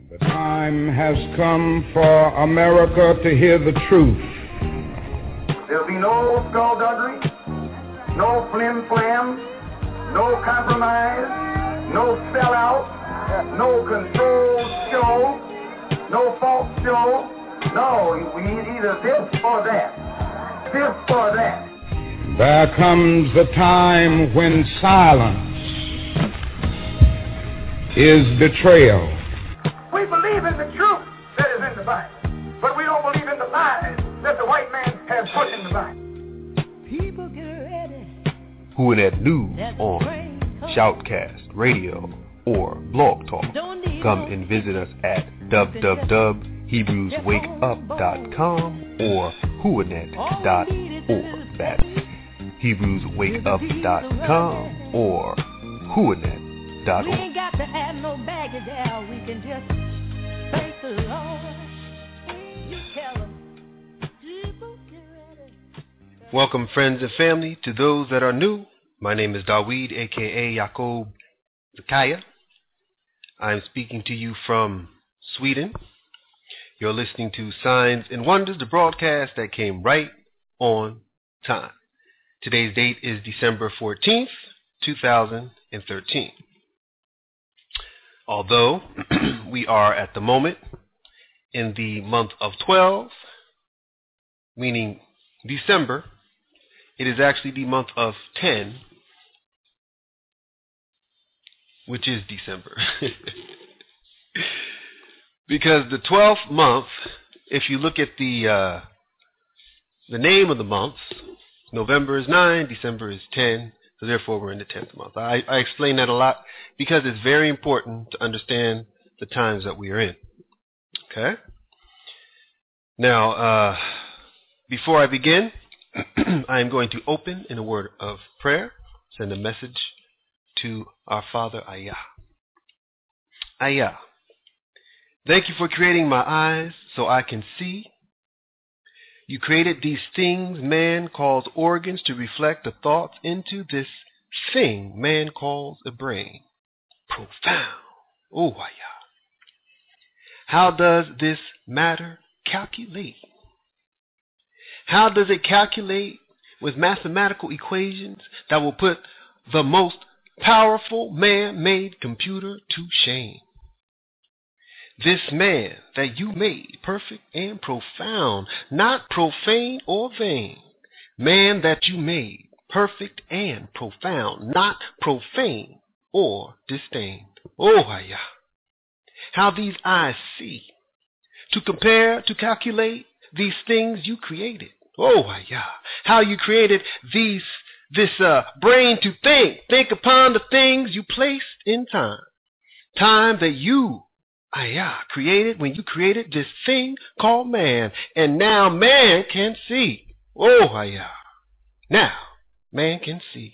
The time has come for America to hear the truth. There'll be no skullduggery, no flim-flam, no compromise, no sellout, no controlled show, no false show. No, we need either this or that. This or that. There comes a time when silence is betrayal. We believe in the truth that is in the Bible, but we don't believe in the lies that the white man has put in the Bible. People get ready. Whoanet News on Shoutcast Radio or Blog Talk. Come and visit us at www.HebrewsWakeUp.com or Whoanet.org. That's HebrewsWakeUp.com or Whoanet.org. We ain't got to add no baggage there. We can just thank the Lord. You tell them. People get ready. Welcome, friends and family. To those that are new, my name is Daweed, a.k.a. Jacob Zakaya. I'm speaking to you from Sweden. You're listening to Signs and Wonders, the broadcast that came right on time. Today's date is December 14th, 2013. Although we are at the moment in the month of 12, meaning December, it is actually the month of 10, which is December. Because the 12th month, if you look at the name of the months, November is 9, December is 10, so therefore we're in the 10th month. I explain that a lot because it's very important to understand the times that we are in. Okay? Now, before I begin, I am going to open in a word of prayer, send a message to our Father, Ayah. Ayah, thank you for creating my eyes so I can see. You created these things man calls organs to reflect the thoughts into this thing man calls a brain. Profound. Oh, Ayah. How does this matter calculate? How does it calculate with mathematical equations that will put the most powerful man-made computer to shame? This man that you made perfect and profound, not profane or vain. Man that you made perfect and profound, not profane or disdained. Oh, Ayah, how these eyes see. To compare, to calculate these things you created. Oh, Ayah, how you created this brain to think upon the things you placed in time. Time that you, Ayah, created when you created this thing called man. And now man can see. Oh, Ayah, now man can see.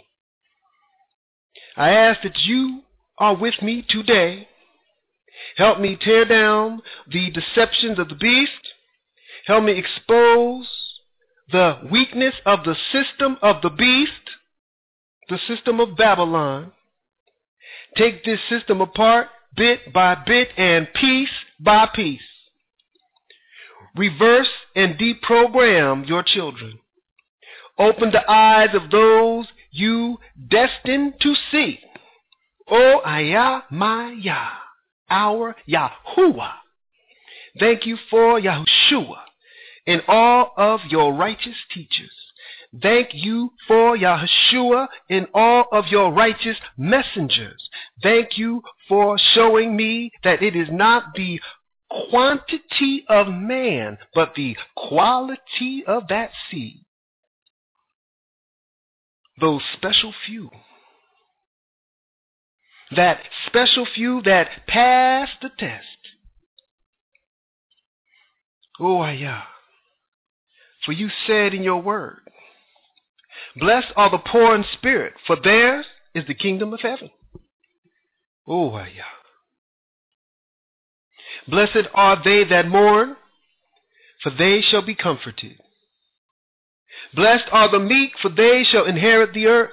I ask that you are with me today. Help me tear down the deceptions of the beast. Help me expose the weakness of the system of the beast, the system of Babylon. Take this system apart bit by bit and piece by piece. Reverse and deprogram your children. Open the eyes of those you destined to see. Oh, Ayah, my Yah, our Yahuwah. Thank you for Yahushua and all of your righteous teachers. Thank you for Yahushua and all of your righteous messengers. Thank you for showing me that it is not the quantity of man, but the quality of that seed. Those special few. That special few that pass the test. Oh, Ayah, for you said in your word, blessed are the poor in spirit, for theirs is the kingdom of heaven. Oh, Ayah. Blessed are they that mourn, for they shall be comforted. Blessed are the meek, for they shall inherit the earth.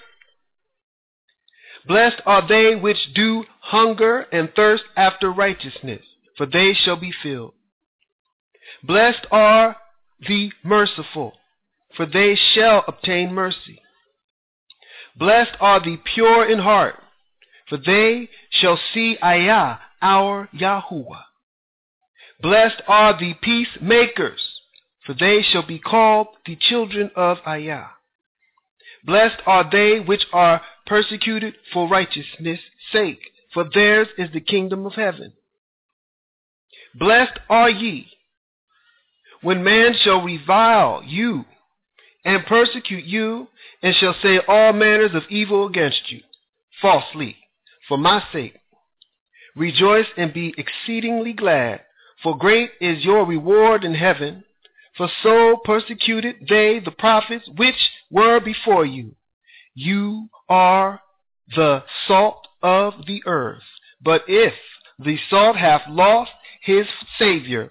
Blessed are they which do hunger and thirst after righteousness, for they shall be filled. Blessed are the merciful, for they shall obtain mercy. Blessed are the pure in heart, for they shall see Ayah, our Yahuwah. Blessed are the peacemakers, for they shall be called the children of Ayah. Blessed are they which are persecuted for righteousness' sake, for theirs is the kingdom of heaven. Blessed are ye, when man shall revile you, and persecute you, and shall say all manners of evil against you, falsely, for my sake. Rejoice and be exceedingly glad, for great is your reward in heaven. For so persecuted they the prophets which were before you. You are the salt of the earth. But if the salt hath lost his savor,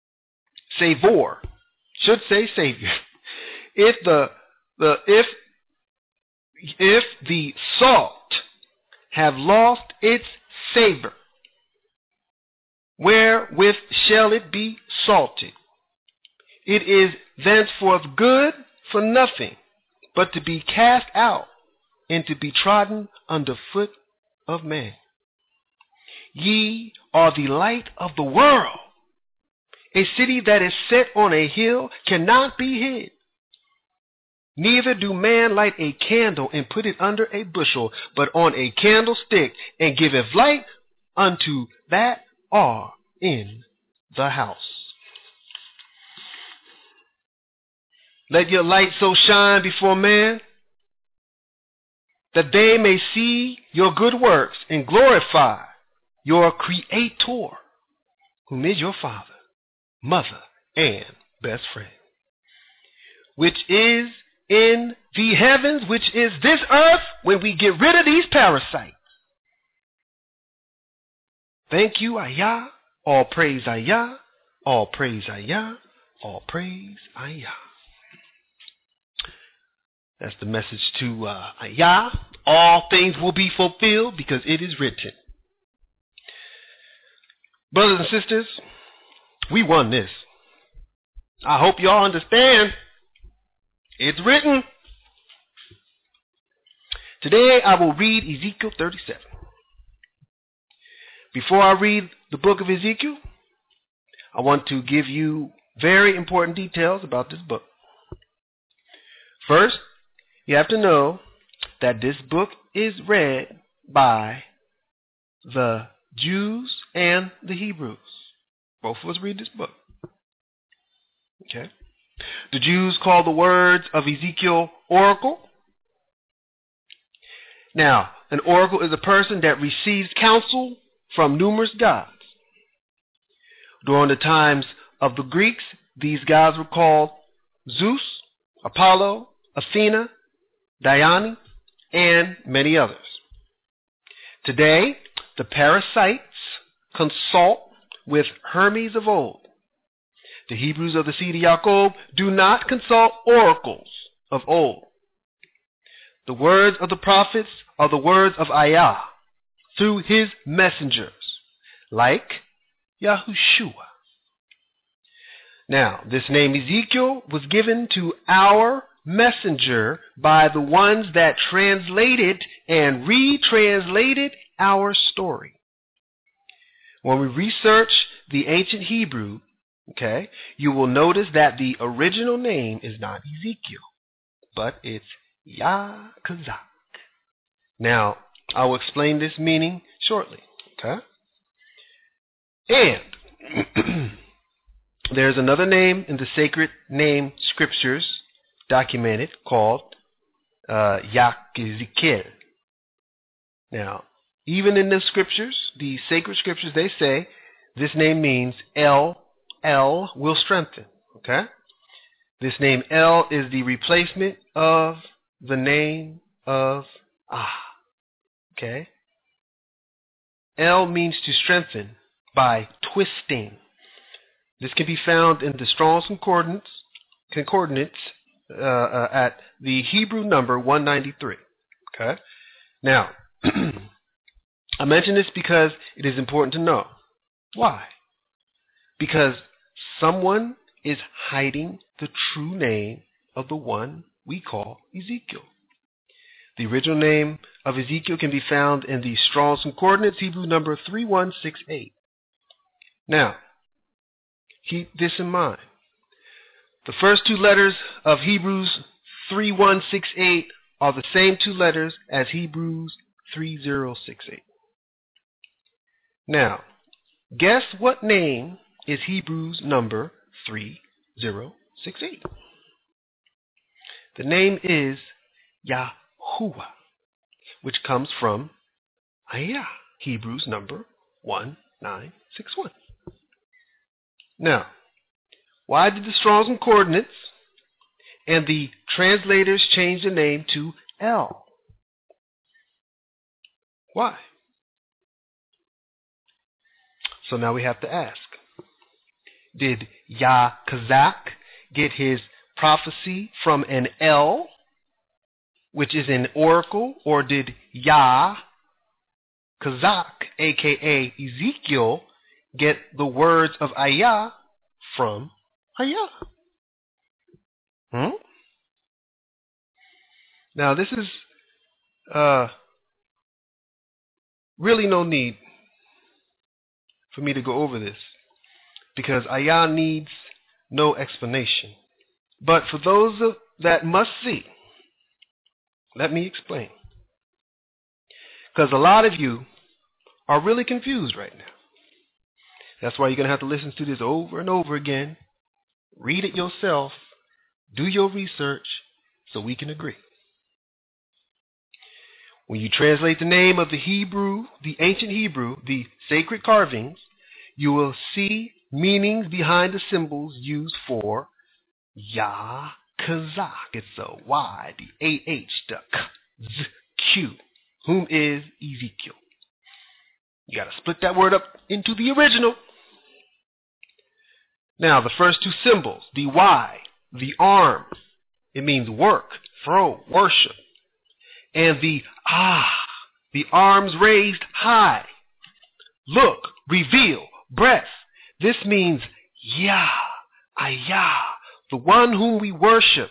should say savior. If the salt have lost its savor, wherewith shall it be salted? It is thenceforth good for nothing, but to be cast out and to be trodden under foot of man. Ye are the light of the world. A city that is set on a hill cannot be hid. Neither do man light a candle and put it under a bushel, but on a candlestick, and giveth light unto that are in the house. Let your light so shine before man, that they may see your good works and glorify your Creator, whom is your Father, Mother, and best friend, which is in the heavens, which is this earth, when we get rid of these parasites. Thank you, Ayah. All praise Ayah. All praise Ayah. All praise Ayah. That's the message to Ayah. All things will be fulfilled because it is written. Brothers and sisters, we won this. I hope y'all understand. It's written. Today I will read Ezekiel 37. Before I read the book of Ezekiel, I want to give you very important details about this book. First, you have to know that this book is read by the Jews and the Hebrews. Both of us read this book. Okay? The Jews call the words of Ezekiel oracle. Now, an oracle is a person that receives counsel from numerous gods. During the times of the Greeks, these gods were called Zeus, Apollo, Athena, Dione, and many others. Today, the parasites consult with Hermes of old. The Hebrews of the seed of Jacob do not consult oracles of old. The words of the prophets are the words of Ayah through his messengers, like Yahushua. Now, this name Ezekiel was given to our messenger by the ones that translated and retranslated our story. When we research the ancient Hebrew, okay, you will notice that the original name is not Ezekiel, but it's Yah-Kazak. Now, I will explain this meaning shortly, okay? And there's another name in the sacred name scriptures documented called Yah-Kezikel. Now, even in the scriptures, the sacred scriptures, they say this name means El will strengthen, okay? This name El is the replacement of the name of Ah, okay? El means to strengthen by twisting. This can be found in the Strong's Concordance at the Hebrew number 193, okay? Now, I mention this because it is important to know. Why? because someone is hiding the true name of the one we call Ezekiel. The original name of Ezekiel can be found in the Strong's Concordance, Hebrew number 3168. Now, keep this in mind. The first two letters of Hebrews 3168 are the same two letters as Hebrews 3068. Now, guess what name is Hebrews number 3068? The name is Yahuwah, which comes from Ayah, Hebrews number 1961. Now, why did the Strong's Concordance and the translators change the name to El? Why? So now we have to ask, did Yah-Kazak get his prophecy from an El, which is an oracle, or did Yah-Kazak, aka Ezekiel, get the words of Ayah from Ayah? Now this is really no need for me to go over this, because Ayah needs no explanation. But for those that must see, let me explain. Because a lot of you are really confused right now. That's why you're going to have to listen to this over and over again. Read it yourself. Do your research so we can agree. When you translate the name of the Hebrew, the ancient Hebrew, the sacred carvings, you will see meanings behind the symbols used for Yah-Kazak. It's a Y, the AH, the K, Z, Q, whom is Ezekiel. You got to split that word up into the original. Now, the first two symbols, the Y, the arm, it means work, throw, worship. And the the arms raised high, look, reveal, breath. This means Yah, Ayah, the one whom we worship.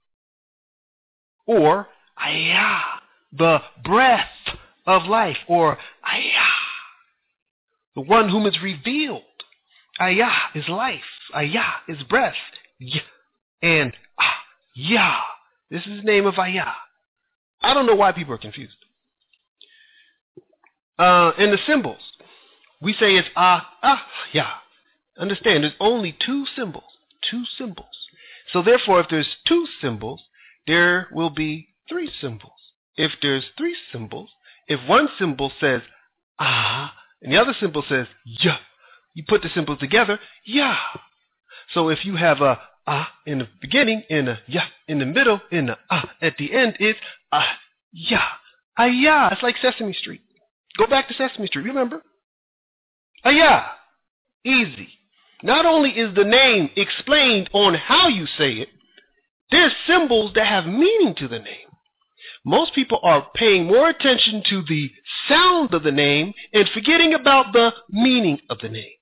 Or Ayah, the breath of life. Or Ayah, the one whom is revealed. Ayah is life. Ayah is breath. And Yah, this is the name of Ayah. I don't know why people are confused. In the symbols, we say it's Yah. Understand, there's only two symbols. Two symbols. So therefore, if there's two symbols, there will be three symbols. If there's three symbols, if one symbol says and the other symbol says Yah, you put the symbols together, Yah. So if you have a in the beginning, and a Yah in the middle, and a at the end, it's Yah. Ayah. It's like Sesame Street. Go back to Sesame Street, remember? Ayah. Easy. Not only is the name explained on how you say it, there's symbols that have meaning to the name. Most people are paying more attention to the sound of the name and forgetting about the meaning of the name.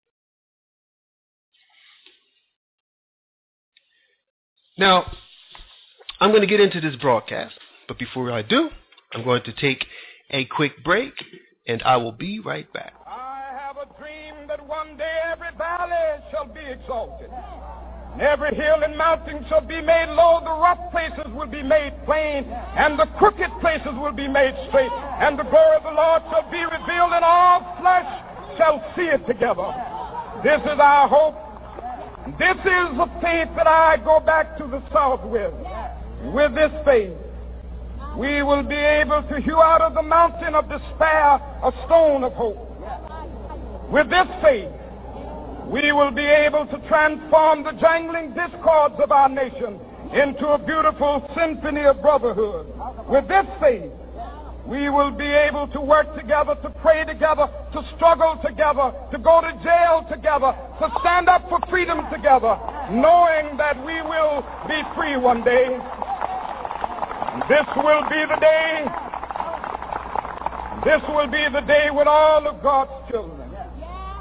Now, I'm going to get into this broadcast, but before I do, I'm going to take a quick break, and I will be right back. I have a dream that one day every valley shall be exalted, and every hill and mountain shall be made low, the rough places will be made plain, and the crooked places will be made straight, and the glory of the Lord shall be revealed, and all flesh shall see it together. This is our hope. This is the faith that I go back to the south with. With this faith, we will be able to hew out of the mountain of despair a stone of hope. With this faith, we will be able to transform the jangling discords of our nation into a beautiful symphony of brotherhood. With this faith, we will be able to work together, to pray together, to struggle together, to go to jail together, to stand up for freedom together, knowing that we will be free one day. This will be the day. This will be the day when all of God's children will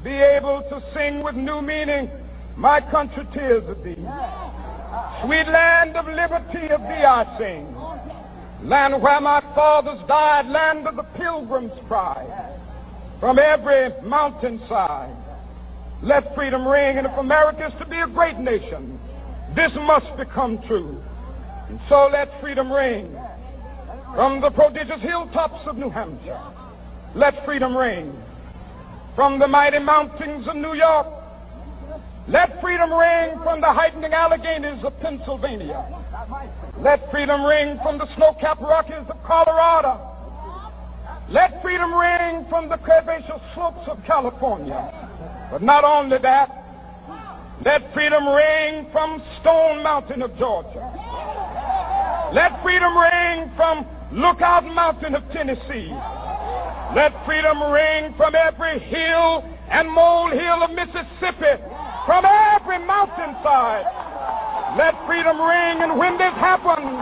be able to sing with new meaning, my country, tears of thee. Sweet land of liberty, of thee I sing. Land where my fathers died, land of the pilgrim's pride. From every mountainside, let freedom ring. And if America is to be a great nation, this must become true. And so let freedom ring. From the prodigious hilltops of New Hampshire, let freedom ring. From the mighty mountains of New York, let freedom ring. From the heightening Alleghenies of Pennsylvania, let freedom ring. From the snow-capped Rockies of Colorado, let freedom ring. From the curvaceous slopes of California. But not only that, let freedom ring from Stone Mountain of Georgia. Let freedom ring from Lookout Mountain of Tennessee. Let freedom ring from every hill and molehill of Mississippi, from every mountainside. Let freedom ring. And when this happens,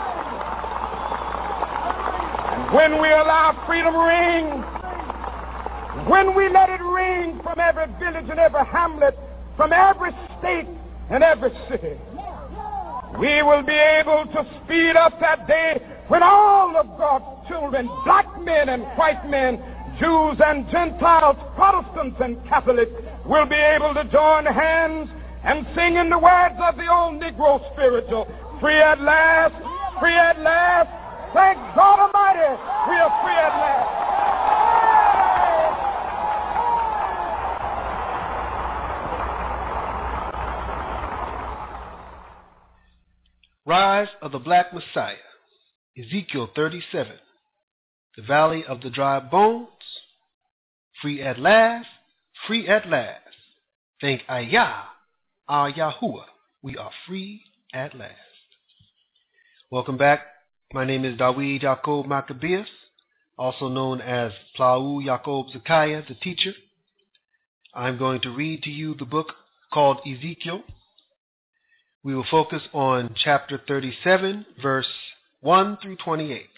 and when we allow freedom ring, when we let it ring from every village and every hamlet, from every state and every city, we will be able to speed up that day when all of God's children, black men and white men, Jews and Gentiles, Protestants and Catholics, will be able to join hands and sing in the words of the old Negro spiritual, free at last, free at last. Thank God Almighty, we are free at last. Rise of the Black Messiah, Ezekiel 37, the Valley of the Dry Bones, free at last, free at last. Thank Ayah, our Yahuwah, we are free at last. Welcome back. My name is Dawid Yaakov Maccabeus, also known as Plau Yaakov Zakaya, the teacher. I'm going to read to you the book called Ezekiel. We will focus on chapter 37, verse 1 through 28.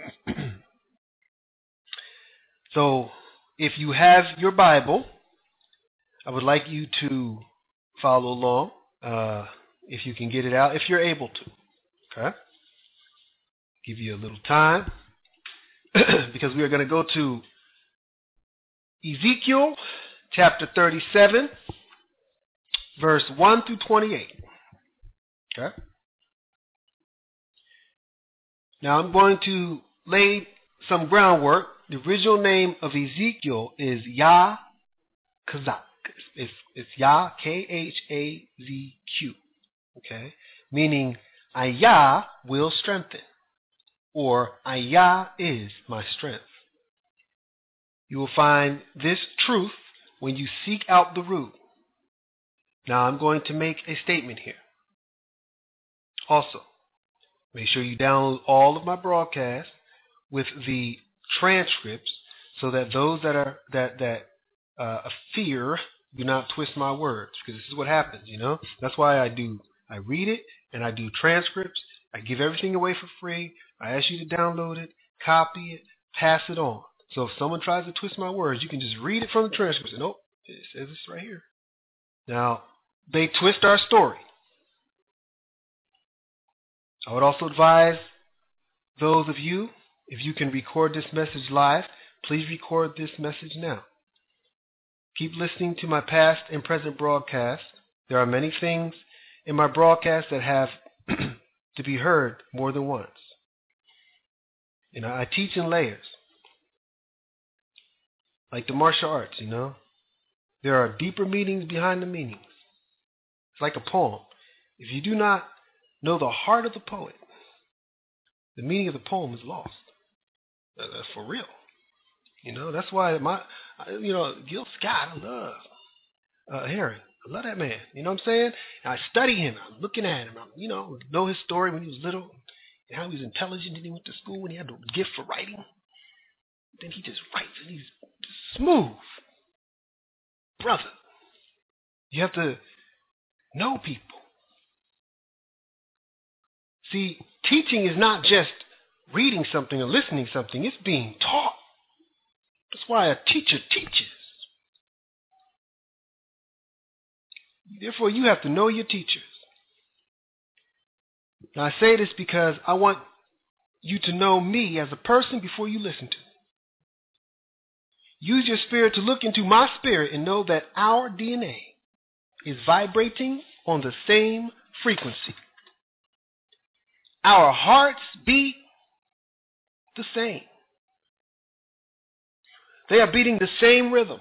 So, if you have your Bible, I would like you to follow along, if you can get it out, if you're able to. Okay? Give you a little time, because we are going to go to Ezekiel chapter 37, verse 1 through 28. Okay. Now I'm going to lay some groundwork. The original name of Ezekiel is Yah Kazak. It's Yah, Khazq. Okay, meaning Ayah will strengthen, or Ayah is my strength. You will find this truth when you seek out the root. Now I'm going to make a statement here. Also, make sure you download all of my broadcasts with the transcripts, so that those that fear do not twist my words, because this is what happens, you know. That's why I read it and I do transcripts. I give everything away for free. I ask you to download it, copy it, pass it on. So if someone tries to twist my words, you can just read it from the transcripts and nope, it says this right here. Now, they twist our story. I would also advise those of you, if you can record this message live, please record this message now. Keep listening to my past and present broadcasts. There are many things in my broadcast that have to be heard more than once. You know, I teach in layers. Like the martial arts, you know. There are deeper meanings behind the meanings. It's like a poem. If you do not know the heart of the poet, the meaning of the poem is lost. That's for real. You know, that's why Gil Scott, I love Harry. I love that man. You know what I'm saying? And I study him. I'm looking at him. Know his story when he was little, and how he was intelligent, and he went to school, and he had the gift for writing. Then he just writes, and he's smooth. Brother, you have to know people. See, teaching is not just reading something or listening something. It's being taught. That's why a teacher teaches. Therefore, you have to know your teachers. Now, I say this because I want you to know me as a person before you listen to me. Use your spirit to look into my spirit and know that our DNA is vibrating on the same frequency. Our hearts beat the same. They are beating the same rhythm.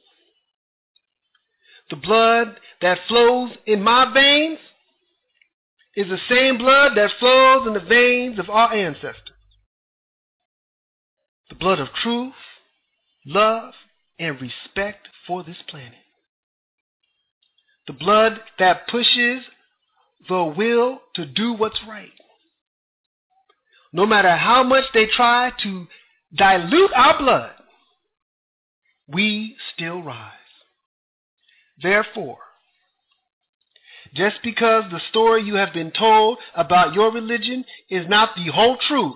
The blood that flows in my veins is the same blood that flows in the veins of our ancestors. The blood of truth, love, and respect for this planet. The blood that pushes the will to do what's right. No matter how much they try to dilute our blood, we still rise. Therefore, just because the story you have been told about your religion is not the whole truth,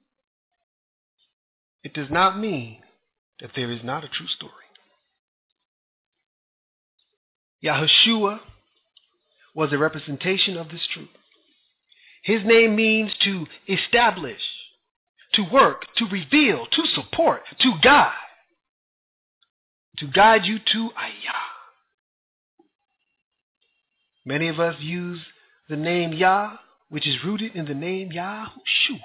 it does not mean that there is not a true story. Yahushua was a representation of this truth. His name means to establish, to work, to reveal, to support, to guide you to Ayah. Many of us use the name Yah, which is rooted in the name Yahushua.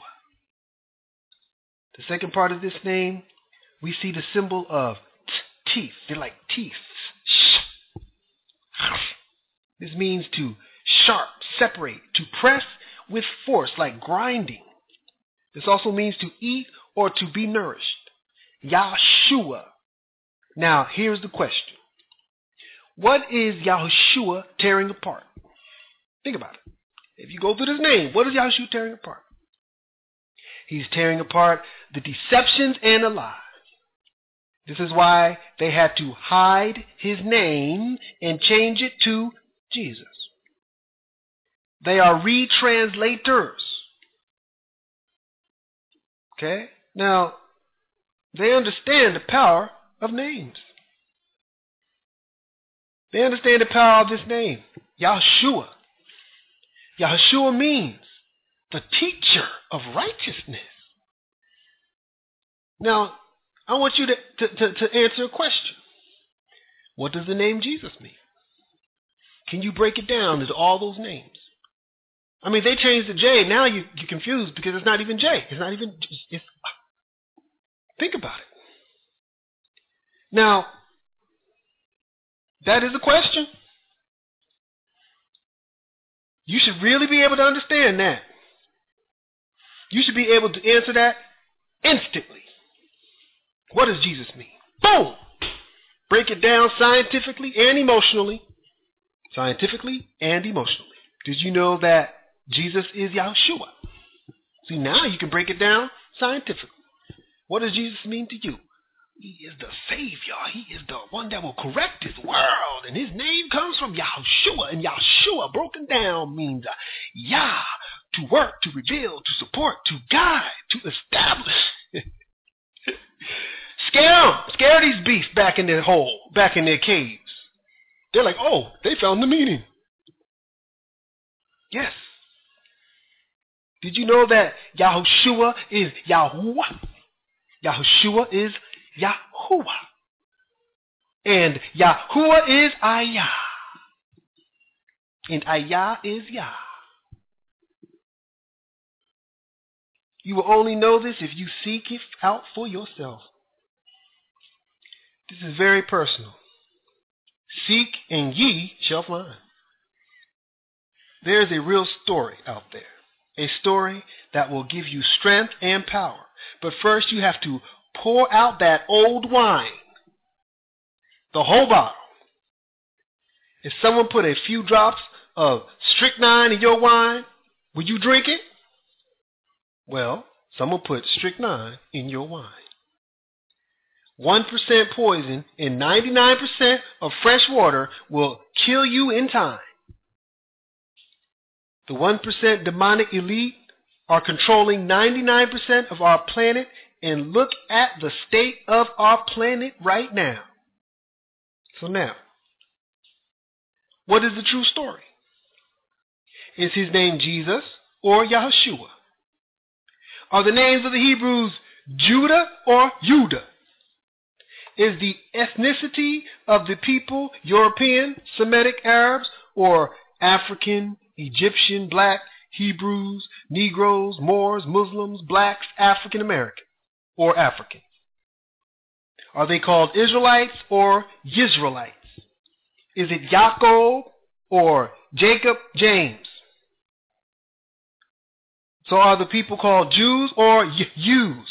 The second part of this name, we see the symbol of teeth. They're like teeth. This means to sharp, separate, to press with force, like grinding. This also means to eat or to be nourished. Yahshua. Now, here's the question. What is Yahushua tearing apart? Think about it. If you go through this name, what is Yahushua tearing apart? He's tearing apart the deceptions and the lies. This is why they had to hide his name and change it to Jesus. They are retranslators. Okay? Now, they understand the power of names. They understand the power of this name, Yahushua. Yahushua means the teacher of righteousness. Now, I want you to answer a question. What does the name Jesus mean? Can you break it down into all those names? I mean, they changed the J. Now you're confused because it's not even J. It's not even... Think about it. Now, that is a question. You should really be able to understand that. You should be able to answer that instantly. What does Jesus mean? Boom! Break it down scientifically and emotionally. Scientifically and emotionally. Did you know that Jesus is Yahushua? See, now you can break it down scientifically. What does Jesus mean to you? He is the Savior. He is the one that will correct this world. And his name comes from Yahushua. And Yahushua, broken down, means Yah, to work, to reveal, to support, to guide, to establish. Scare them. Scare these beasts back in their hole, back in their caves. They're like, oh, they found the meaning. Yes. Did you know that Yahushua is Yahuwah? Yahushua is Yahuwah. And Yahuwah is Ayah. And Ayah is Yah. You will only know this if you seek it out for yourself. This is very personal. Seek and ye shall find. There is a real story out there. A story that will give you strength and power. But first you have to pour out that old wine. The whole bottle. If someone put a few drops of strychnine in your wine, will you drink it? Well, someone put strychnine in your wine. 1% poison and 99% of fresh water will kill you in time. The 1% demonic elite are controlling 99% of our planet, and look at the state of our planet right now. So now, What is the true story? Is his name Jesus or Yahushua? Are the names of the Hebrews Judah or Judah? Is the ethnicity of the people European, Semitic, Arabs, or African, Egyptian, Black, Hebrews, Negroes, Moors, Muslims, Blacks, African American, or African? Are they called Israelites or Yisraelites? Is it Yaakov or Jacob, James? So are the people called Jews or Jews?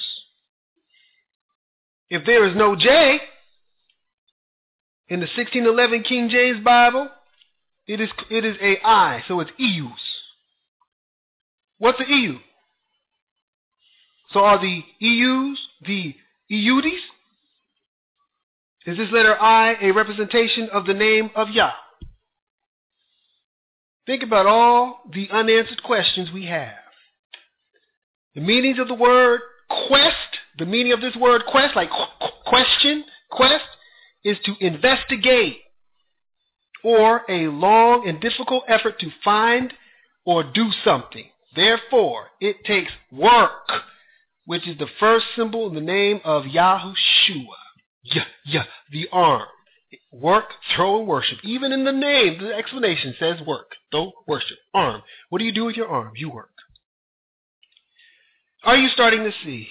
If there is no J in the 1611 King James Bible, it is a I, so it's Eus. What's the EU? So are the EUs the Eudis? Is this letter I a representation of the name of Yah? Think about all the unanswered questions we have. The meanings of the word quest, the meaning of this word quest, like question, quest, is to investigate or a long and difficult effort to find or do something. Therefore, it takes work, which is the first symbol in the name of Yahushua. The arm. Work, throw, and worship. Even in the name, the explanation says work, throw, worship, arm. What do you do with your arm? You work. Are you starting to see?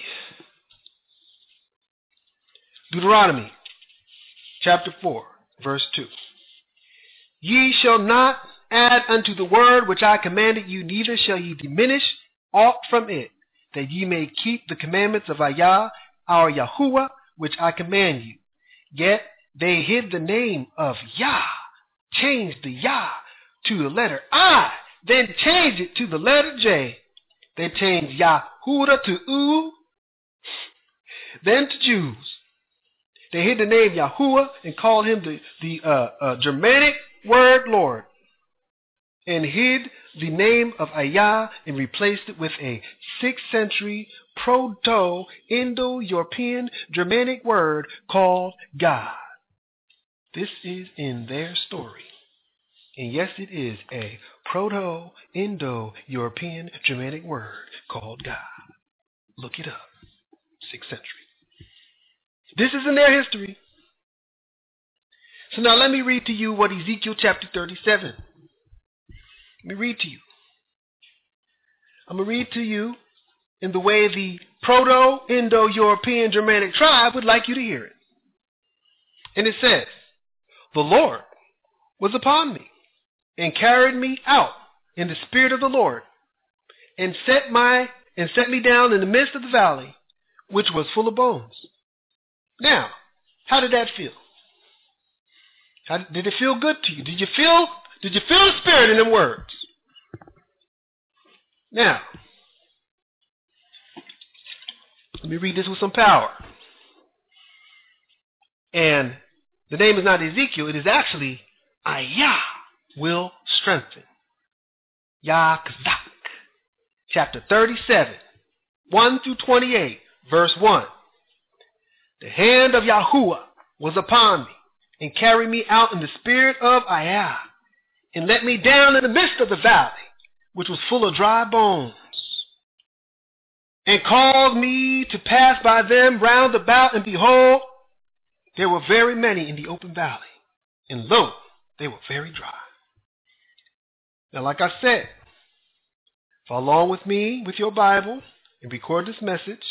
Deuteronomy chapter 4, verse 2. Ye shall not add unto the word which I commanded you, neither shall ye diminish aught from it, that ye may keep the commandments of Yah, our Yahuwah, which I command you. Yet they hid the name of Yah, changed the Yah to the letter I, then changed it to the letter J. They changed Yahudah to U, then to Jews. They hid the name Yahuwah and called him the Germanic word Lord, and hid the name of Ayah and replaced it with a 6th century Proto-Indo-European Germanic word called God. This is in their story. And yes, it is a Proto-Indo-European Germanic word called God. Look it up. 6th century. This is in their history. So now let me read to you what Ezekiel chapter 37. Let me read to you. I'm going to read to you in the way the Proto-Indo-European Germanic tribe would like you to hear it. And it says, the Lord was upon me and carried me out in the spirit of the Lord and set me down in the midst of the valley, which was full of bones. Now, how did that feel? Did it feel good to you? Did you feel the spirit in them words? Now, let me read this with some power. And the name is not Ezekiel, it is actually Ayah will strengthen. Yahzak, chapter 37, 1 through 28, verse 1. The hand of Yahuwah was upon me, and carried me out in the spirit of Ayah, and let me down in the midst of the valley, which was full of dry bones, and caused me to pass by them round about, and behold, there were very many in the open valley, and lo, they were very dry. Now, like I said, follow along with me with your Bible and record this message.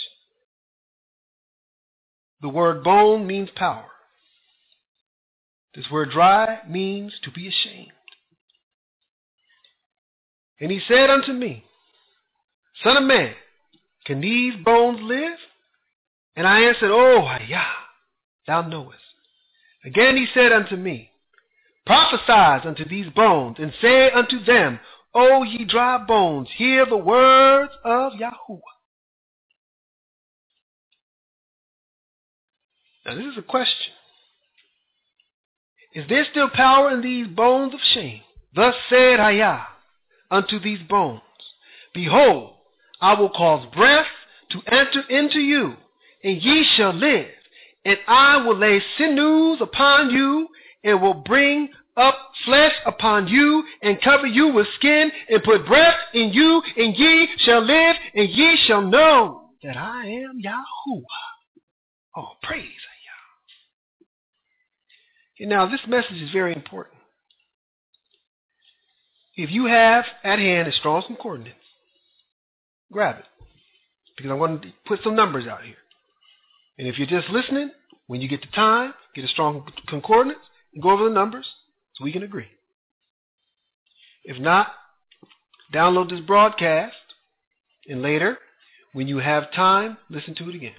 The word bone means power. This word dry means to be ashamed. And he said unto me, Son of man, can these bones live? And I answered, O Ayah, thou knowest. Again he said unto me, Prophesy unto these bones, and say unto them, O ye dry bones, hear the words of Yahuwah. Now this is a question. Is there still power in these bones of shame? Thus said Ayah unto these bones, Behold, I will cause breath to enter into you, and ye shall live, and I will lay sinews upon you, and will bring up flesh upon you, and cover you with skin, and put breath in you, and ye shall live, and ye shall know that I am Yahuwah. Oh, praise Yah. Now, this message is very important. If you have at hand a Strong's Concordance, grab it, because I want to put some numbers out here. And if you're just listening, when you get the time, get a Strong Concordance and go over the numbers so we can agree. If not, download this broadcast, and later, when you have time, listen to it again.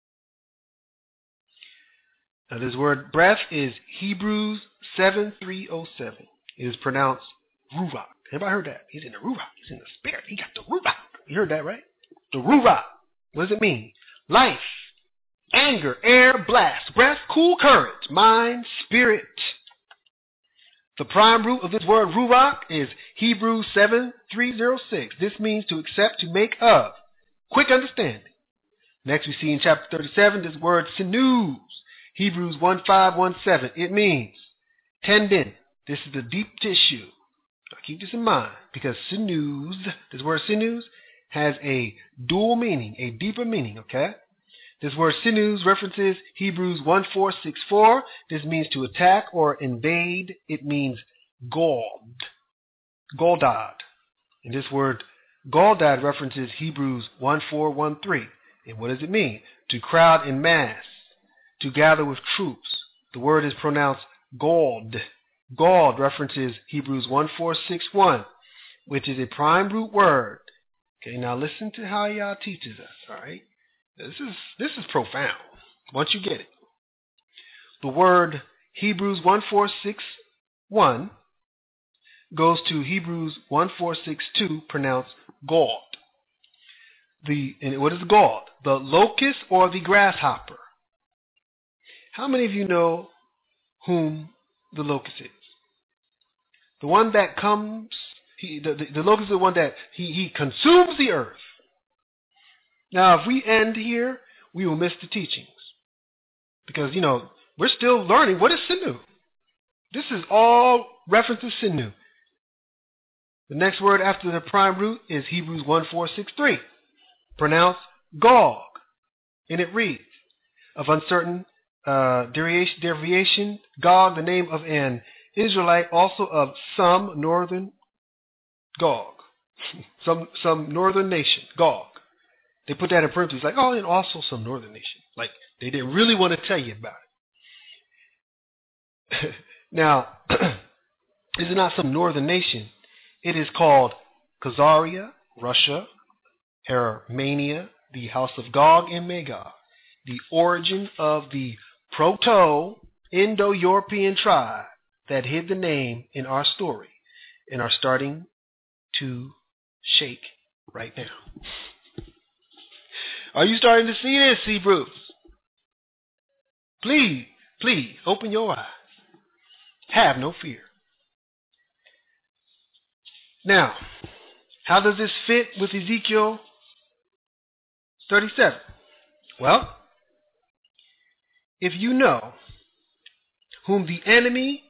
Now, this word breath is Hebrews 7:307. It is pronounced Ruach. Everybody heard that? He's in the Ruach. He's in the spirit. He got the Ruach. You heard that, right? The Ruach. What does it mean? Life, anger, air, blast, breath, cool current, mind, spirit. The prime root of this word Ruach is Hebrews 7:306. This means to accept, to make of, quick understanding. Next we see in chapter 37 this word sinews. Hebrews 1:5-1:7. It means tendon. This is the deep tissue. Now keep this in mind, because sinews, this word sinews, has a dual meaning, a deeper meaning, okay? This word sinews references Hebrews 1:4-6:4. This means to attack or invade. It means gald, galdad. And this word galdad references Hebrews 1:4-1:3. And what does it mean? To crowd in mass, to gather with troops. The word is pronounced gald. Gald references Hebrews 1:4-6:1, which is a prime root word. Okay, now listen to how Yah teaches us, all right? This is profound once you get it. The word Hebrews 1:4-6:1 goes to Hebrews 1:4-6:2, pronounced gald. And what is gald? The locust or the grasshopper. How many of you know whom the locust is? The one that comes, the locust is the one that he consumes the earth. Now, if we end here, we will miss the teachings. Because, we're still learning what is Sinu. This is all reference to Sinu. The next word after the prime root is Hebrews 1:4-6:3, pronounced Gog. And it reads, of uncertain derivation, Gog, the name of an Israelite, also of some northern Gog, some northern nation, Gog. They put that in parentheses, like, and also some northern nation. Like, they didn't really want to tell you about it. Now, this is not some northern nation. It is called Khazaria, Russia, Armenia, the house of Gog and Magog, the origin of the Proto-Indo-European tribe that hid the name in our story and are starting to shake right now. Are you starting to see this, Hebrews? Please, open your eyes. Have no fear. Now, how does this fit with Ezekiel 37? Well, if you know whom the enemy,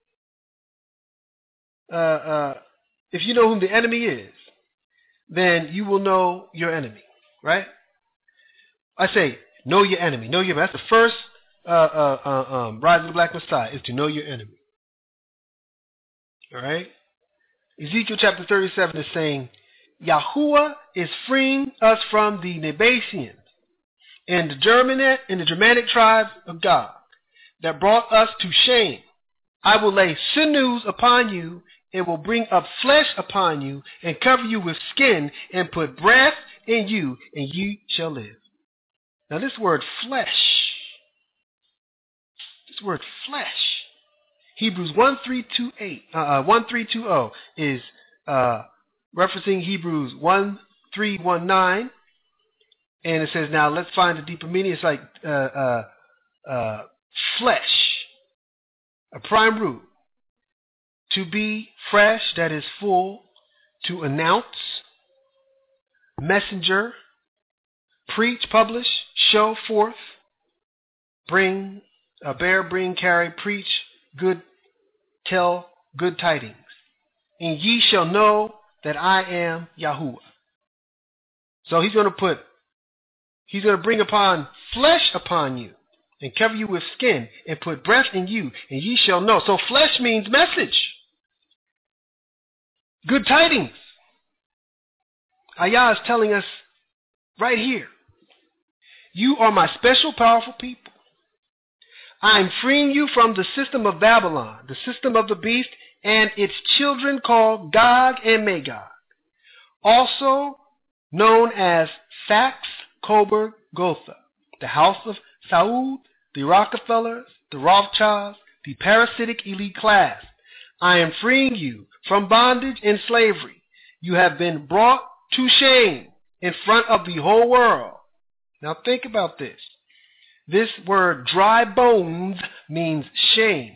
is, then you will know your enemy, right? I say, know your enemy. Know your enemy. That's the first rise of the Black Messiah, is to know your enemy. All right? Ezekiel chapter 37 is saying, Yahuwah is freeing us from the Nabateans and the Germanic tribes of God that brought us to shame. I will lay sinews upon you and will bring up flesh upon you and cover you with skin and put breath in you, and ye shall live. Now this word flesh, Hebrews 1:320 is referencing Hebrews 1:319, and it says, now let's find the deeper meaning. It's like flesh, a prime root, to be fresh, that is full, to announce, messenger, preach, publish, show forth, bring, bear, bring, carry, preach good tell good tidings, and ye shall know that I am Yahuwah. So he's going to bring upon flesh upon you and cover you with skin and put breath in you, and ye shall know. So flesh means message. Good tidings. Ayah is telling us right here, you are my special powerful people. I am freeing you from the system of Babylon, the system of the beast, and its children called Gog and Magog, also known as Sax, Coburg, Gotha, the house of Saud, the Rockefellers, the Rothschilds, the parasitic elite class. I am freeing you from bondage and slavery. You have been brought to shame in front of the whole world. Now think about this. This word dry bones means shame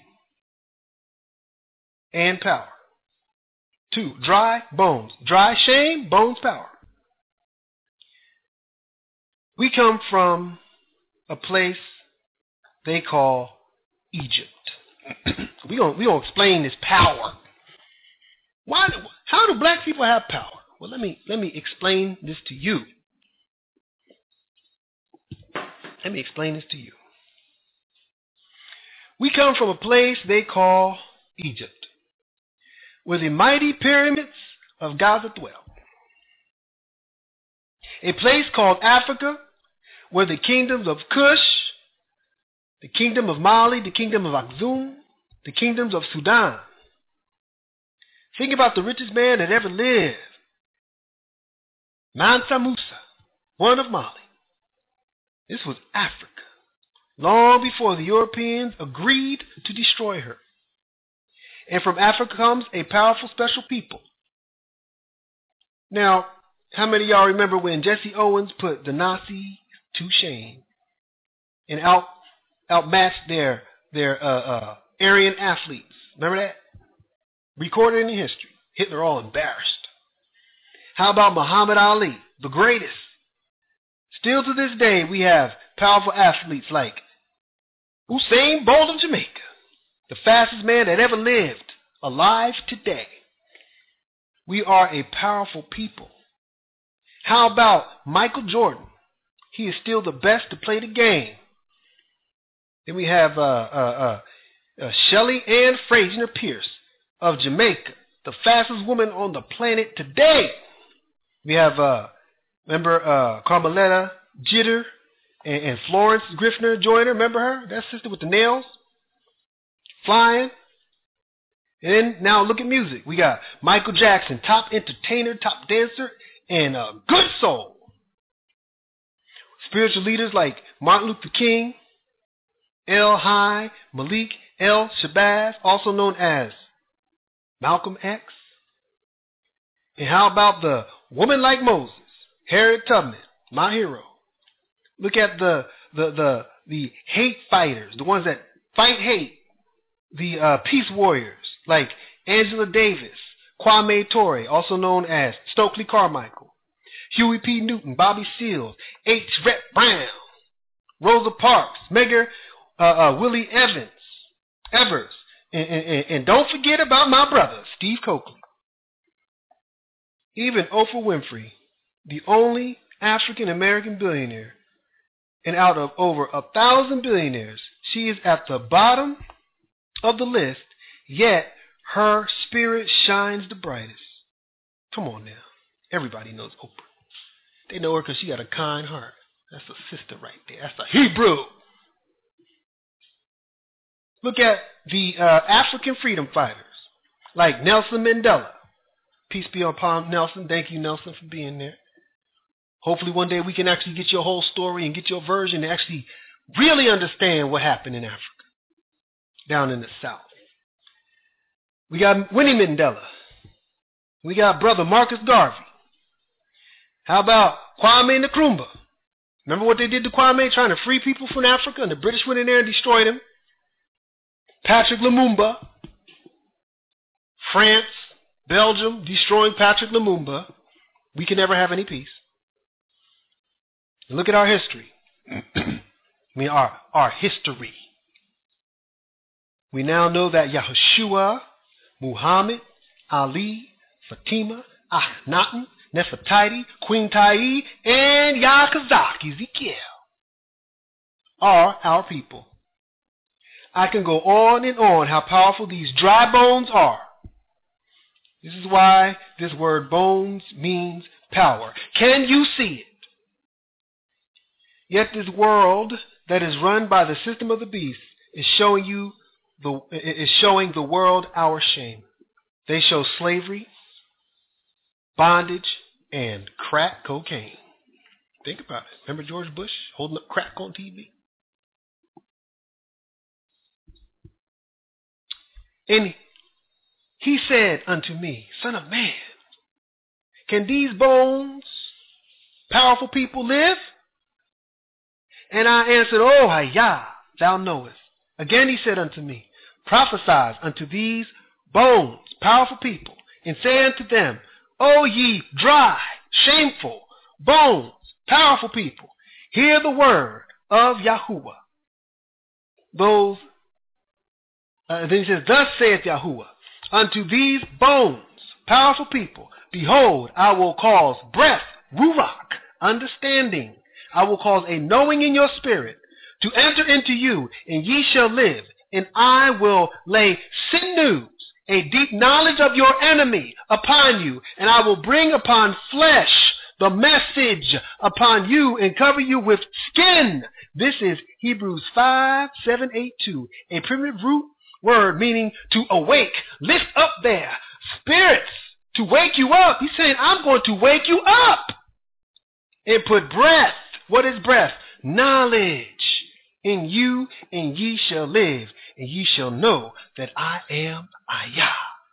and power. 2, dry bones. Dry shame, bones power. We come from a place they call Egypt. We're gonna explain this power. How do black people have power? Well, let me explain this to you. Let me explain this to you. We come from a place they call Egypt, where the mighty pyramids of Gaza dwell. A place called Africa, where the kingdoms of Kush, the kingdom of Mali, the kingdom of Aksum, the kingdoms of Sudan. Think about the richest man that ever lived. Mansa Musa, one of Mali. This was Africa, long before the Europeans agreed to destroy her. And from Africa comes a powerful special people. Now, how many of y'all remember when Jesse Owens put the Nazis to shame and outmatched their Aryan athletes? Remember that? Recorded in history. Hitler all embarrassed. How about Muhammad Ali, the greatest? Still to this day, we have powerful athletes like Usain Bolt of Jamaica, the fastest man that ever lived, alive today. We are a powerful people. How about Michael Jordan? He is still the best to play the game. Then we have Shelly Ann Frazier Pierce of Jamaica, the fastest woman on the planet today. We have, Carmelita Jeter and Florence Griffner Joyner. Remember her? That sister with the nails? Flying. And then now look at music. We got Michael Jackson, top entertainer, top dancer, and a good soul. Spiritual leaders like Martin Luther King, El High, Malik El Shabazz, also known as Malcolm X. And how about the woman like Moses, Harriet Tubman, my hero. Look at the hate fighters, the ones that fight hate, the peace warriors like Angela Davis, Kwame Ture, also known as Stokely Carmichael, Huey P. Newton, Bobby Seals, H. Rhett Brown, Rosa Parks, Medgar Willie Evers, and don't forget about my brother, Steve Coakley. Even Oprah Winfrey, the only African-American billionaire, and out of over 1,000 billionaires, she is at the bottom of the list, yet her spirit shines the brightest. Come on now. Everybody knows Oprah. They know her because she got a kind heart. That's a sister right there. That's a Hebrew. Look at the African freedom fighters, like Nelson Mandela. Peace be upon Nelson. Thank you, Nelson, for being there. Hopefully one day we can actually get your whole story and get your version and actually really understand what happened in Africa, down in the South. We got Winnie Mandela. We got brother Marcus Garvey. How about Kwame Nkrumah? Remember what they did to Kwame, trying to free people from Africa, and the British went in there and destroyed him? Patrick Lumumba. France, Belgium, destroying Patrick Lumumba. We can never have any peace. And look at our history. I mean, our history. We now know that Yahushua, Muhammad, Ali, Fatima, Akhenaten, Nefertiti, Queen Tai, and Yakazak, Ezekiel, are our people. I can go on and on how powerful these dry bones are. This is why this word bones means power. Can you see it? Yet this world that is run by the system of the beast is showing the world our shame. They show slavery, bondage, and crack cocaine. Think about it. Remember George Bush holding up crack on TV? And he said unto me, Son of man, can these bones, powerful people, live? And I answered, O Hayah, thou knowest. Again he said unto me, Prophesy unto these bones, powerful people, and say unto them, O ye dry, shameful bones, powerful people, hear the word of Yahuwah. Then he says, Thus saith Yahuwah, unto these bones, powerful people, behold, I will cause breath, ruach, understanding. I will cause a knowing in your spirit to enter into you, and ye shall live. And I will lay sinews, a deep knowledge of your enemy, upon you, and I will bring upon flesh the message upon you, and cover you with skin. This is Hebrews 5:7-8-2, a primitive root word meaning to awake. Lift up there, spirits, to wake you up. He's saying, I'm going to wake you up and put breath. What is breath? Knowledge in you, and ye shall live, and ye shall know that I am Ayah.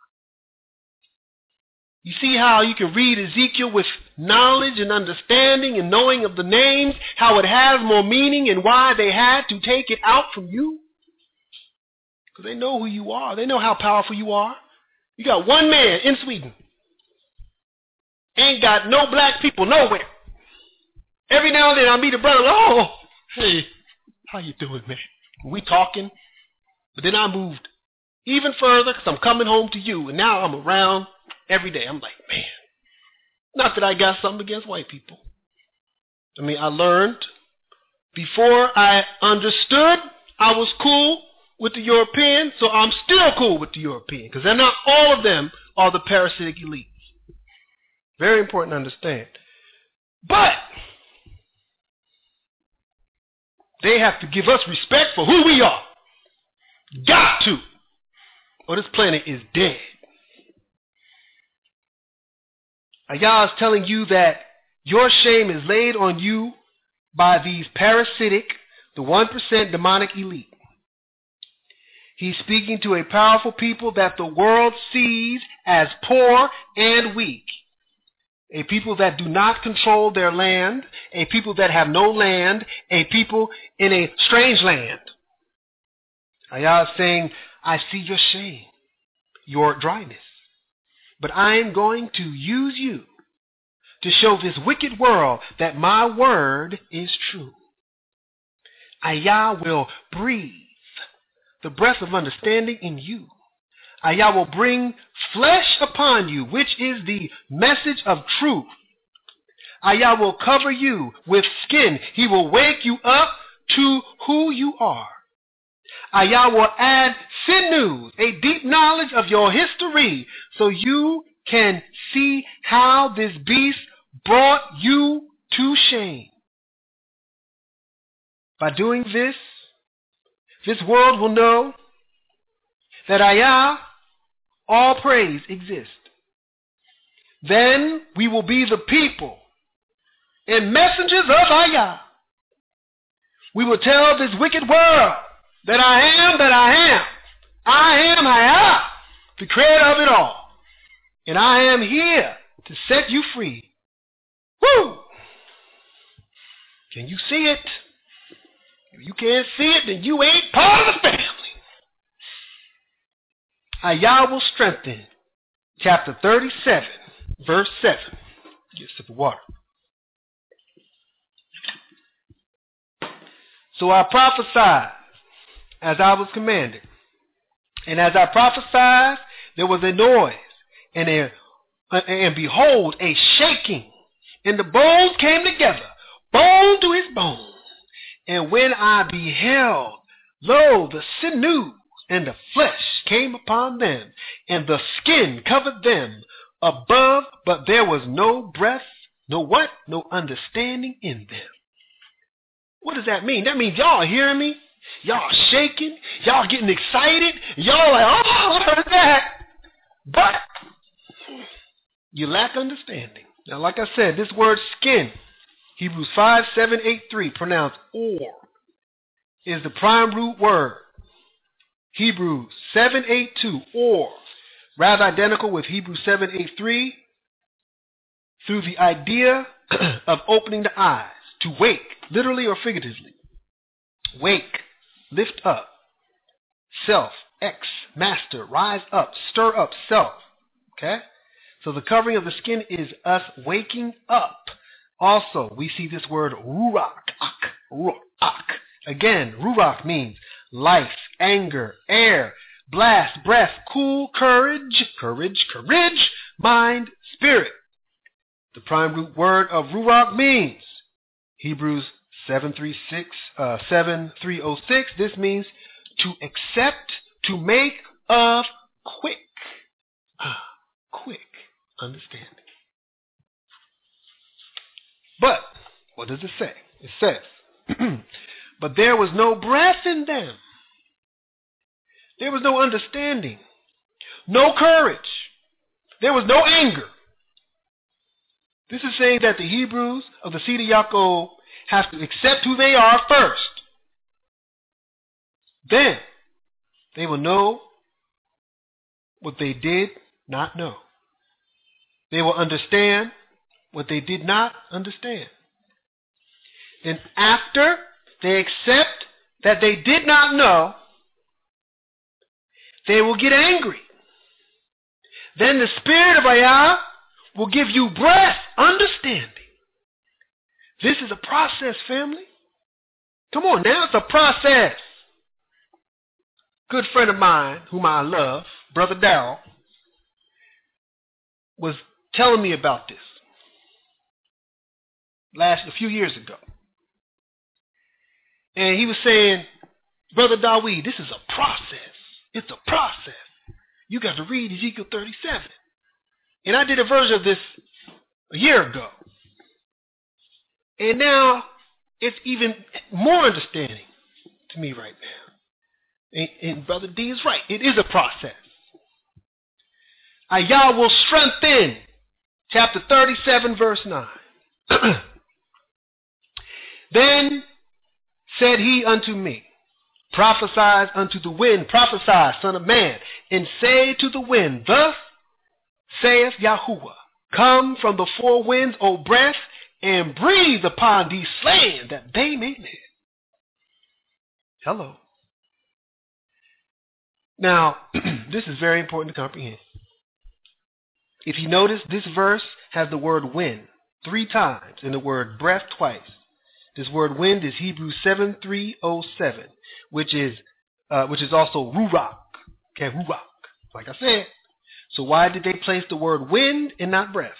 You see how you can read Ezekiel with knowledge and understanding and knowing of the names, how it has more meaning and why they had to take it out from you? Because they know who you are. They know how powerful you are. You got one man in Sweden. Ain't got no black people nowhere. Every now and then I meet a brother, oh, hey, how you doing, man? We talking. But then I moved even further because I'm coming home to you, and now I'm around every day. I'm like, man, not that I got something against white people. I mean, I learned before I understood I was cool with the European, so I'm still cool with the European because they're not all of them are the parasitic elites. Very important to understand. But they have to give us respect for who we are. Got to. Or this planet is dead. Ayah is telling you that your shame is laid on you by these parasitic, the 1% demonic elite. He's speaking to a powerful people that the world sees as poor and weak. A people that do not control their land, a people that have no land, a people in a strange land. Ayah is saying, I see your shame, your dryness, but I am going to use you to show this wicked world that my word is true. Ayah will breathe the breath of understanding in you. Ayah will bring flesh upon you, which is the message of truth. Ayah will cover you with skin. He will wake you up to who you are. Ayah will add sinews, a deep knowledge of your history, so you can see how this beast brought you to shame. By doing this, this world will know that Ayah, all praise, exists. Then we will be the people and messengers of Ayah. We will tell this wicked world that I am that I am. I am Ayah, the creator of it all. And I am here to set you free. Woo! Can you see it? If you can't see it, then you ain't part of the family. Ayah will strengthen. Chapter 37, verse 7. Get a sip of water. So I prophesied as I was commanded. And as I prophesied, there was a noise, and behold, a shaking, and the bones came together, bone to his bone. And when I beheld, lo, the sinew and the flesh came upon them, and the skin covered them above, but there was no breath, no what? No understanding in them. What does that mean? That means y'all hearing me? Y'all shaking? Y'all getting excited? Y'all like, oh, I heard that. But you lack understanding. Now, like I said, this word skin, Hebrews 5:783, pronounced or, is the prime root word. Hebrews 7:82, or, rather identical with Hebrews 7:83, through the idea of opening the eyes, to wake, literally or figuratively. Wake, lift up, self, ex, master, rise up, stir up, self. Okay? So the covering of the skin is us waking up. Also, we see this word ruach. Again, ruach means life, anger, air, blast, breath, cool, courage, mind, spirit. The prime root word of ruach means Hebrews 7:306. This means to accept, to make of quick understanding. But what does it say? It says, but there was no breath in them. There was no understanding, no courage. There was no anger. This is saying that the Hebrews of the seed of Yaakov have to accept who they are first. Then they will know what they did not know. They will understand what they did not understand. And after they accept that they did not know, they will get angry. Then the Spirit of Ayah will give you breath, understanding. This is a process, family. Come on now, it's a process. Good friend of mine, whom I love, Brother Darrell, was telling me about this a few years ago. And he was saying, Brother Dawid, this is a process. It's a process. You got to read Ezekiel 37. And I did a version of this a year ago. And now it's even more understanding to me right now. And Brother D is right. It is a process. Ayah will strengthen. Chapter 37, verse 9. Then said he unto me, prophesy unto the wind, prophesy, son of man, and say to the wind, thus saith Yahuwah, come from the four winds, O breath, and breathe upon these slain, that they may live. Hello. Now, this is very important to comprehend. If you notice, this verse has the word wind 3 times and the word breath twice. This word wind is Hebrews 7:307, which is also ruach. Okay, ruach, like I said. So why did they place the word wind and not breath?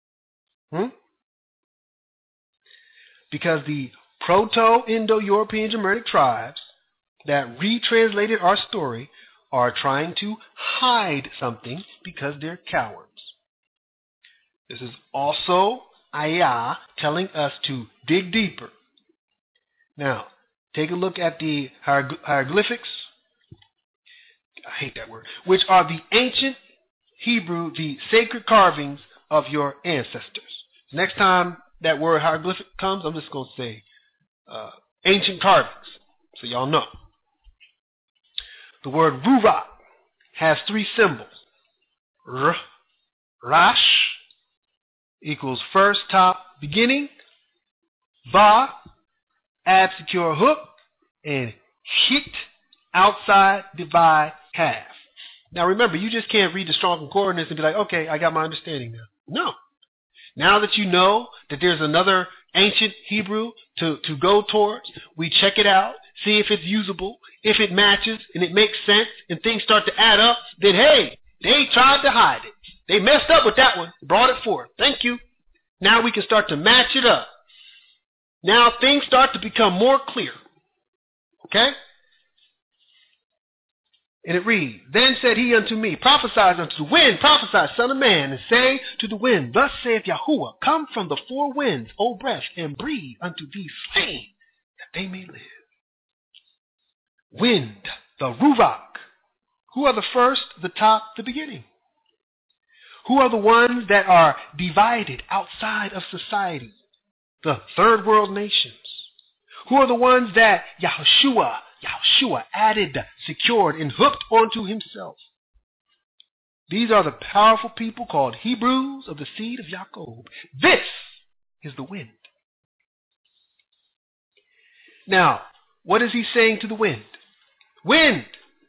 Because the Proto-Indo-European Germanic tribes that retranslated our story are trying to hide something because they're cowards. This is also Ayah telling us to dig deeper. Now, take a look at the hieroglyphics. I hate that word. Which are the ancient Hebrew, the sacred carvings of your ancestors. Next time that word hieroglyphic comes, I'm just going to say ancient carvings, so y'all know. The word ruach has 3 symbols. Rash equals first, top, beginning. Ba, add secure hook. And hit, outside, divide, half. Now remember, you just can't read the strong concordance and be like, okay, I got my understanding now. No. Now that you know that there's another ancient Hebrew to go towards, we check it out see if it's usable, if it matches and it makes sense and things start to add up, then hey, they tried to hide it. They messed up with that one, brought it forth. Thank you. Now we can start to match it up. Now things start to become more clear. Okay? And it reads, Then said he unto me, Prophesy unto the wind, prophesy, son of man, and say to the wind, Thus saith Yahuwah, Come from the four winds, O breath, and breathe unto these slain, that they may live. Wind, the Ruach. Who are the first, the top, the beginning? Who are the ones that are divided outside of society? The third world nations. Who are the ones that Yahushua added, secured, and hooked onto himself? These are the powerful people called Hebrews of the seed of Jacob. This is the wind. Now, what is he saying to the wind? Wind,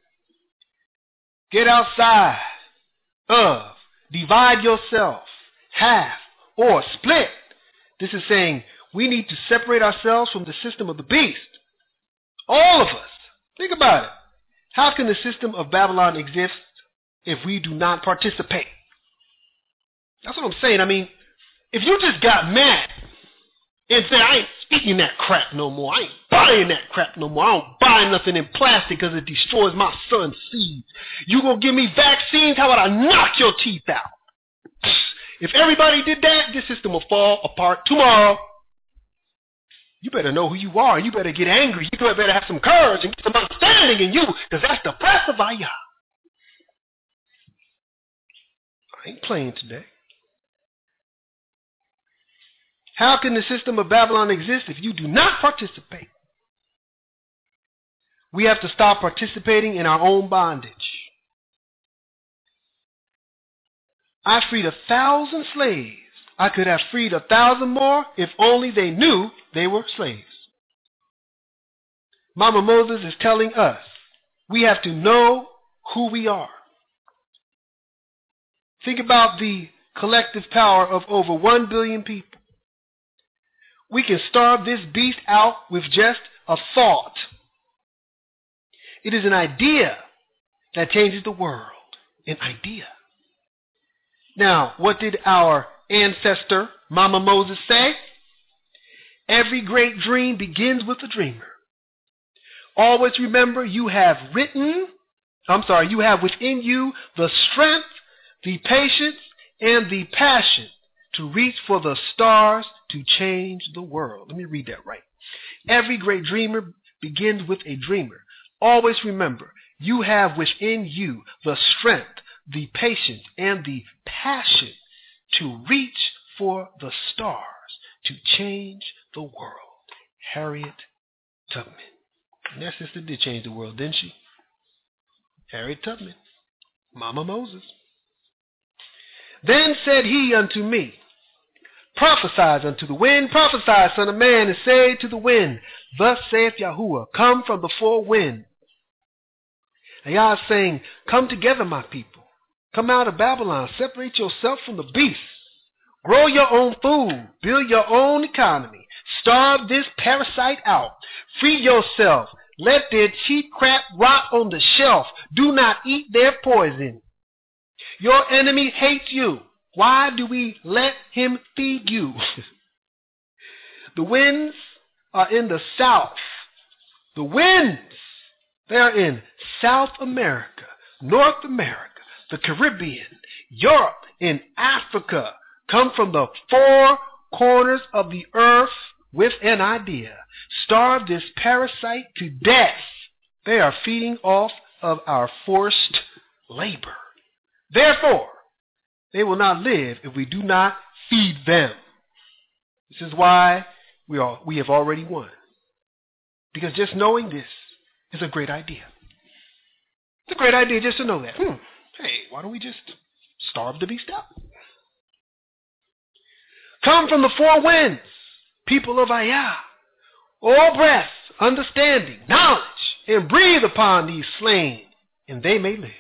get outside of, divide yourself, half, or split. This is saying we need to separate ourselves from the system of the beast. All of us. Think about it. How can the system of Babylon exist if we do not participate? That's what I'm saying. I mean, if you just got mad and said, I ain't speaking that crap no more. I ain't buying that crap no more. I don't buy nothing in plastic because it destroys my son's seeds. You gonna give me vaccines? How about I knock your teeth out? If everybody did that, this system will fall apart tomorrow. You better know who you are. You better get angry. You better have some courage and get some understanding in you, because that's the breath of Ayah. I ain't playing today. How can the system of Babylon exist if you do not participate? We have to stop participating in our own bondage. I freed 1,000 slaves. I could have freed 1,000 more if only they knew they were slaves. Mama Moses is telling us we have to know who we are. Think about the collective power of over 1 billion people. We can starve this beast out with just a thought. It is an idea that changes the world. An idea. Now, what did our ancestor, Mama Moses, say? Every great dream begins with a dreamer. Always remember you have within you the strength, the patience, and the passion to reach for the stars to change the world. Let me read that right. Every great dreamer begins with a dreamer. Always remember you have within you the strength, the patience, and the passion to reach for the stars to change the world. Harriet Tubman. And that sister did change the world, didn't she? Harriet Tubman. Mama Moses. Then said he unto me, Prophesy unto the wind, prophesy, son of man, and say to the wind, Thus saith Yahuwah, Come from the four winds. And Yah is saying, come together, my people. Come out of Babylon. Separate yourself from the beast. Grow your own food. Build your own economy. Starve this parasite out. Free yourself. Let their cheap crap rot on the shelf. Do not eat their poison. Your enemy hates you. Why do we let him feed you? The winds are in the south. The winds, they are in South America, North America, the Caribbean, Europe, and Africa. Come from the four corners of the earth with an idea. Starve this parasite to death. They are feeding off of our forced labor. Therefore, they will not live if we do not feed them. This is why we have already won. Because just knowing this is a great idea. It's a great idea just to know that. Hey, why don't we just starve the beast out? Come from the four winds, people of Ayah, all breath, understanding, knowledge, and breathe upon these slain, and they may live.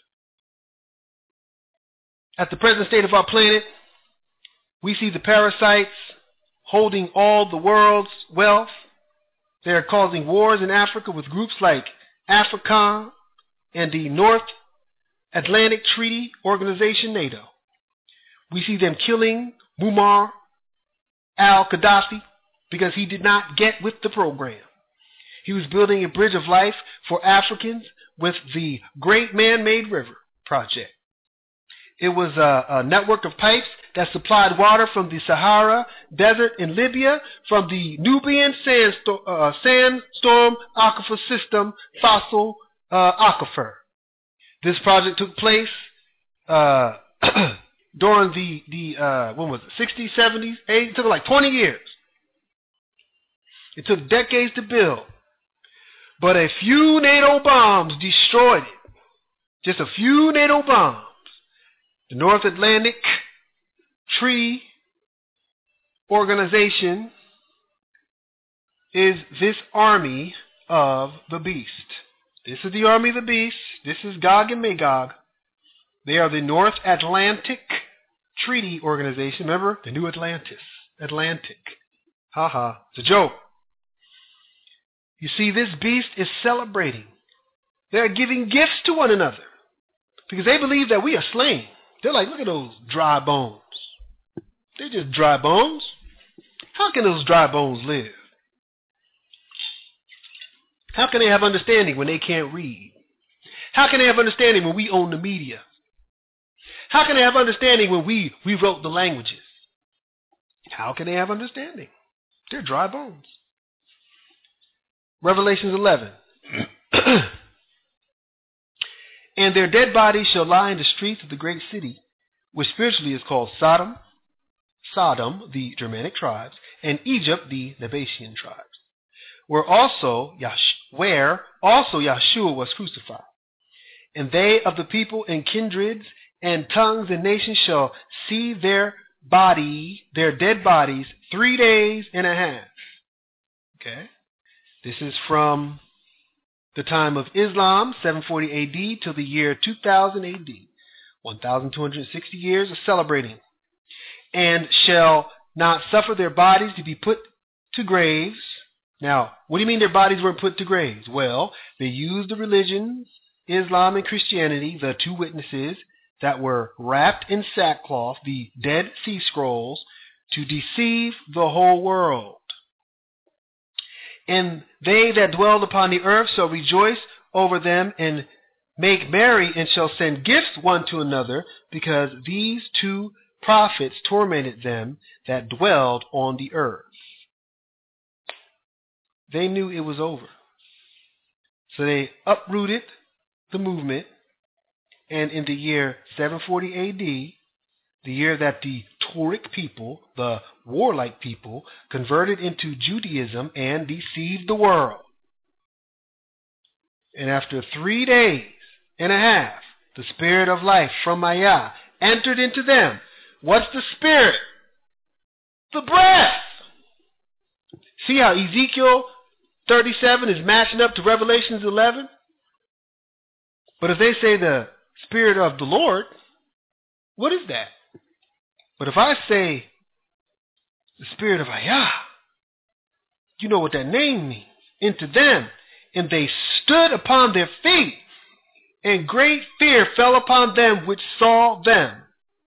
At the present state of our planet, we see the parasites holding all the world's wealth, They are causing wars in Africa with groups like AFRICOM and the North Atlantic Treaty Organization, NATO. We see them killing Muammar al-Gaddafi because he did not get with the program. He was building a bridge of life for Africans with the Great Man-Made River Project. It was a network of pipes that supplied water from the Sahara Desert in Libya from the Nubian sandstorm aquifer system, fossil aquifer. This project took place during the when was it, 60s, 70s, 80s? It took like 20 years. It took decades to build. But a few NATO bombs destroyed it. Just a few NATO bombs. The North Atlantic Treaty Organization is this army of the beast. This is the army of the beast. This is Gog and Magog. They are the North Atlantic Treaty Organization. Remember? The New Atlantis. Atlantic. Ha. It's a joke. You see, this beast is celebrating. They're giving gifts to one another because they believe that we are slain. They're like, look at those dry bones. They're just dry bones. How can those dry bones live? How can they have understanding when they can't read? How can they have understanding when we own the media? How can they have understanding when we wrote the languages? How can they have understanding? They're dry bones. Revelations 11. And their dead bodies shall lie in the streets of the great city, which spiritually is called Sodom, the Germanic tribes, and Egypt, the Nabatean tribes, where also Yahshua was crucified. And they of the people and kindreds and tongues and nations shall see their dead bodies 3 days and a half. Okay? This is from the time of Islam, 740 AD, till the year 2000 AD. 1,260 years of celebrating. And shall not suffer their bodies to be put to graves. Now, what do you mean their bodies weren't put to graves? Well, they used the religions, Islam and Christianity, the two witnesses that were wrapped in sackcloth, the Dead Sea Scrolls, to deceive the whole world. And they that dwell upon the earth shall rejoice over them and make merry, and shall send gifts one to another, because these two prophets tormented them that dwelled on the earth. They knew it was over. So they uprooted the movement, and in the year 740 AD, the year that the Tauric people, the warlike people, converted into Judaism and deceived the world. And after 3 days and a half, the spirit of life from Maya entered into them. What's the spirit? The breath. See how Ezekiel 37 is matching up to Revelations 11? But if they say the spirit of the Lord, what is that? But if I say the spirit of Ayah, you know what that name means. Into them. And they stood upon their feet, and great fear fell upon them which saw them.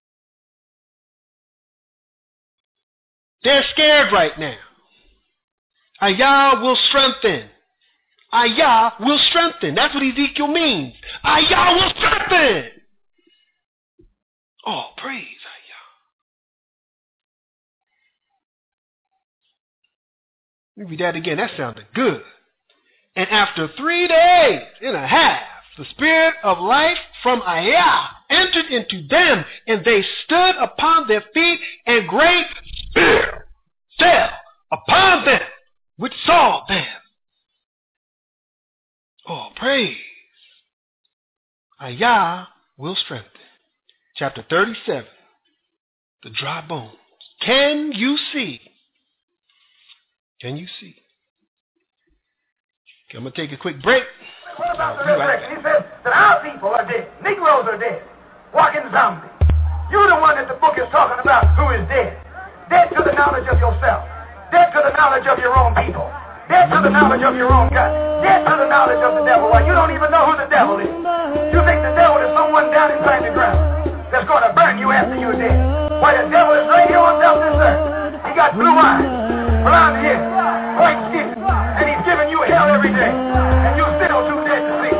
They're scared right now. Ayah will strengthen. Ayah will strengthen. That's what Ezekiel means. Ayah will strengthen. Oh, praise Ayah. Let me read that again. That sounded good. And after 3 days and a half, the spirit of life from Ayah entered into them, and they stood upon their feet, and great fear fell upon them which saw them. Oh, praise. Ayah will strengthen. Chapter 37, the dry bones. Can you see? Can you see? Okay, I'm going to take a quick break. What about the resurrection? He says that our people are dead. Negroes are dead. Walking zombies. You're the one that the book is talking about who is dead. Dead to the knowledge of yourself. Dead to the knowledge of your own people. Dead to the knowledge of your own God. Dead to the knowledge of the devil. Why, you don't even know who the devil is. You think the devil is someone down inside the ground that's going to burn you after you're dead. Why, the devil is right here on top of this earth. He got blue eyes, blonde hair, white skin, and he's giving you hell every day. And you're still too dead to see it.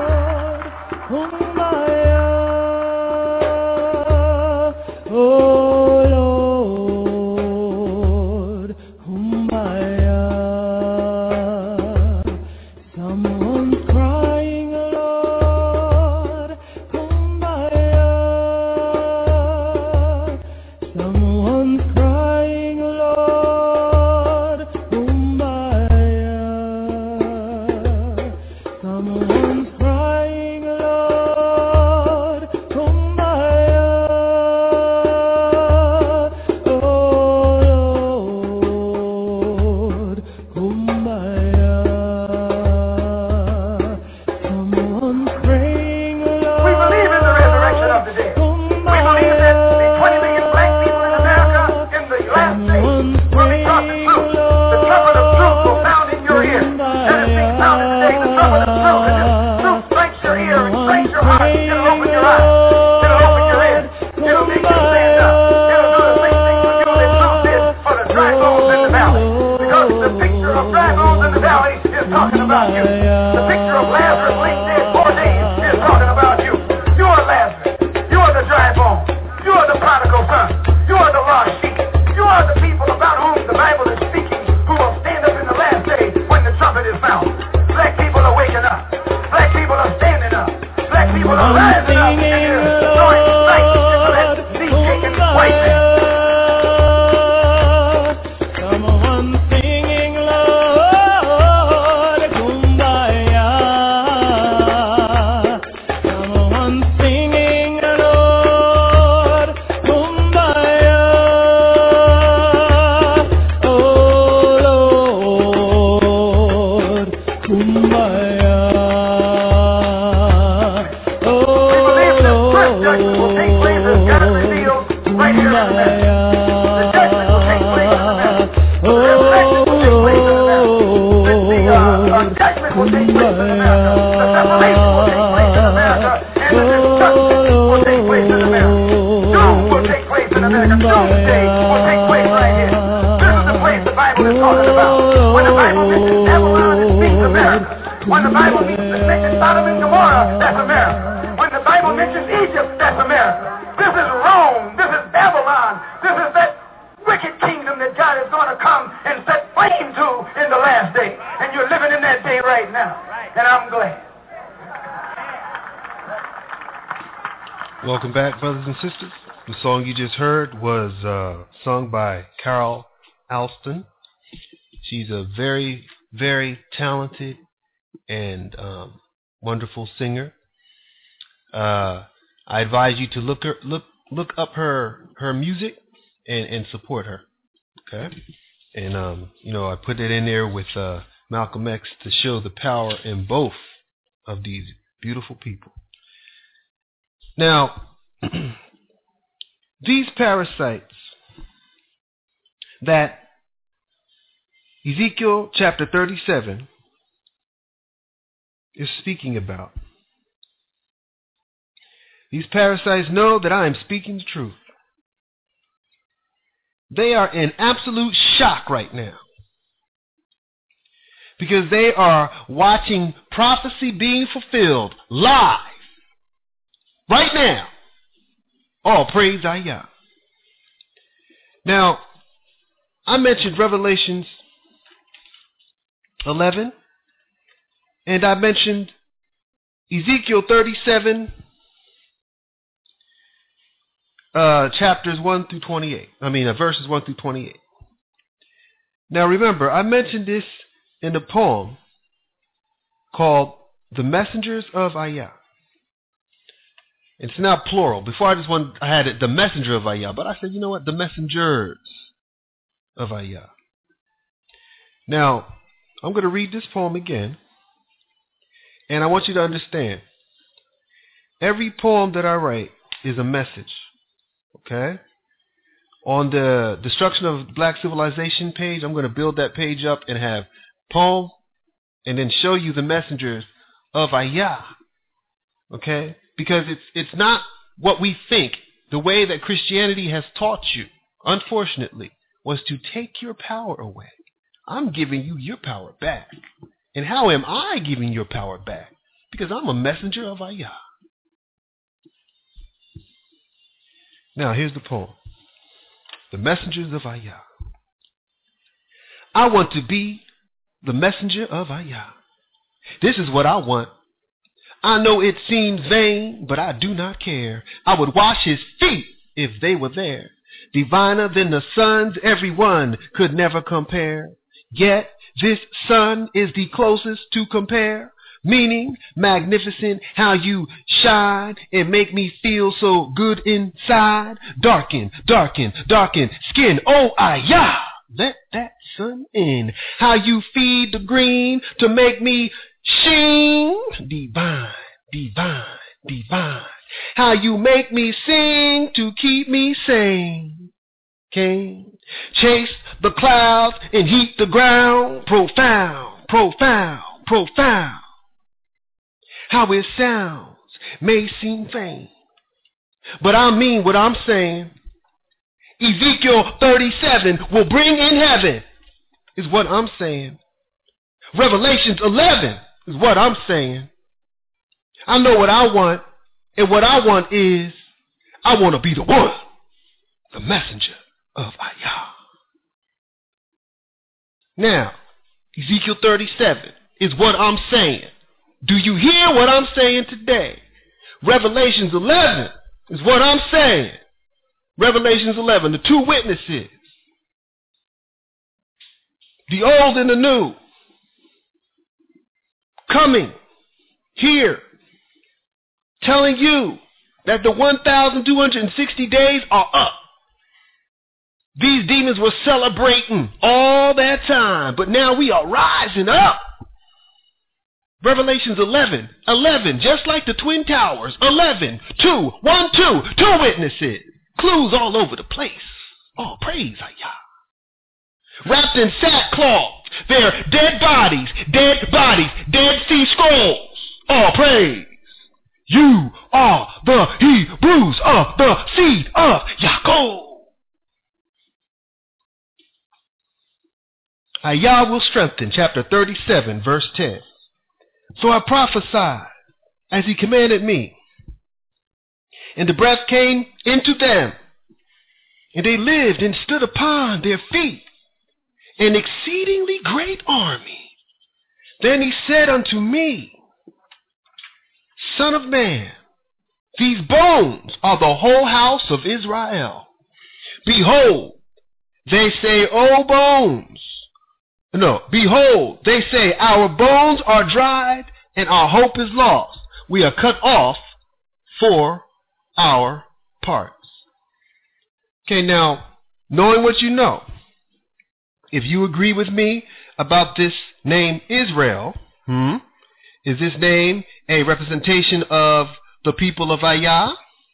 Welcome back, brothers and sisters. The song you just heard was sung by Carol Alston. She's a very, very talented and wonderful singer. I advise you to look up her music and support her. Okay, and I put it in there with Malcolm X to show the power in both of these beautiful people. Now, these parasites that Ezekiel chapter 37 is speaking about, these parasites know that I am speaking the truth. They are in absolute shock right now because they are watching prophecy being fulfilled live. Right now. All praise Ayah. Now, I mentioned Revelations 11, and I mentioned Ezekiel 37, chapters 1 through 28. Verses 1 through 28. Now remember, I mentioned this in a poem called The Messengers of Ayah. It's not plural. Before I had it, the messenger of Ayah. But I said, you know what? The messengers of Ayah. Now, I'm going to read this poem again. And I want you to understand. Every poem that I write is a message. Okay? On the Destruction of Black Civilization page, I'm going to build that page up and have poem and then show you the messengers of Ayah. Okay? Because it's not what we think. The way that Christianity has taught you, unfortunately, was to take your power away. I'm giving you your power back. And how am I giving your power back? Because I'm a messenger of Ayah. Now, here's the poem. The Messengers of Ayah. I want to be the messenger of Ayah. This is what I want. I know it seems vain, but I do not care. I would wash his feet if they were there. Diviner than the suns, everyone could never compare. Yet this sun is the closest to compare. Meaning, magnificent, how you shine and make me feel so good inside. Darken, darken, darken skin. Oh, Ayah, let that sun in. How you feed the green to make me sheen. Divine, divine, divine. How you make me sing to keep me sane. King, chase the clouds and heat the ground. Profound, profound, profound. How it sounds may seem vain, but I mean what I'm saying. Ezekiel 37 will bring in heaven, is what I'm saying. Revelations 11 is what I'm saying. I know what I want, and what I want is, I want to be the one, the messenger of Ayah. Now, Ezekiel 37 is what I'm saying. Do you hear what I'm saying today? Revelations 11 is what I'm saying. Revelations 11, the two witnesses. The old and the new. Coming here. Telling you that the 1,260 days are up. These demons were celebrating all that time, but now we are rising up. Revelations 11, just like the Twin Towers, 11, 2, 1, 2, two witnesses. Clues all over the place. Oh, praise Ayah. Wrapped in sackcloth, their dead bodies, Dead Sea Scrolls. Oh, praise. You are the Hebrews of the seed of Yaakov. Ayah will strengthen, chapter 37, verse 10. So I prophesied as he commanded me. And the breath came into them. And they lived and stood upon their feet, an exceedingly great army. Then he said unto me, Son of man, these bones are the whole house of Israel. Behold, they say, O bones. No, behold, they say, our bones are dried and our hope is lost. We are cut off for our parts. Okay, now, knowing what you know, if you agree with me about this name Israel, is this name a representation of the people of Ayah?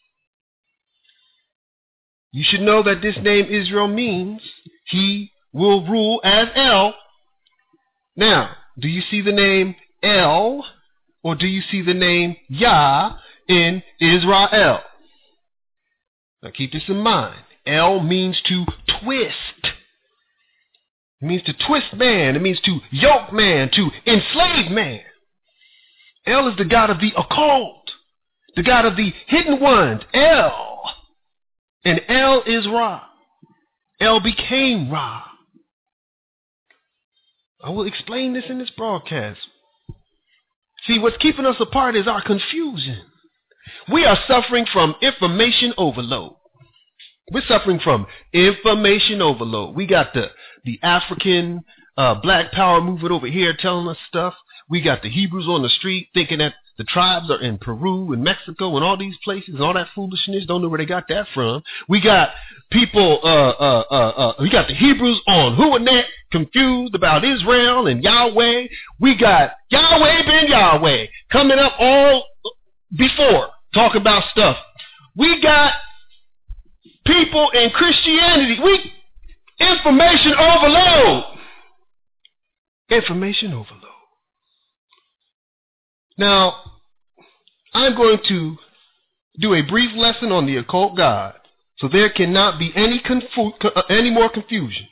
You should know that this name Israel means he will rule as El. Now, do you see the name El or do you see the name Yah in Israel? Now keep this in mind. El means to twist. It means to twist man. It means to yoke man, to enslave man. El is the God of the occult, the God of the hidden ones. El. And El is Ra. El became Ra. I will explain this in this broadcast. See, what's keeping us apart is our confusion. We are suffering from information overload. We're suffering from information overload. We got the African Black Power movement over here telling us stuff. We got the Hebrews on the street thinking that the tribes are in Peru and Mexico and all these places and all that foolishness. Don't know where they got that from. We got people, we got the Hebrews on Huanet confused about Israel and Yahweh. We got Yahweh ben Yahweh coming up all before talking about stuff. We got people in Christianity. Information overload. Information overload. Now, I'm going to do a brief lesson on the occult God, so there cannot be any more confusion.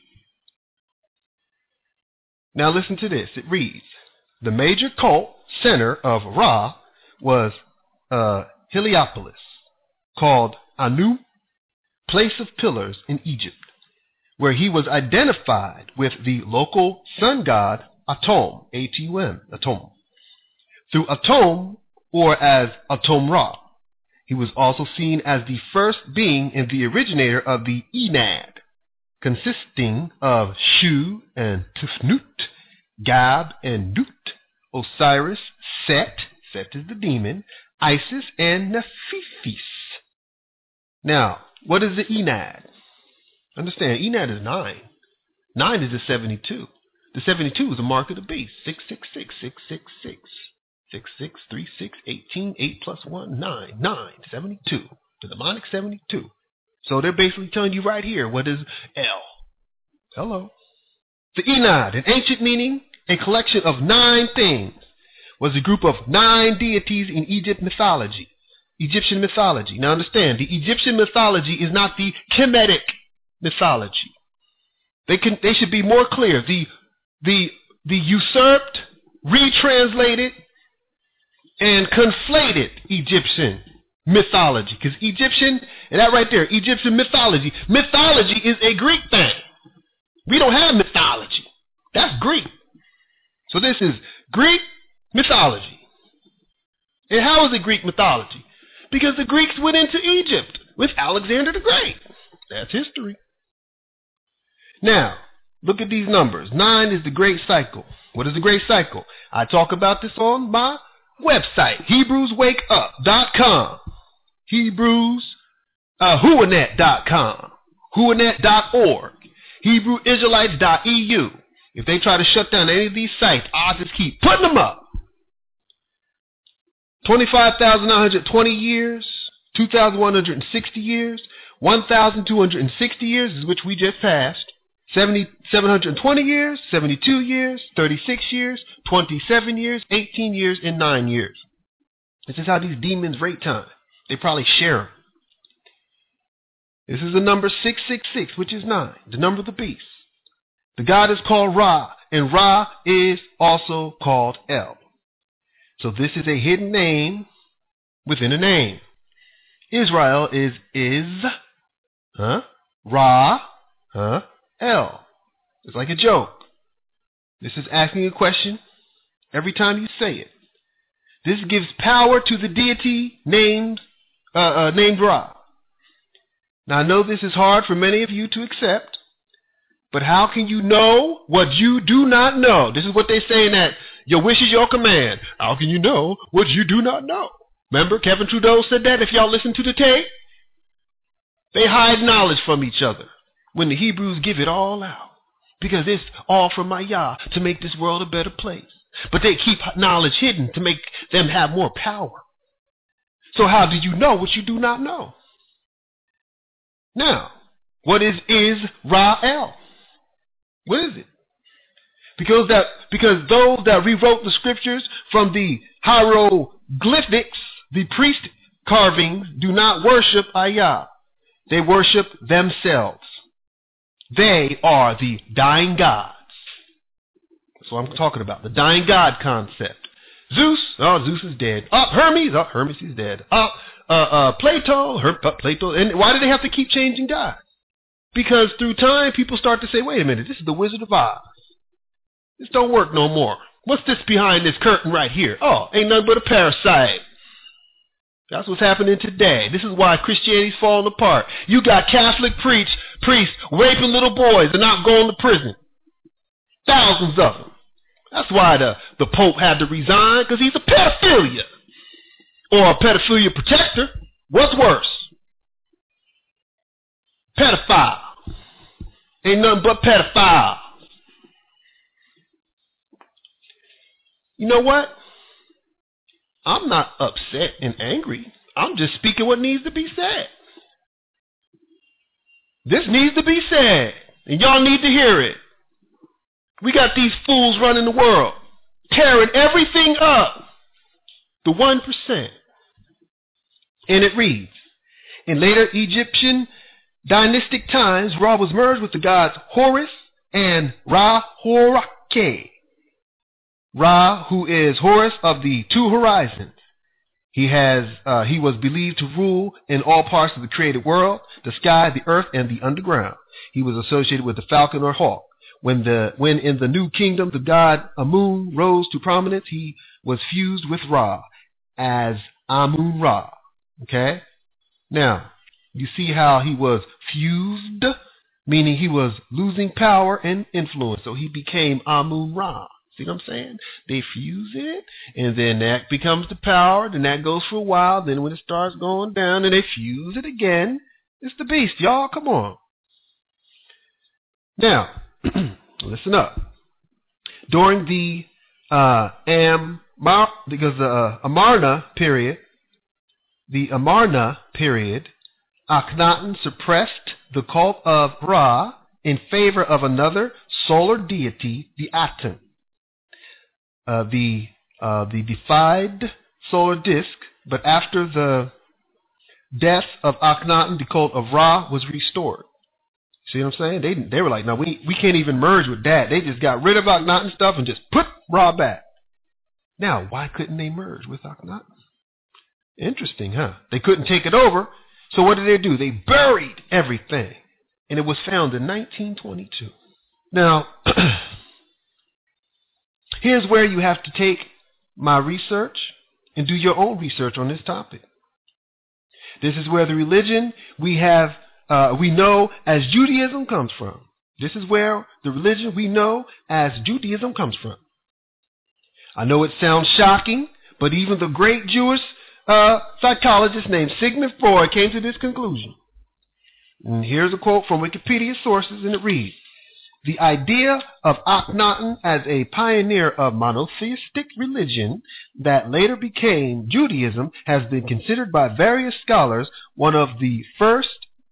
Now listen to this. It reads, the major cult center of Ra was Heliopolis, called Anu, place of pillars in Egypt, where he was identified with the local sun god Atum, A-T-U-M, Atum. Through Atum, or as Atum Ra, he was also seen as the first being and the originator of the Enad, consisting of Shu and Tefnut, Gab and Nut, Osiris, Set is the demon, Isis, and Nephthys. Now, what is the Enad? Understand, Enad is 9. 9 is the 72. The 72 is a mark of the beast. 666, 666. 66, 36, 18, 8 plus 1, 9. 9, 72. The demonic 72. So they're basically telling you right here, what is El? Hello. The Enad, an ancient meaning, a collection of 9 things, was a group of 9 deities in Egyptian mythology. Now understand, the Egyptian mythology is not the Kemetic mythology. They should be more clear. The usurped, retranslated, and conflated Egyptian mythology. Because Egyptian, and that right there, Egyptian mythology. Mythology is a Greek thing. We don't have mythology. That's Greek. So this is Greek mythology. And how is it Greek mythology? Because the Greeks went into Egypt with Alexander the Great. That's history. Now, look at these numbers. 9 is the Great Cycle. What is the Great Cycle? I talk about this on my website, HebrewsWakeUp.com. Huanet.com. Huanet.org. HebrewIsraelites.eu. If they try to shut down any of these sites, I'll just keep putting them up. 25,920 years, 2,160 years, 1,260 years, is which we just passed, 720 years, 72 years, 36 years, 27 years, 18 years, and 9 years. This is how these demons rate time. They probably share them. This is the number 666, which is 9, the number of the beast. The god is called Ra, and Ra is also called El. So this is a hidden name within a name. Israel is Ra, El. It's like a joke. This is asking a question every time you say it. This gives power to the deity named Ra. Now I know this is hard for many of you to accept, but how can you know what you do not know? This is what they say in that your wish is your command. How can you know what you do not know? Remember, Kevin Trudeau said that if y'all listen to the tape. They hide knowledge from each other when the Hebrews give it all out. Because it's all from my Yah to make this world a better place. But they keep knowledge hidden to make them have more power. So how do you know what you do not know? Now, what is Israel? What is it? Because those that rewrote the scriptures from the hieroglyphics, the priest carvings, do not worship Ayah. They worship themselves. They are the dying gods. That's what I'm talking about. The dying god concept. Zeus, Zeus is dead. Hermes, Hermes is dead. Plato, Plato. And why do they have to keep changing gods? Because through time, people start to say, wait a minute, this is the Wizard of Oz. This don't work no more. What's this behind this curtain right here? Oh, ain't nothing but a parasite. That's what's happening today. This is why Christianity's falling apart. You got Catholic priests raping little boys and not going to prison. Thousands of them. That's why the Pope had to resign, because he's a pedophilia. Or a pedophilia protector. What's worse? Pedophile. Ain't nothing but pedophile. You know what? I'm not upset and angry. I'm just speaking what needs to be said. This needs to be said. And y'all need to hear it. We got these fools running the world, tearing everything up. The 1%. And it reads, in later Egyptian dynastic times, Ra was merged with the gods Horus and Ra-Horakhti. Ra, who is Horus of the two horizons. He was believed to rule in all parts of the created world, the sky, the earth, and the underground. He was associated with the falcon or hawk. When in the new kingdom the god Amun rose to prominence, he was fused with Ra as Amun-Ra. Okay? Now, you see how he was fused, meaning he was losing power and influence. So he became Amun-Ra. See what I'm saying? They fuse it, and then that becomes the power. Then that goes for a while. Then when it starts going down, and they fuse it again, it's the beast, y'all. Come on. Now, listen up. During the Amarna period, Akhenaten suppressed the cult of Ra in favor of another solar deity, the Aten. The defied solar disk, but after the death of Akhenaten, the cult of Ra was restored. See what I'm saying? They were like, no, we can't even merge with that. They just got rid of Akhenaten stuff and just put Ra back. Now, why couldn't they merge with Akhenaten? Interesting, huh? They couldn't take it over, so what did they do? They buried everything, and it was found in 1922. Now, here's where you have to take my research and do your own research on this topic. This is where the religion we know as Judaism comes from. This is where the religion we know as Judaism comes from. I know it sounds shocking, but even the great Jewish psychologist named Sigmund Freud came to this conclusion. And here's a quote from Wikipedia sources, and it reads, the idea of Akhenaten as a pioneer of monotheistic religion that later became Judaism has been considered by various scholars. One of the first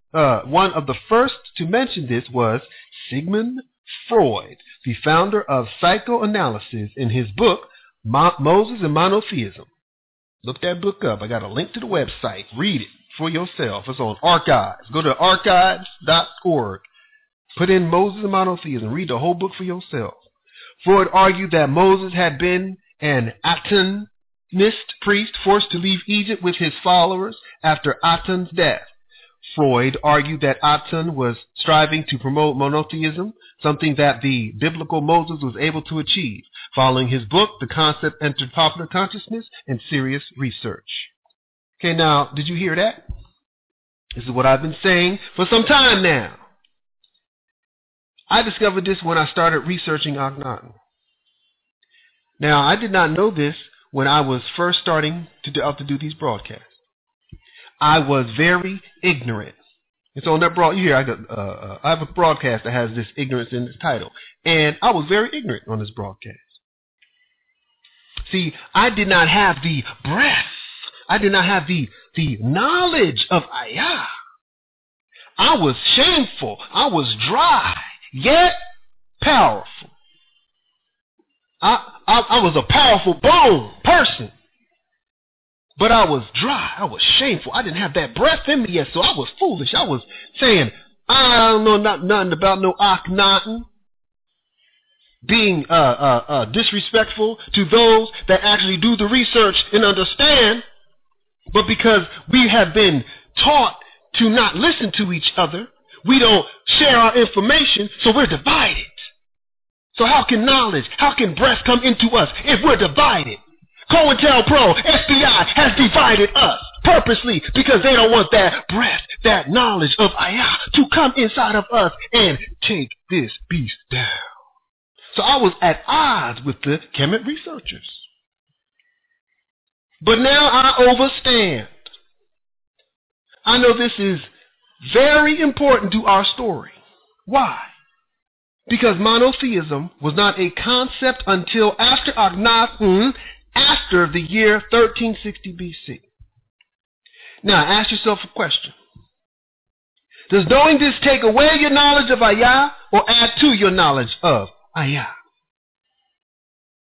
to mention this was Sigmund Freud, the founder of psychoanalysis, in his book Moses and Monotheism. Look that book up. I got a link to the website. Read it for yourself. It's on Archives. Go to archives.org. Put in Moses and Monotheism. Read the whole book for yourself. Freud argued that Moses had been an Atenist priest forced to leave Egypt with his followers after Aten's death. Freud argued that Aten was striving to promote monotheism, something that the biblical Moses was able to achieve. Following his book, the concept entered popular consciousness and serious research. Okay, now, did you hear that? This is what I've been saying for some time now. I discovered this when I started researching Akhenaten. Now, I did not know this when I was first starting to do these broadcasts. I was very ignorant. It's on that broad. You hear, I have a broadcast that has this ignorance in its title, and I was very ignorant on this broadcast. See, I did not have the breath. I did not have the knowledge of Ayah. I was shameful. I was dry, yet powerful. I was a powerful bone person. But I was dry. I was shameful. I didn't have that breath in me yet, so I was foolish. I was saying, I don't know nothing about no Akhenaten. Being disrespectful to those that actually do the research and understand. But because we have been taught to not listen to each other, we don't share our information, so we're divided. So how can knowledge, how can breath come into us if we're divided? COINTELPRO, FBI has divided us purposely because they don't want that breath, that knowledge of Ayah to come inside of us and take this beast down. So I was at odds with the Kemet researchers. But now I overstand. I know this is very important to our story. Why? Because monotheism was not a concept until after Akhenaten, after the year 1360 BC. Now, ask yourself a question. Does knowing this take away your knowledge of Ayah or add to your knowledge of Ayah?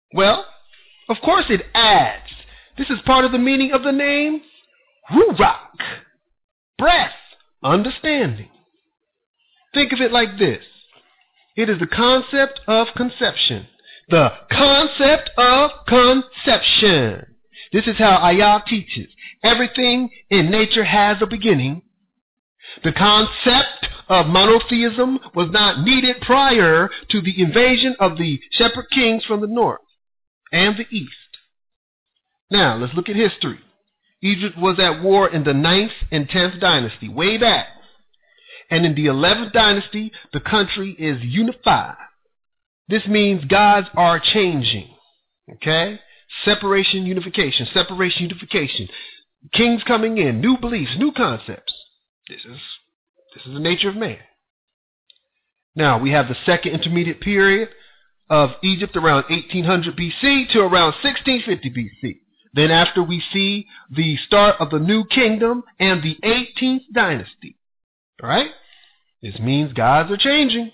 Well, of course it adds. This is part of the meaning of the name Ruach. Breath, understanding. Think of it like this. It is the concept of conception. The concept of conception. This is how Ayah teaches. Everything in nature has a beginning. The concept of monotheism was not needed prior to the invasion of the shepherd kings from the north and the east. Now, let's look at history. Egypt was at war in the 9th and 10th dynasty, way back. And in the 11th dynasty, the country is unified. This means gods are changing. Okay? Separation, unification. Separation, unification. Kings coming in, new beliefs, new concepts. This is the nature of man. Now, we have the second intermediate period of Egypt around 1800 BC to around 1650 BC. Then after we see the start of the new kingdom and the 18th dynasty. All right? This means gods are changing.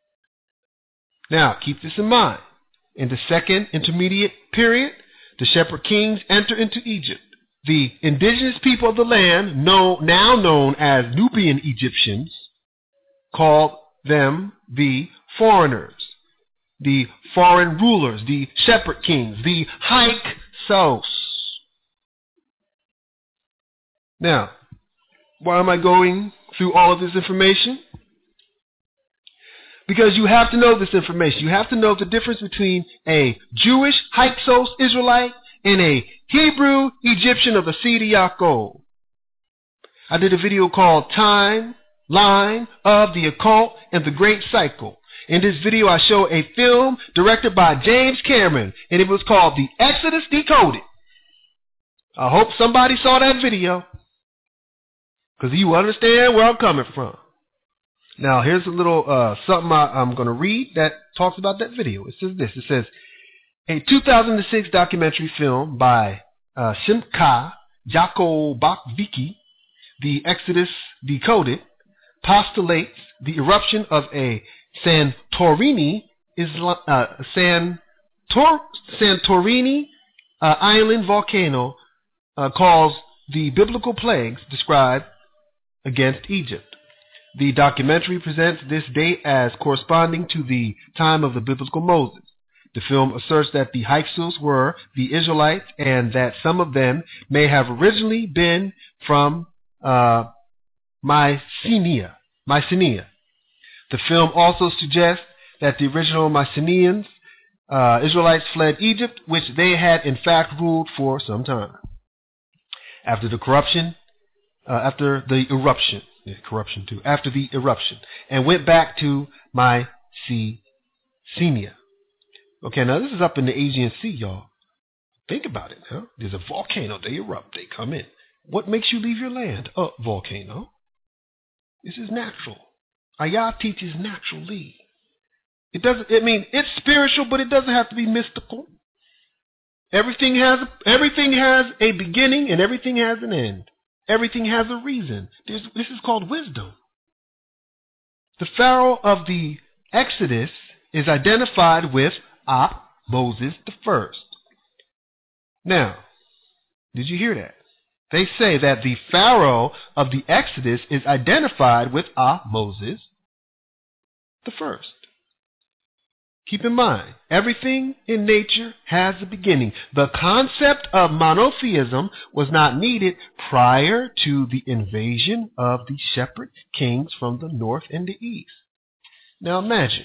Now, keep this in mind. In the second intermediate period, the shepherd kings enter into Egypt. The indigenous people of the land, now known as Nubian Egyptians, called them the foreigners, the foreign rulers, the shepherd kings, the Hyksos. Now, why am I going through all of this information? Because you have to know this information. You have to know the difference between a Jewish Hyksos Israelite and a Hebrew Egyptian of the seed of Yaakov. I did a video called Timeline of the Occult and the Great Cycle. In this video, I show a film directed by James Cameron, and it was called The Exodus Decoded. I hope somebody saw that video, because you understand where I'm coming from. Now, here's a little something I'm going to read that talks about that video. It says this. It says, a 2006 documentary film by Simcha Jakobovitsky, The Exodus Decoded, postulates the eruption of a Santorini island volcano caused the biblical plagues described against Egypt. The documentary presents this date as corresponding to the time of the biblical Moses. The film asserts that the Hyksos were the Israelites and that some of them may have originally been from Mycenae. The film also suggests that the original Mycenaeans, Israelites, fled Egypt, which they had in fact ruled for some time. After the eruption, and went back to Mycenae. Okay, now this is up in the Aegean Sea, y'all. Think about it, huh? There's a volcano, they erupt, they come in. What makes you leave your land? A volcano. This is natural. Ayah teaches naturally. It's spiritual, but it doesn't have to be mystical. Everything has a beginning and everything has an end. Everything has a reason. This is called wisdom. The Pharaoh of the Exodus is identified with Moses the first. Now, did you hear that? They say that the Pharaoh of the Exodus is identified with Moses the first. Keep in mind, everything in nature has a beginning. The concept of monotheism was not needed prior to the invasion of the shepherd kings from the north and the east. Now imagine,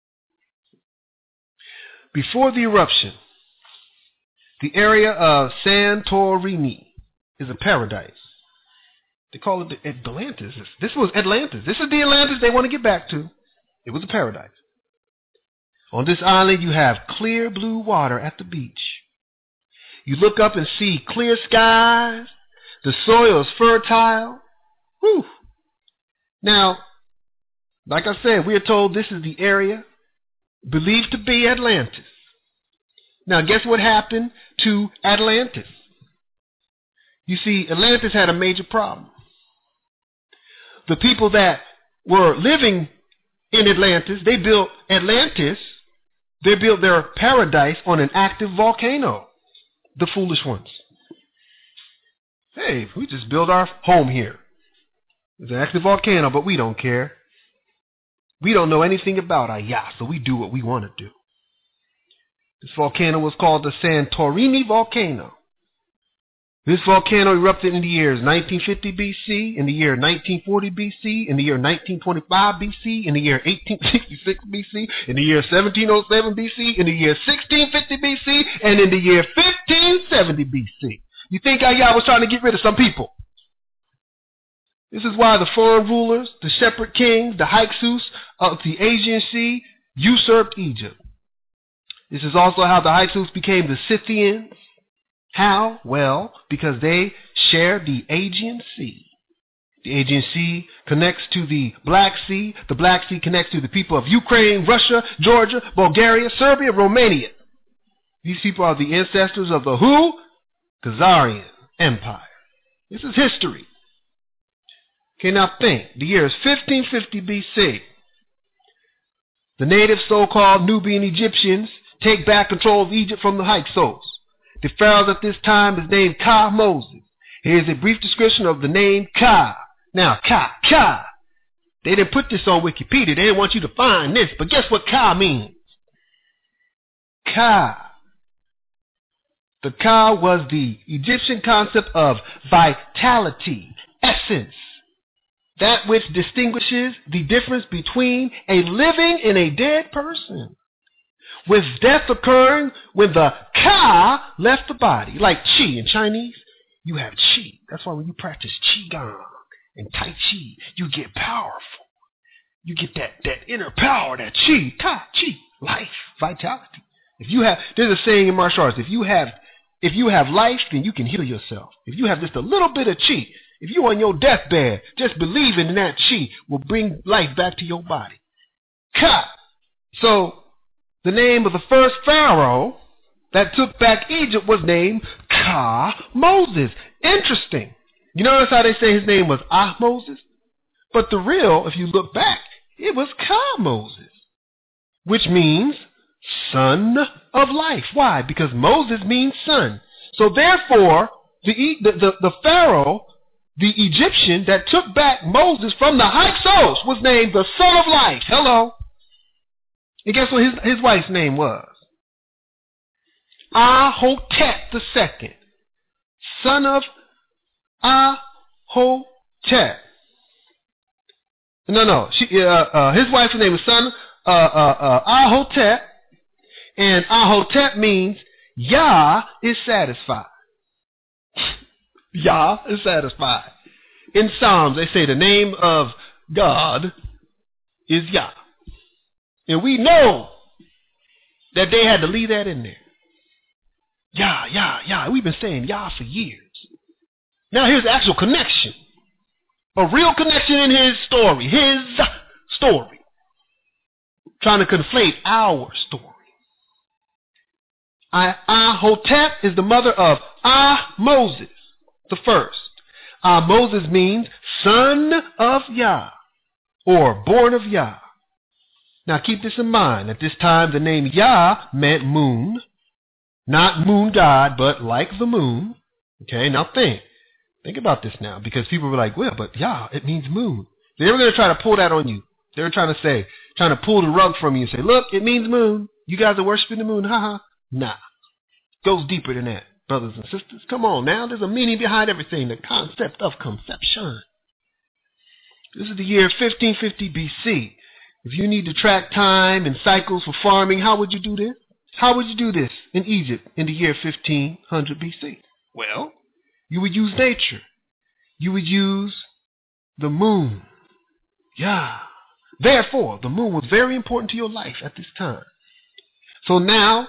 before the eruption, the area of Santorini is a paradise. They call it the Atlantis. This was Atlantis. This is the Atlantis they want to get back to. It was a paradise. On this island, you have clear blue water at the beach. You look up and see clear skies. The soil is fertile. Whew. Now, like I said, we are told this is the area believed to be Atlantis. Now, guess what happened to Atlantis? You see, Atlantis had a major problem. The people that were living in Atlantis, they built Atlantis They built their paradise on an active volcano. The foolish ones. Hey, we just build our home here. It's an active volcano, but we don't care. We don't know anything about Ayah, so we do what we want to do. This volcano was called the Santorini volcano. This volcano erupted in the years 1950 BC, in the year 1940 BC, in the year 1925 BC, in the year 1866 BC, in the year 1707 BC, in the year 1650 BC, and in the year 1570 BC. You think Ayah was trying to get rid of some people? This is why the foreign rulers, the shepherd kings, the Hyksos of the Aegean Sea usurped Egypt. This is also how the Hyksos became the Scythians. How? Well, because they share the Aegean Sea. The Aegean Sea connects to the Black Sea. The Black Sea connects to the people of Ukraine, Russia, Georgia, Bulgaria, Serbia, Romania. These people are the ancestors of the who? Khazarian Empire. This is history. Okay, now think. The year is 1550 BC. The native so-called Nubian Egyptians take back control of Egypt from the Hyksos. The pharaoh at this time is named Ka Moses. Here's a brief description of the name Ka. Now, Ka. They didn't put this on Wikipedia. They didn't want you to find this. But guess what Ka means? Ka. The Ka was the Egyptian concept of vitality, essence. That which distinguishes the difference between a living and a dead person. With death occurring when the Ka left the body. Like Qi in Chinese, you have Qi. That's why when you practice Qigong and Tai Chi, you get powerful. You get that inner power, that Qi, Ta, Qi, life, vitality. There's a saying in martial arts, if you have life, then you can heal yourself. If you have just a little bit of Qi, if you're on your deathbed, just believing in that Qi will bring life back to your body. Ka. So, the name of the first pharaoh that took back Egypt was named Ka Moses. Interesting. You notice how they say his name was Moses? But the real, if you look back, it was Ka Moses, which means son of life. Why? Because Moses means son. So therefore, the pharaoh, the Egyptian that took back Moses from the Hyksos was named the son of life. Hello. And guess what his wife's name was? Ahotep II, son of Ahotep. His wife's name was son Ahotep, and Ahotep means Yah is satisfied. Yah is satisfied. In Psalms, they say the name of God is Yah. And we know that they had to leave that in there. Yah. We've been saying Yah for years. Now here's the actual connection. A real connection in his story. His story. Trying to conflate our story. Ahotep is the mother of Moses, the first. Moses means son of Yah, or born of Yah. Now keep this in mind. At this time, the name Yah meant moon. Not moon god, but like the moon. Okay, now think. Think about this now, because people were like, well, but Yah, it means moon. They were going to try to pull that on you. They were trying to pull the rug from you and say, look, it means moon. You guys are worshiping the moon. Haha. Nah. It goes deeper than that, brothers and sisters. Come on now. There's a meaning behind everything. The concept of conception. This is the year 1550 BC. If you need to track time and cycles for farming, how would you do this? How would you do this in Egypt in the year 1500 BC? Well, you would use nature. You would use the moon. Yeah. Therefore, the moon was very important to your life at this time. So now,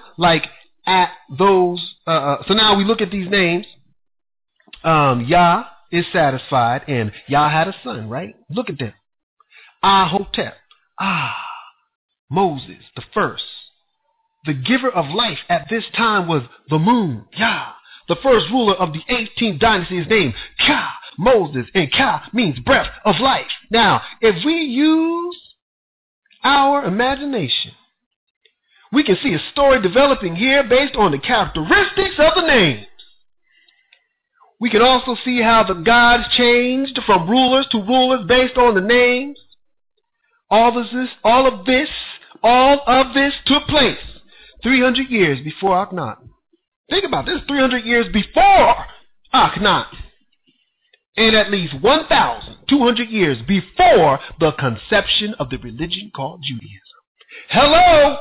so now we look at these names. Yah is satisfied, and Yah had a son, right? Look at them. Ahotep. Moses, the first. The giver of life at this time was the moon, Yah. The first ruler of the 18th dynasty is named Ka Moses, and Ka means breath of life. Now, if we use our imagination, We can see a story developing here based on the characteristics of the names. We can also see how the gods changed from rulers to rulers based on the names. All of this took place 300 years before Akhenaten. Think about this, 300 years before Akhenaten. And at least 1,200 years before the conception of the religion called Judaism. Hello!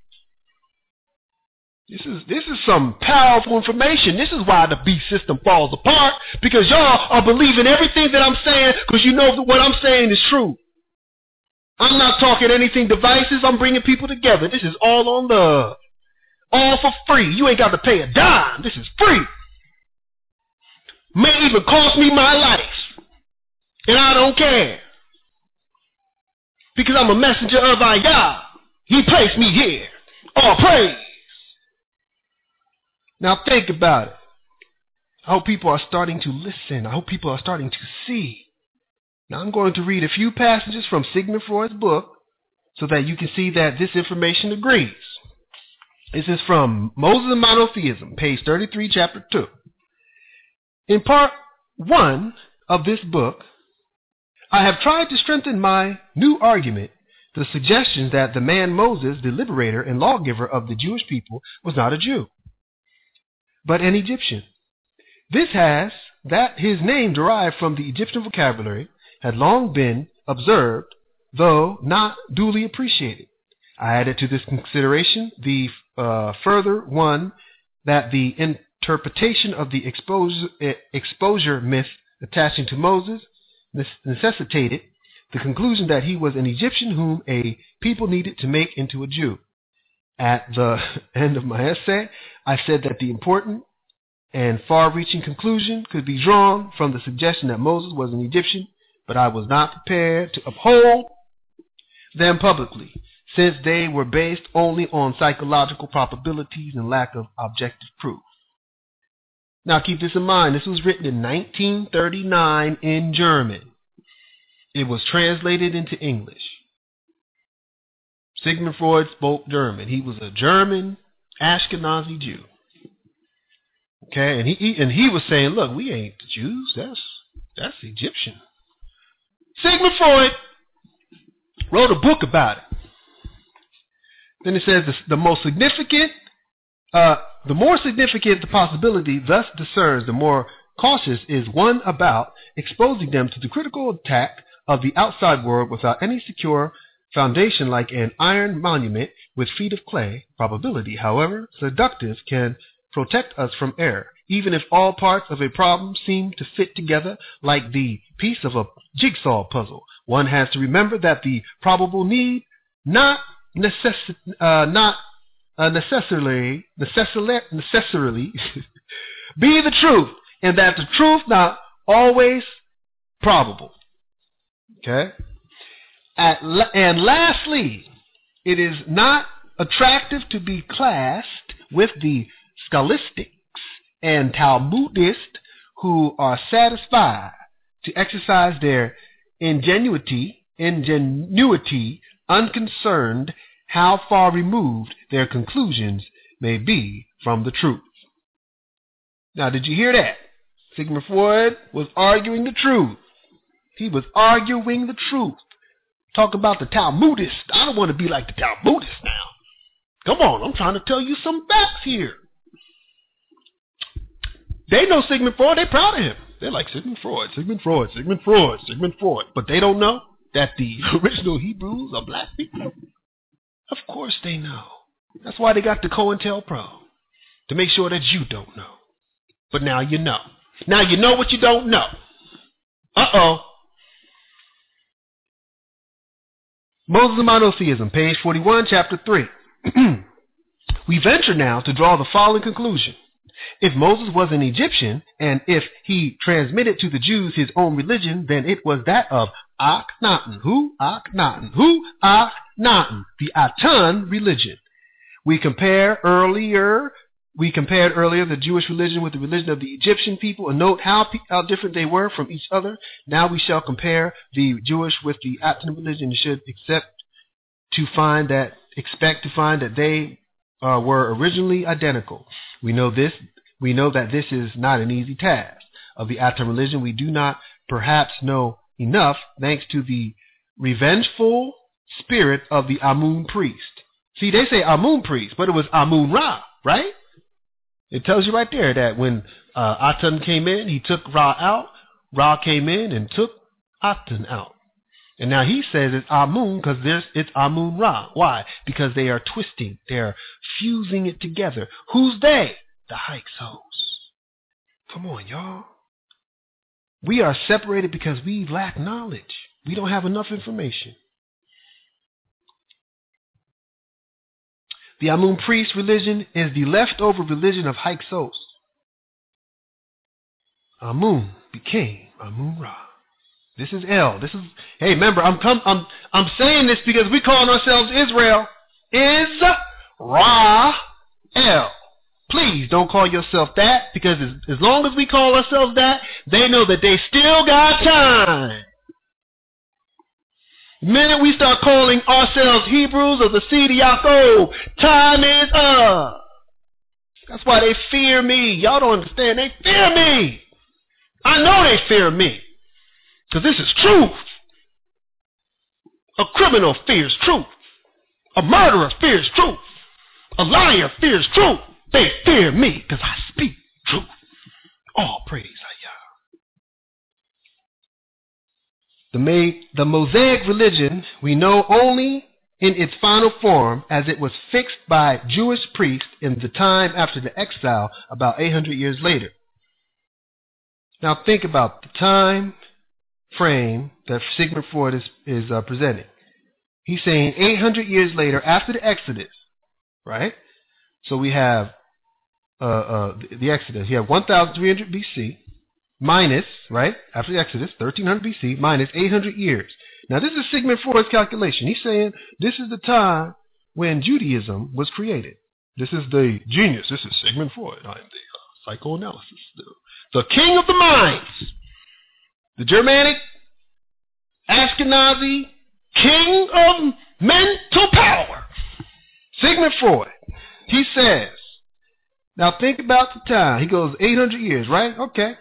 This is some powerful information. This is why the beast system falls apart, because y'all are believing everything that I'm saying because you know that what I'm saying is true. I'm not talking anything divisive. I'm bringing people together. This is all on love. All for free. You ain't got to pay a dime. This is free. May even cost me my life. And I don't care. Because I'm a messenger of Ayah. He placed me here. All praise. Now think about it. I hope people are starting to listen. I hope people are starting to see. Now I'm going to read a few passages from Sigmund Freud's book so that you can see that this information agrees. This is from Moses and Monotheism, page 33, chapter 2. In part 1 of this book, I have tried to strengthen my new argument, the suggestion that the man Moses, the liberator and lawgiver of the Jewish people, was not a Jew, but an Egyptian. This has, that his name derived from the Egyptian vocabulary, had long been observed, though not duly appreciated. I added to this consideration the further one that the interpretation of the exposure myth attaching to Moses necessitated the conclusion that he was an Egyptian whom a people needed to make into a Jew. At the end of my essay, I said that the important and far-reaching conclusion could be drawn from the suggestion that Moses was an Egyptian, but I was not prepared to uphold them publicly, since they were based only on psychological probabilities and lack of objective proof. Now keep this in mind, this was written in 1939 in German. It was translated into English. Sigmund Freud spoke German. He was a German Ashkenazi Jew. Okay, and he was saying, look, we ain't the Jews, that's Egyptian. Sigmund Freud wrote a book about it. Then it says the more significant the possibility thus discerns, the more cautious is one about exposing them to the critical attack of the outside world without any secure foundation like an iron monument with feet of clay. Probability, however seductive, can protect us from error, even if all parts of a problem seem to fit together like the piece of a jigsaw puzzle. One has to remember that the probable need not necessarily be the truth, and that the truth not always probable. Okay? And lastly, it is not attractive to be classed with the scholastics and Talmudists who are satisfied to exercise their ingenuity, unconcerned how far removed their conclusions may be from the truth. Now, did you hear that? Sigmund Freud was arguing the truth. He was arguing the truth. Talk about the Talmudists. I don't want to be like the Talmudists now. Come on, I'm trying to tell you some facts here. They know Sigmund Freud. They're proud of him. They're like Sigmund Freud. But they don't know that the original Hebrews are black people. Of course they know. That's why they got the COINTELPRO, to make sure that you don't know. But now you know. Now you know what you don't know. Uh-oh. Moses and Monotheism, page 41, chapter 3. We venture now to draw the following conclusion. If Moses was an Egyptian, and if he transmitted to the Jews his own religion, then it was that of Akhenaten. Who? Akhenaten. Who? Akhenaten. The Aten religion. We compared earlier the Jewish religion with the religion of the Egyptian people, and note how different they were from each other. Now we shall compare the Jewish with the Aten religion, and should expect to find that they were originally identical. We know that this is not an easy task. Of the Atum religion, we do not perhaps know enough, thanks to the revengeful spirit of the Amun priest. See, they say Amun priest, but it was Amun Ra, right? It tells you right there that when Atum came in, he took Ra out. Ra came in and took Atum out. And now he says it's Amun because it's Amun Ra. Why? Because they are twisting. They are fusing it together. Who's they? The Hyksos. Come on, y'all. We are separated because we lack knowledge. We don't have enough information. The Amun priest religion is the leftover religion of Hyksos. Amun became Amun Ra. This is El. Hey, remember, I'm saying this because we call ourselves Israel. Is-Ra-El. Please don't call yourself that, because as long as we call ourselves that, they know that they still got time. The minute we start calling ourselves Hebrews of the seed of Yaakov, time is up. That's why they fear me. Y'all don't understand. They fear me. I know they fear me. Because this is truth. A criminal fears truth. A murderer fears truth. A liar fears truth. They fear me because I speak truth. All praise Yah. The Mosaic religion we know only in its final form, as it was fixed by Jewish priests in the time after the exile about 800 years later. Now think about the time frame that Sigmund Freud is presenting. He's saying 800 years later after the Exodus, right? So we have the Exodus. You have 1,300 BC minus, right, after the Exodus, 1,300 BC minus 800 years. Now this is Sigmund Freud's calculation. He's saying this is the time when Judaism was created. This is the genius. This is Sigmund Freud. I'm the psychoanalysis. The king of the minds. The Germanic, Ashkenazi, king of mental power. Sigmund Freud. He says, now think about the time. He goes 800 years, right? Okay.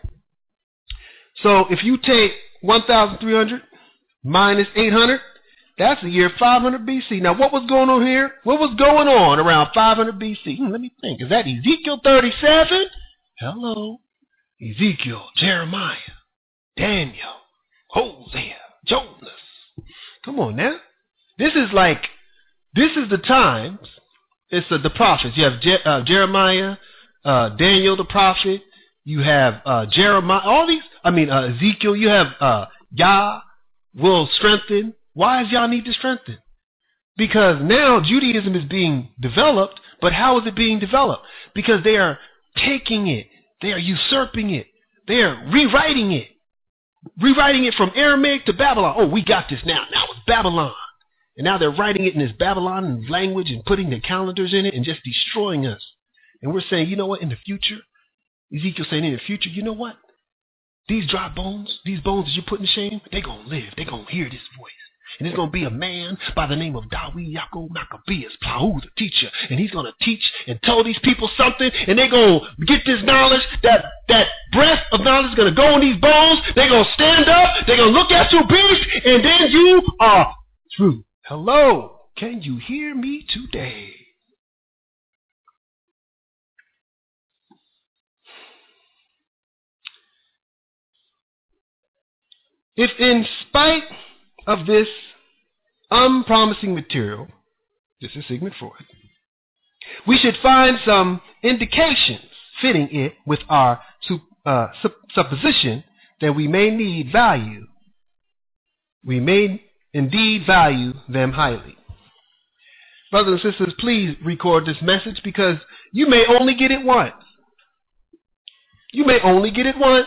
So if you take 1,300 minus 800, that's the year 500 BC. Now what was going on here? What was going on around 500 BC? Let me think. Is that Ezekiel 37? Hello. Ezekiel, Jeremiah, Daniel, Hosea, Jonas. Come on now. This is the times. It's the prophets. You have Jeremiah, Daniel the prophet. You have Jeremiah. Ezekiel. You have Yah will strengthen. Why does Yah need to strengthen? Because now Judaism is being developed, but how is it being developed? Because they are taking it. They are usurping it. They are rewriting it. Rewriting it from Aramaic to Babylon. Oh, we got this now. Now it's Babylon. And now they're writing it in this Babylon language and putting the calendars in it and just destroying us. And we're saying, you know what, in the future, Ezekiel saying in the future, you know what? These dry bones, these bones that you put in shame, they're going to live. They're going to hear this voice. And there's going to be a man by the name of Dawid Yaakov Maccabeus, Plahu, the teacher. And he's going to teach and tell these people something. And they're going to get this knowledge, that breath of knowledge is going to go in these bones. They're going to stand up. They're going to look at you, beast. And then you are true. Hello. Can you hear me today? If in spite of this unpromising material, this is Sigmund Freud, we should find some indications fitting it with our supposition that we may indeed value them highly. Brothers and sisters, please record this message because you may only get it once. You may only get it once.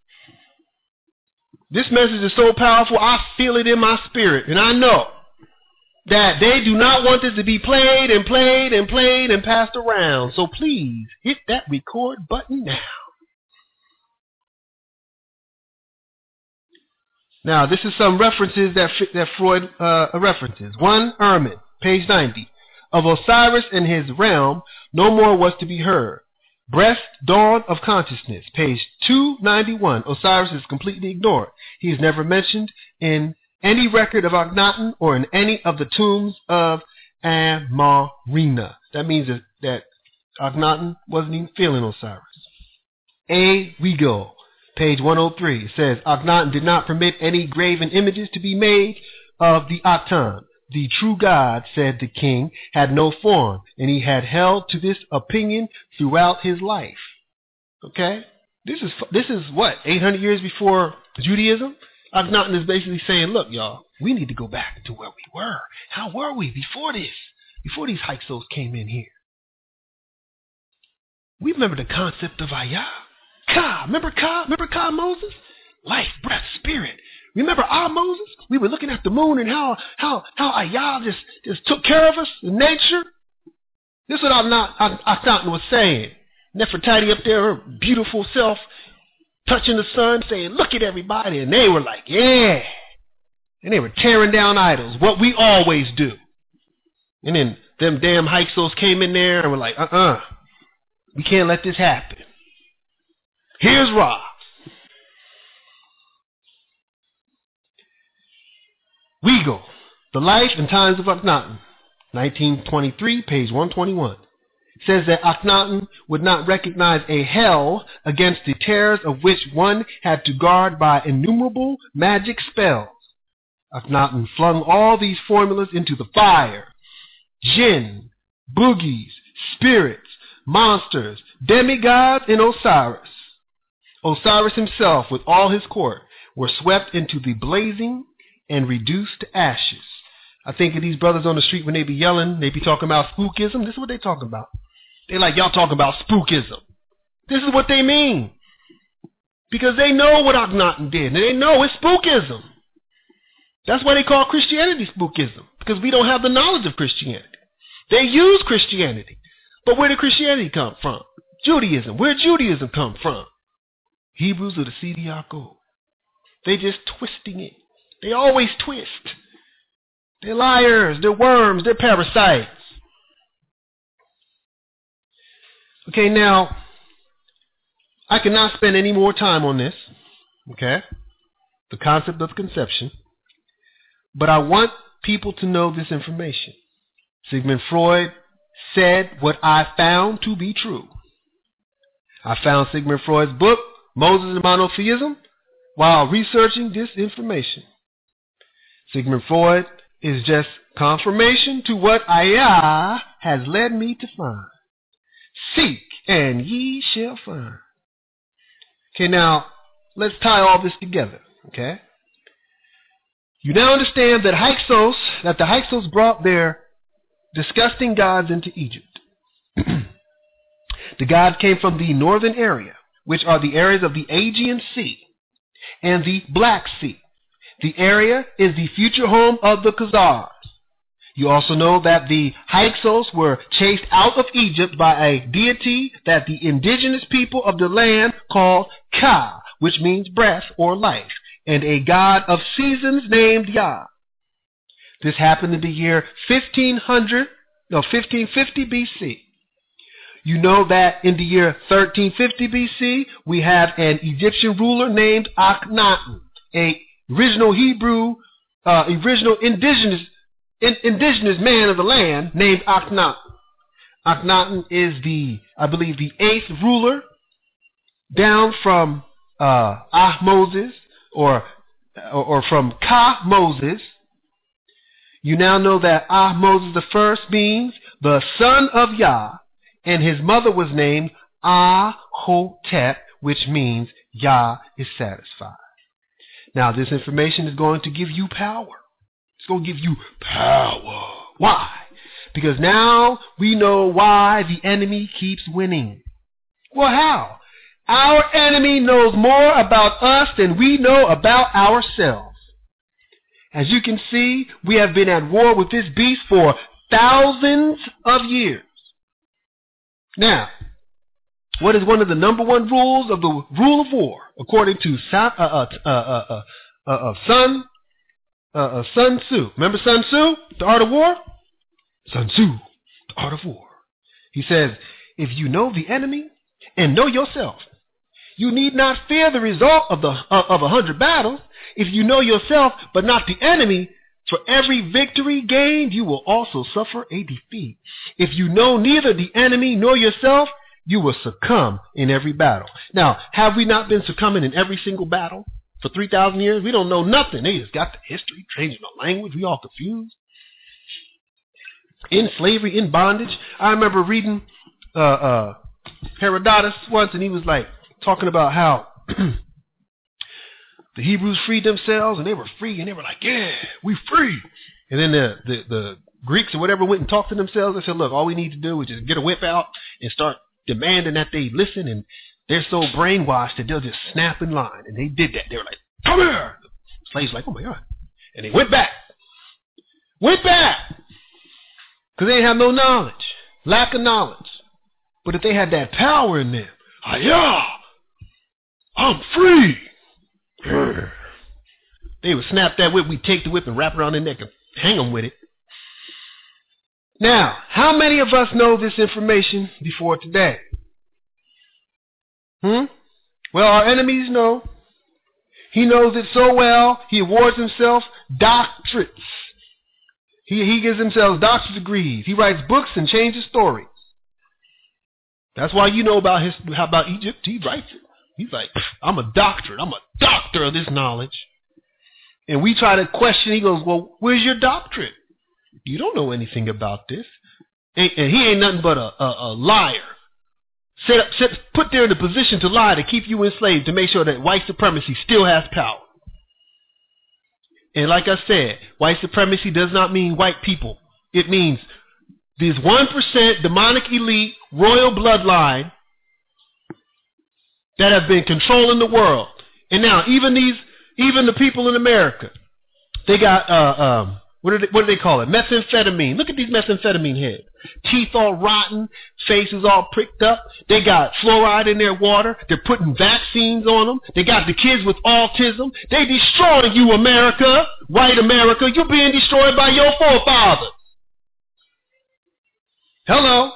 This message is so powerful, I feel it in my spirit. And I know that they do not want this to be played and played and played and passed around. So please hit that record button now. Now, this is some references that Freud references. 1, Ehrman, page 90. Of Osiris and his realm, no more was to be heard. Breast, dawn of consciousness, page 291. Osiris is completely ignored. He is never mentioned in any record of Akhenaten or in any of the tombs of Amarina. That means that Akhenaten wasn't even feeling Osiris. We go. Page 103. It says, Akhenaten did not permit any graven images to be made of the Aten. The true God, said the king, had no form, and he had held to this opinion throughout his life. Okay? This is what, 800 years before Judaism? Akhenaten is basically saying, look, y'all, we need to go back to where we were. How were we before this? Before these Hyksos came in here. We remember the concept of Ayah. Ka. Remember Ka? Remember Ka, Moses? Life, breath, spirit. Remember our Moses? We were looking at the moon and how Ayah just took care of us in nature. This is what Akhenaten was saying. Nefertiti up there, her beautiful self, touching the sun, saying, look at everybody. And they were like, yeah. And they were tearing down idols, what we always do. And then them damn Hyksos came in there and were like, we can't let this happen. Here's Ra. Weigel, The Life and Times of Akhenaten, 1923, page 121. It says that Akhenaten would not recognize a hell against the terrors of which one had to guard by innumerable magic spells. Akhenaten flung all these formulas into the fire. Jinn, boogies, spirits, monsters, demigods, and Osiris. Osiris himself with all his court were swept into the blazing and reduced to ashes. I think of these brothers on the street when they be yelling, they be talking about spookism. This is what they talking about. They like, y'all talking about spookism. This is what they mean. Because they know what Akhenaten did, and they know it's spookism. That's why they call Christianity spookism, because we don't have the knowledge of Christianity. They use Christianity. But where did Christianity come from? Judaism. Where did Judaism come from? Hebrews of the seed of Yaakov. They just twisting it. They always twist. They're liars. They're worms. They're parasites. Okay, now, I cannot spend any more time on this. Okay? The concept of conception. But I want people to know this information. Sigmund Freud said what I found to be true. I found Sigmund Freud's book, Moses and Monotheism, while researching this information. Sigmund Freud is just confirmation to what Ayah has led me to find. Seek and ye shall find. Okay, now, let's tie all this together, okay? You now understand that the Hyksos brought their disgusting gods into Egypt. The gods came from the northern area, which are the areas of the Aegean Sea and the Black Sea. The area is the future home of the Khazars. You also know that the Hyksos were chased out of Egypt by a deity that the indigenous people of the land called Ka, which means breath or life, and a god of seasons named Yah. This happened in the year 1550 BC. You know that in the year 1350 BC, we have an Egyptian ruler named Akhenaten, a original indigenous man of the land named Akhenaten. Akhenaten is I believe the 8th ruler down from Ahmoses or from Ka Moses. You now know that Ahmoses the first means the son of Yah, and his mother was named Ahotep, which means Yah is satisfied. Now, this information is going to give you power. It's going to give you power. Why? Because now we know why the enemy keeps winning. Well, how? Our enemy knows more about us than we know about ourselves. As you can see, we have been at war with this beast for thousands of years. Now, what is one of the number one rules of the rule of war, according to Sun Tzu? Remember Sun Tzu, The Art of War? Sun Tzu The art of war. He says, if you know the enemy and know yourself, you need not fear the result of 100 battles. If you know yourself but not the enemy, for every victory gained, you will also suffer a defeat. If you know neither the enemy nor yourself, you will succumb in every battle. Now, have we not been succumbing in every single battle for 3,000 years? We don't know nothing. They just got the history, changing the language. We all confused. In slavery, in bondage. I remember reading Herodotus once, and he was like talking about how the Hebrews freed themselves, and they were free, and they were like, yeah, we free. And then the Greeks or whatever went and talked to themselves. They said, look, all we need to do is just get a whip out and start demanding that they listen, and they're so brainwashed that they'll just snap in line. And they did that. They were like, come here. The slaves were like, oh my God. And they went back. Because they didn't have no knowledge. Lack of knowledge. But if they had that power in them, yeah, I'm free. They would snap that whip. We'd take the whip and wrap it around their neck and hang them with it. Now, how many of us know this information before today? Well, our enemies know. He knows it so well, he awards himself doctorates. He gives himself doctorate degrees. He writes books and changes stories. That's why you know about Egypt. He writes it. He's like, I'm a doctor. I'm a doctor of this knowledge. And we try to question. He goes, well, where's your doctorate? You don't know anything about this. And he ain't nothing but a liar. Put there in a position to lie, to keep you enslaved, to make sure that white supremacy still has power. And like I said, white supremacy does not mean white people. It means this 1% demonic elite royal bloodline that have been controlling the world. And now even the people in America, they got what do they call it? Methamphetamine. Look at these methamphetamine heads. Teeth all rotten, faces all pricked up. They got fluoride in their water. They're putting vaccines on them. They got the kids with autism. They destroying you, America, white America. You're being destroyed by your forefathers. Hello.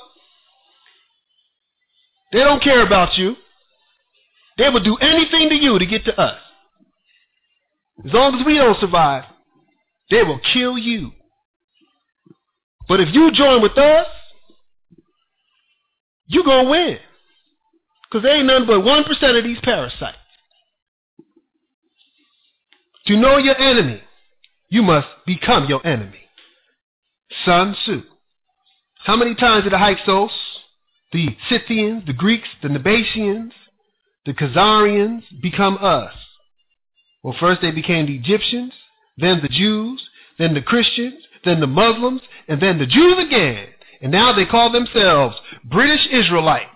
They don't care about you. They will do anything to you to get to us. As long as we don't survive, they will kill you. But if you join with us, you're going to win. Because there ain't nothing but 1% of these parasites. To know your enemy, you must become your enemy. Sun Tzu. How many times did the Hyksos, the Scythians, the Greeks, the Nabateans, the Khazarians become us? Well, first they became the Egyptians, then the Jews, then the Christians, then the Muslims, and then the Jews again. And now they call themselves British Israelites.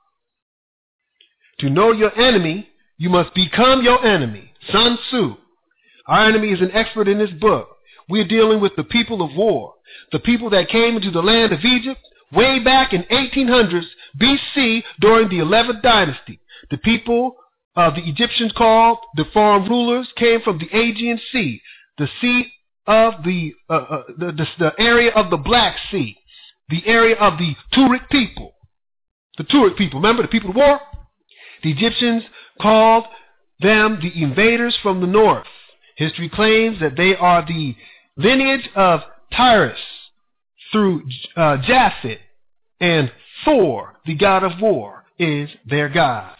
To know your enemy, you must become your enemy. Sun Tzu. Our enemy is an expert in this book. We're dealing with the people of war, the people that came into the land of Egypt way back in 1800s BC during the 11th dynasty. The people the Egyptians called the foreign rulers came from the Aegean Sea, the sea of the area of the Black Sea, the area of the Tuareg people. The Tuareg people, remember the people of war? The Egyptians called them the invaders from the north. History claims that they are the lineage of Tyrus through Japhet, and Thor, the god of war, is their god.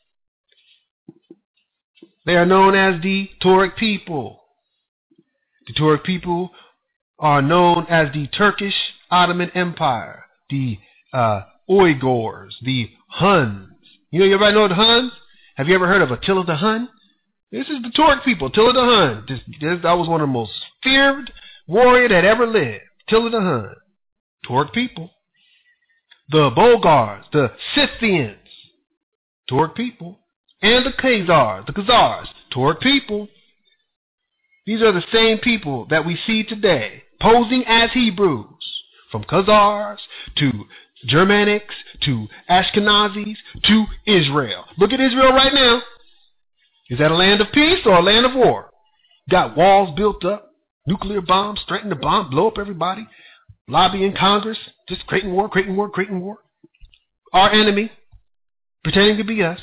They are known as the Tuareg people. The Tuareg people are known as the Turkish Ottoman Empire, the Uyghurs, the Huns. You everybody know the Huns? Have you ever heard of Attila the Hun? This is the Tuareg people, Attila the Hun. That was one of the most feared warrior that ever lived. Attila the Hun. Tuareg people. The Bulgars, the Scythians, Tuareg people. And the Khazars, Tuareg people. These are the same people that we see today, posing as Hebrews, from Khazars to Germanics to Ashkenazis to Israel. Look at Israel right now. Is that a land of peace or a land of war? Got walls built up, nuclear bombs, threatening to bomb, blow up everybody. lobbying Congress, just creating war, creating war, creating war. Our enemy, pretending to be us.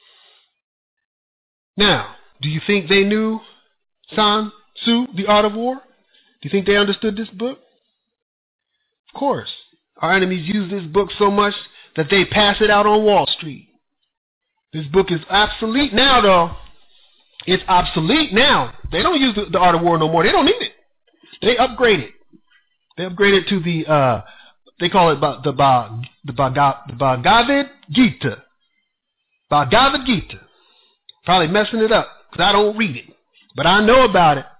Now, do you think they knew Sun Tzu, The Art of War? Do you think they understood this book? Of course. Our enemies use this book so much that they pass it out on Wall Street. This book is obsolete now, though. It's obsolete now. They don't use the Art of War no more. They don't need it. They upgrade it. They upgrade it to the, they call it the Bhagavad Gita. Bhagavad Gita. Probably messing it up because I don't read it. But I know about it.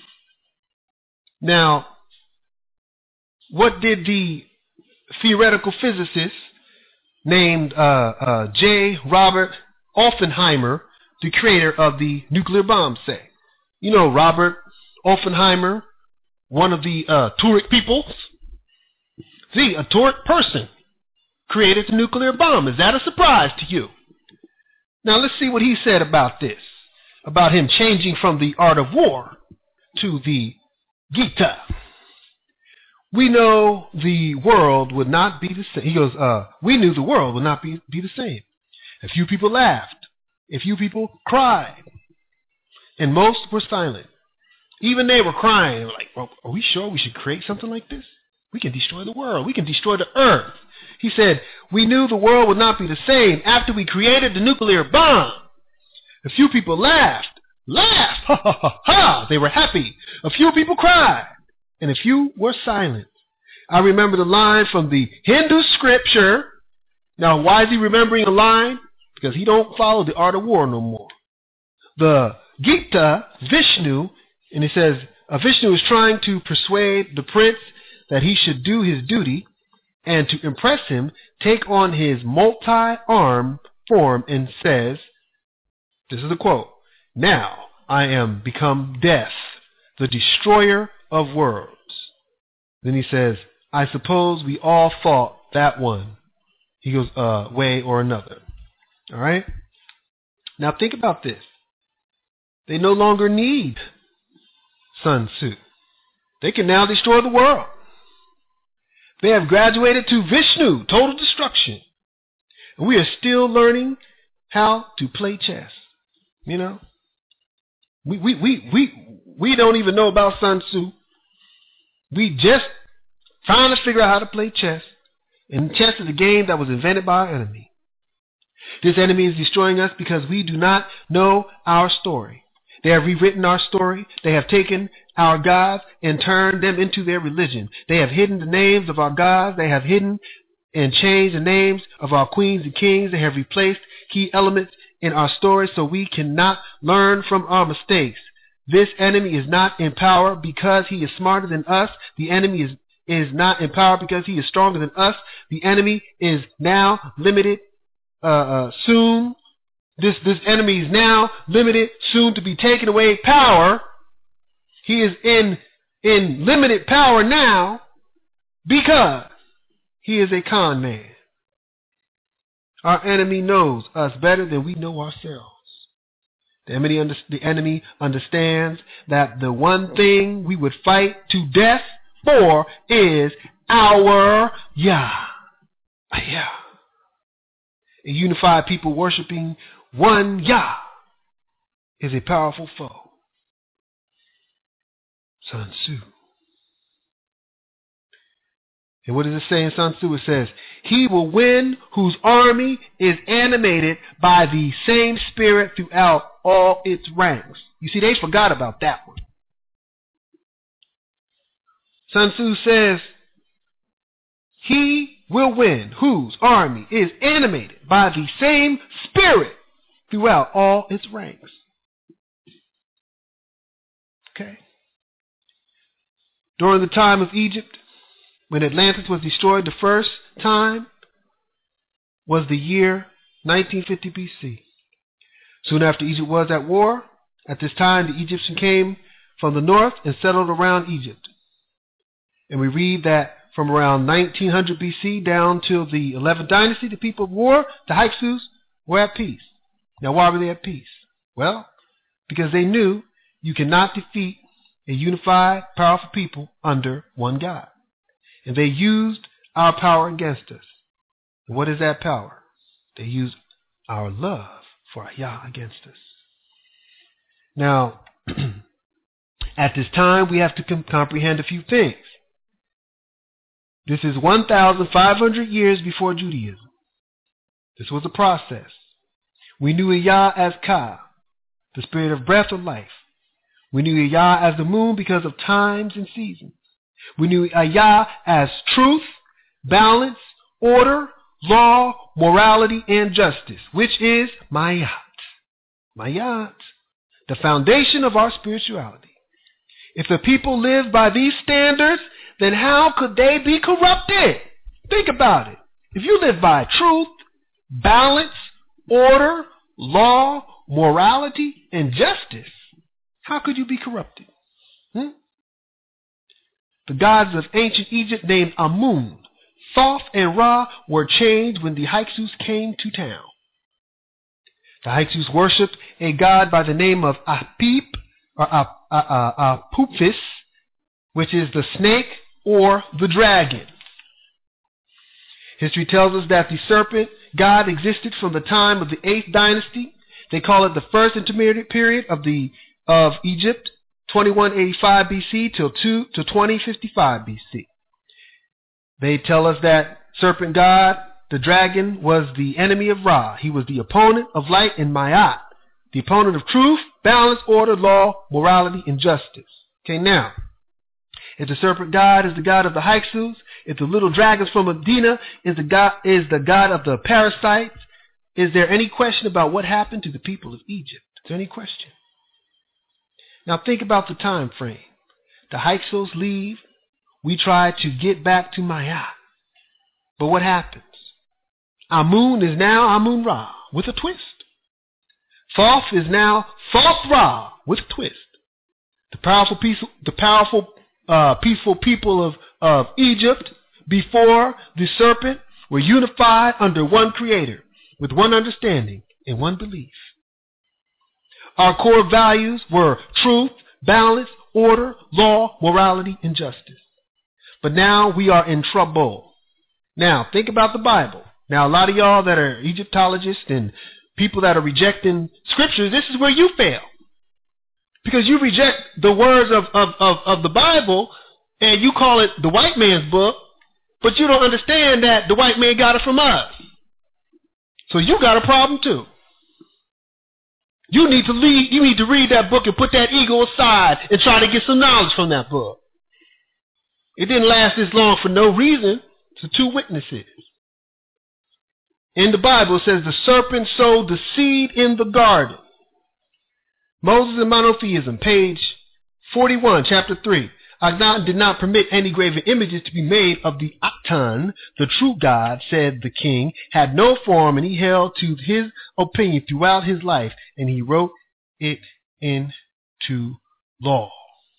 Now, what did the theoretical physicist named J. Robert Oppenheimer, the creator of the nuclear bomb, say? You know Robert Oppenheimer, one of the Turek peoples. See, a Turek person created the nuclear bomb. Is that a surprise to you? Now let's see what he said about this, about him changing from the art of war to the Gita. We know the world would not be the same. He goes, we knew the world would not be the same. A few people laughed. A few people cried. And most were silent. Even they were crying. They were like, well, are we sure we should create something like this? We can destroy the world. We can destroy the earth. He said, we knew the world would not be the same after we created the nuclear bomb. A few people laughed. Laughed. Ha, ha, ha, ha. They were happy. A few people cried. And a few were silent. I remember the line from the Hindu scripture. Now, why is he remembering a line? Because he don't follow the art of war no more. The Gita, Vishnu, and it says, Vishnu is trying to persuade the prince that he should do his duty, and to impress him, take on his multi-arm form and says, this is the quote, now I am become death, the destroyer of worlds. Then he says, I suppose we all fought that one. He goes, way or another. All right? Now think about this. They no longer need Sun Tzu. They can now destroy the world. They have graduated to Vishnu, total destruction. And we are still learning how to play chess. You know? We don't even know about Sun Tzu. We just trying to figure out how to play chess. And chess is a game that was invented by our enemy. This enemy is destroying us because we do not know our story. They have rewritten our story. They have taken our gods and turned them into their religion. They have hidden the names of our gods. They have hidden and changed the names of our queens and kings. They have replaced key elements in our story so we cannot learn from our mistakes. This enemy is not in power because he is smarter than us. The enemy is not in power because he is stronger than us. The enemy is now limited soon. This enemy is now limited, soon to be taken away power. He is in limited power now because he is a con man. Our enemy knows us better than we know ourselves. The enemy understands that the one thing we would fight to death for is our Yah. Yah. A unified people worshiping one Yah is a powerful foe. Sun Tzu. And what does it say in Sun Tzu? It says, he will win whose army is animated by the same spirit throughout all its ranks. You see, they forgot about that one. Sun Tzu says, he will win whose army is animated by the same spirit throughout all its ranks. Okay. During the time of Egypt, when Atlantis was destroyed the first time, was the year 1950 BC. Soon after Egypt was at war, at this time the Egyptians came from the north and settled around Egypt. And we read that from around 1900 BC down till the 11th dynasty, the people of war, the Hyksos, were at peace. Now why were they at peace? Well, because they knew you cannot defeat a unified, powerful people under one God. And they used our power against us. What is that power? They used our love for Yah against us. Now, at this time, we have to comprehend a few things. This is 1,500 years before Judaism. This was a process. We knew Yah as Ka, the spirit of breath of life. We knew Yah as the moon because of times and seasons. We knew Yah as truth, balance, order, law, morality, and justice, which is Mayat. Mayat, the foundation of our spirituality. If the people live by these standards, then how could they be corrupted? Think about it. If you live by truth, balance, order, law, morality, and justice, how could you be corrupted? The gods of ancient Egypt named Amun, Thoth, and Ra were changed when the Hyksos came to town. The Hyksos worshipped a god by the name of Apip, or Apuphis, which is the snake or the dragon. History tells us that the serpent god existed from the time of the 8th dynasty. They call it the first intermediate period of Egypt, 2185 BC till 2055 BC. They tell us that serpent god, the dragon, was the enemy of Ra. He was the opponent of light and Mayat, the opponent of truth, balance, order, law, morality, and justice. Okay, now, if the serpent god is the god of the Hyksos, if the little dragons from Medina is the god of the parasites, is there any question about what happened to the people of Egypt? Is there any question? Now think about the time frame. The Hyksos leave. We try to get back to Mayat. But what happens? Amun is now Amun Ra with a twist. Thoth is now Thoth Ra with a twist. The powerful, peaceful people of Egypt before the serpent were unified under one creator with one understanding and one belief. Our core values were truth, balance, order, law, morality, and justice. But now we are in trouble. Now, think about the Bible. Now, a lot of y'all that are Egyptologists and people that are rejecting scriptures, this is where you fail. Because you reject the words of the Bible and you call it the white man's book, but you don't understand that the white man got it from us. So you got a problem too. You need to read that book and put that ego aside and try to get some knowledge from that book. It didn't last this long for no reason. To two witnesses. In the Bible, it says the serpent sowed the seed in the garden. Moses and Monotheism, page 41, chapter 3. Agnan did not permit any graven images to be made of the Atan. The true God, said the king, had no form, and he held to his opinion throughout his life, and he wrote it into law.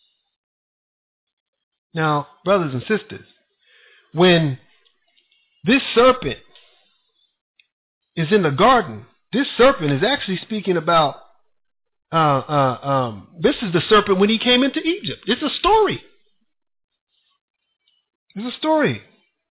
Now, brothers and sisters, when this serpent is in the garden, this serpent is actually speaking about, this is the serpent when he came into Egypt. It's a story. It's a story.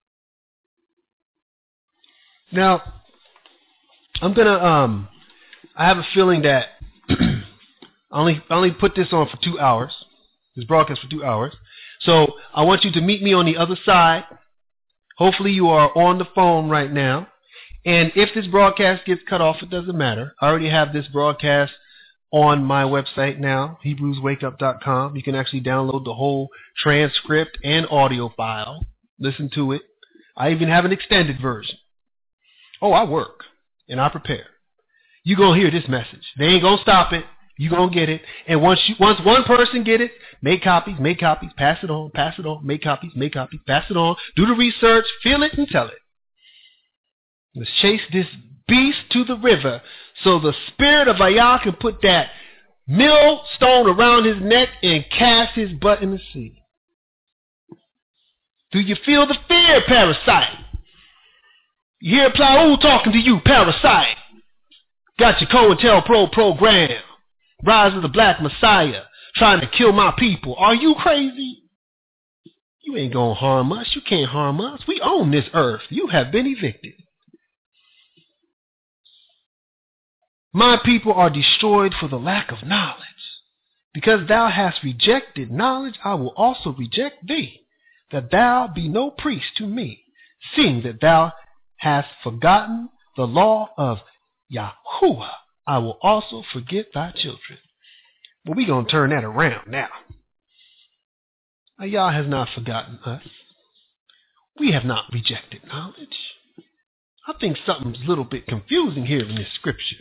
Now, I'm going to, I have a feeling that I only put this on for 2 hours, this broadcast for 2 hours. So I want you to meet me on the other side. Hopefully you are on the phone right now. And if this broadcast gets cut off, it doesn't matter. I already have this broadcast on my website now, HebrewsWakeUp.com. You can actually download the whole transcript and audio file. Listen to it. I even have an extended version. Oh, I work and I prepare. You're going to hear this message. They ain't going to stop it. You're going to get it. And once one person get it, make copies, pass it on, make copies, pass it on. Do the research, feel it, and tell it. Let's chase this beast to the river so the spirit of Ayah can put that millstone around his neck and cast his butt in the sea. Do you feel the fear, parasite? You hear Plau talking to you, parasite. Got your COINTELPRO program. Rise of the Black Messiah, trying to kill my people. Are you crazy? You ain't going to harm us. You can't harm us. We own this earth. You have been evicted. My people are destroyed for the lack of knowledge. Because thou hast rejected knowledge, I will also reject thee, that thou be no priest to me, seeing that thou hast forgotten the law of Yahuwah. I will also forget thy children. Well, we're going to turn that around now. Yah has not forgotten us. We have not rejected knowledge. I think something's a little bit confusing here in this scripture.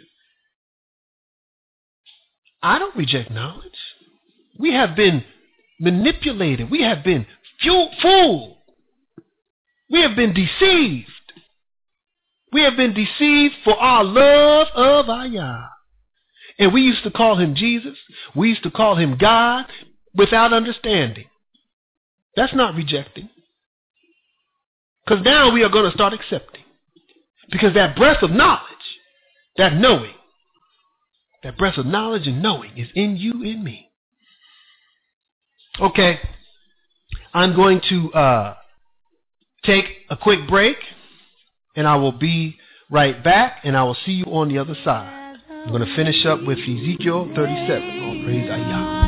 I don't reject knowledge. We have been manipulated. We have been fooled. We have been deceived. We have been deceived for our love of Yah. And we used to call him Jesus. We used to call him God without understanding. That's not rejecting. Because now we are going to start accepting. Because that breath of knowledge, that knowing, that breath of knowledge and knowing is in you and me. Okay. I'm going to take a quick break, and I will be right back, and I will see you on the other side. I'm going to finish up with Ezekiel 37. All praise Yah.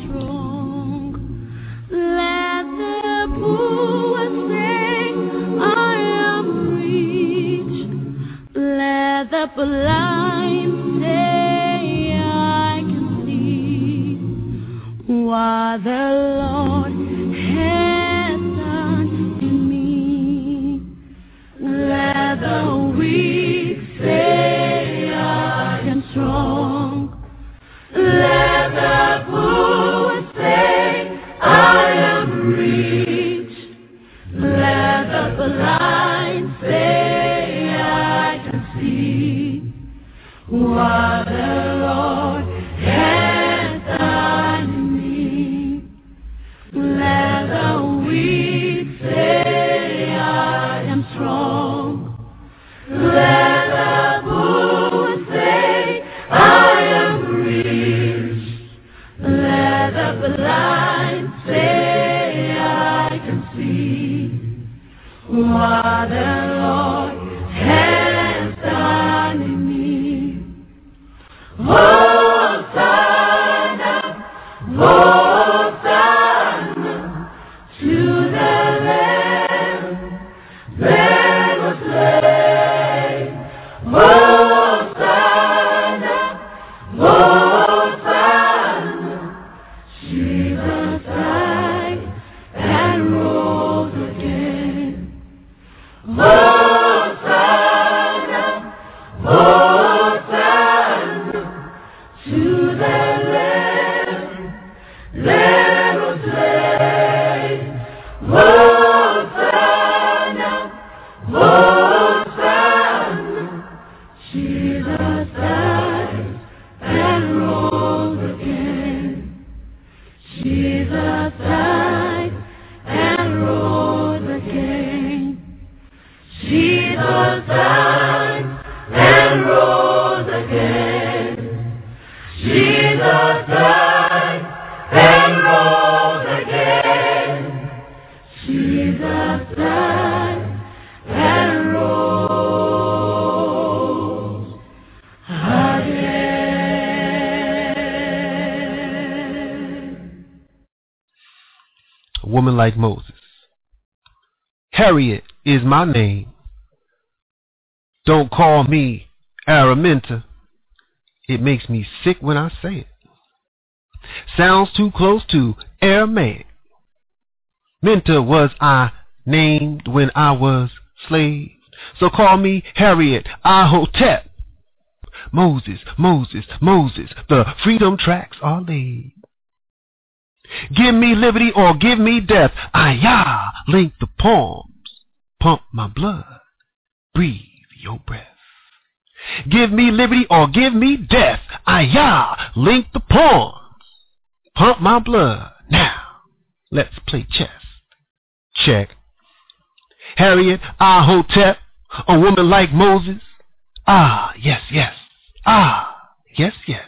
Let the poor sing, I am rich. Let the blind say, I can see what the Lord has done in me. Let the weak say, I am strong. Let the poor say, I am rich. Let the blind say, I can see what the Lord has done in me. Let the weak say, I am strong. Let the poor say, I am rich. Let the blind say, I can see what the Lord has done in me. Hosanna, Hosanna to the Lamb that was slain. Hosanna, Hosanna, Jesus died and rose again. Hosanna, Hosanna to the Lamb that was slain. Hosanna, Hosanna, Jesus died and rose again. Jesus died and rose again. Jesus died and rose again. Jesus died and rose again. Jesus died and rose again. A woman like Moses. Harriet is my name. Don't call me Araminta. It makes me sick when I say it. Sounds too close to Aramaic. Minta was I named when I was slave. So call me Harriet Ahotep. Moses, Moses, Moses, the freedom tracks are laid. Give me liberty or give me death. Yah, link the palms, pump my blood, breathe your breath. Give me liberty or give me death. Yah, link the palms, pump my blood. Now, let's play chess. Check. Harriet Ahotep, a woman like Moses. Yes, yes. Yes, yes.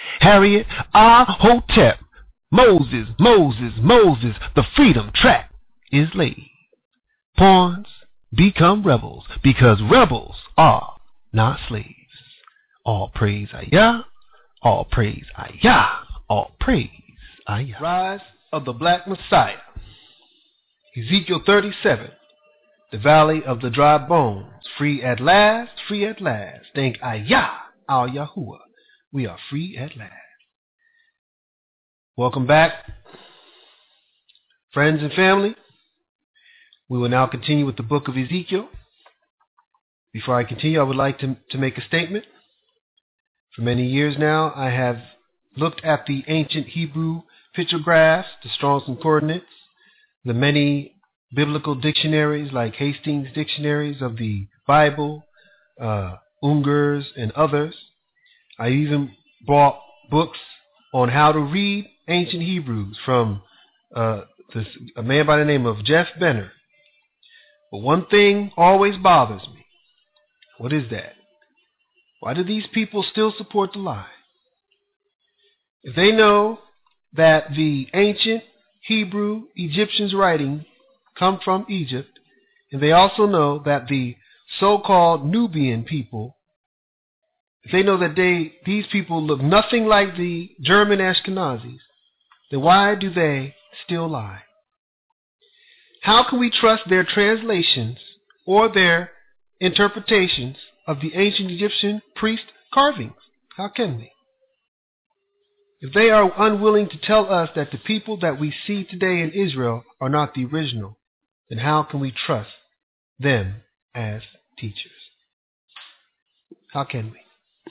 Harriet Ahotep. Moses, Moses, Moses, the freedom track is laid. Pawns become rebels, because rebels are not slaves. All praise Ayah, all praise Ayah, all praise Ayah. Rise of the Black Messiah. Ezekiel 37. The valley of the dry bones. Free at last, free at last. Thank Ayah, our Yahuwah. We are free at last. Welcome back, friends and family. We will now continue with the book of Ezekiel. Before I continue, I would like to make a statement. For many years now, I have looked at the ancient Hebrew pictographs, the Strong's Concordance, the many biblical dictionaries like Hastings dictionaries of the Bible, Unger's, and others. I even bought books on how to read ancient Hebrews from a man by the name of Jeff Benner. But one thing always bothers me. What is that? Why do these people still support the lie? If they know that the ancient Hebrew Egyptians' writing come from Egypt, and they also know that the so-called Nubian people, if they know that these people look nothing like the German Ashkenazis, then why do they still lie? How can we trust their translations or their interpretations of the ancient Egyptian priest carvings? How can we? If they are unwilling to tell us that the people that we see today in Israel are not the original, then how can we trust them as teachers? How can we?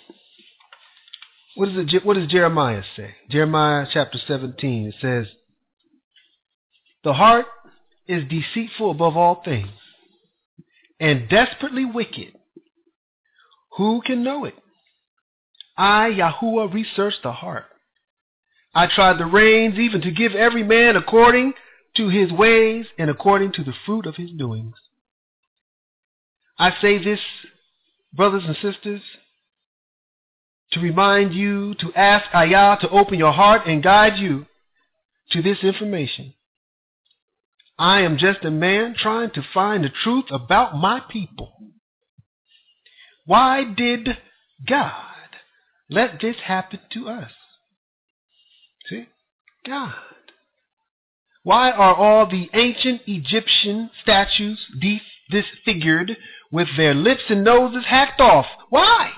What does Jeremiah say? Jeremiah chapter 17, it says, the heart is deceitful above all things and desperately wicked. Who can know it? I, Yahuwah, research the heart. I tried the reins even to give every man according to his ways and according to the fruit of his doings. I say this, brothers and sisters, to remind you, to ask Ayah to open your heart and guide you to this information. I am just a man trying to find the truth about my people. Why did God let this happen to us? See? God. Why are all the ancient Egyptian statues disfigured with their lips and noses hacked off? Why?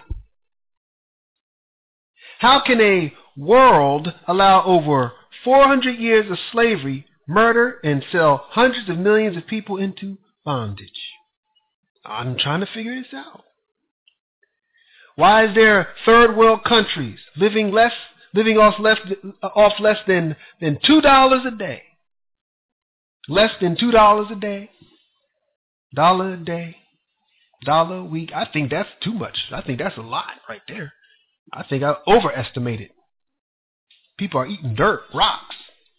How can a world allow over 400 years of slavery, murder, and sell hundreds of millions of people into bondage? I'm trying to figure this out. Why is there third world countries living off less than $2 a day? Less than $2 a day? $1 a day? $1 a week? I think that's too much. I think that's a lot right there. I think I overestimated. People are eating dirt, rocks.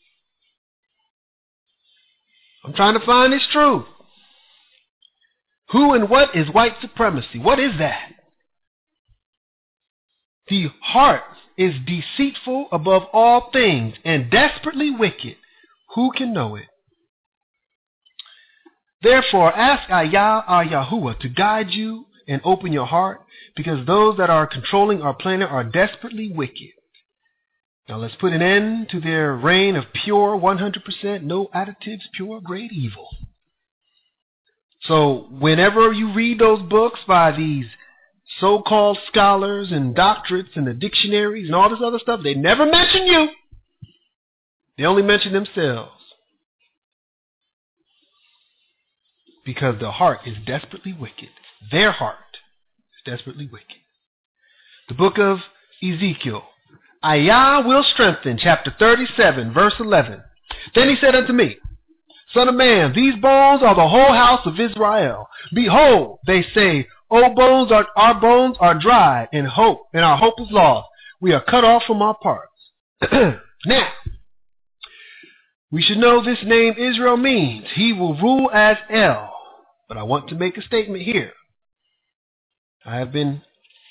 I'm trying to find this truth. Who and what is white supremacy? What is that? The heart is deceitful above all things and desperately wicked. Who can know it? Therefore, ask Ayah, our Yahuwah, to guide you and open your heart, because those that are controlling our planet are desperately wicked. Now let's put an end to their reign of pure 100%, no additives, pure grade evil. So whenever you read those books by these so-called scholars and doctorates and the dictionaries and all this other stuff, they never mention you. They only mention themselves. Because the heart is desperately wicked. Their heart is desperately wicked. The book of Ezekiel. Ayah will strengthen, chapter 37, verse 11. Then he said unto me, Son of man, these bones are the whole house of Israel. Behold, they say, O bones, our bones are dried, and our hope is lost. We are cut off from our parts. Now, we should know this name Israel means he will rule as El. But I want to make a statement here. I've been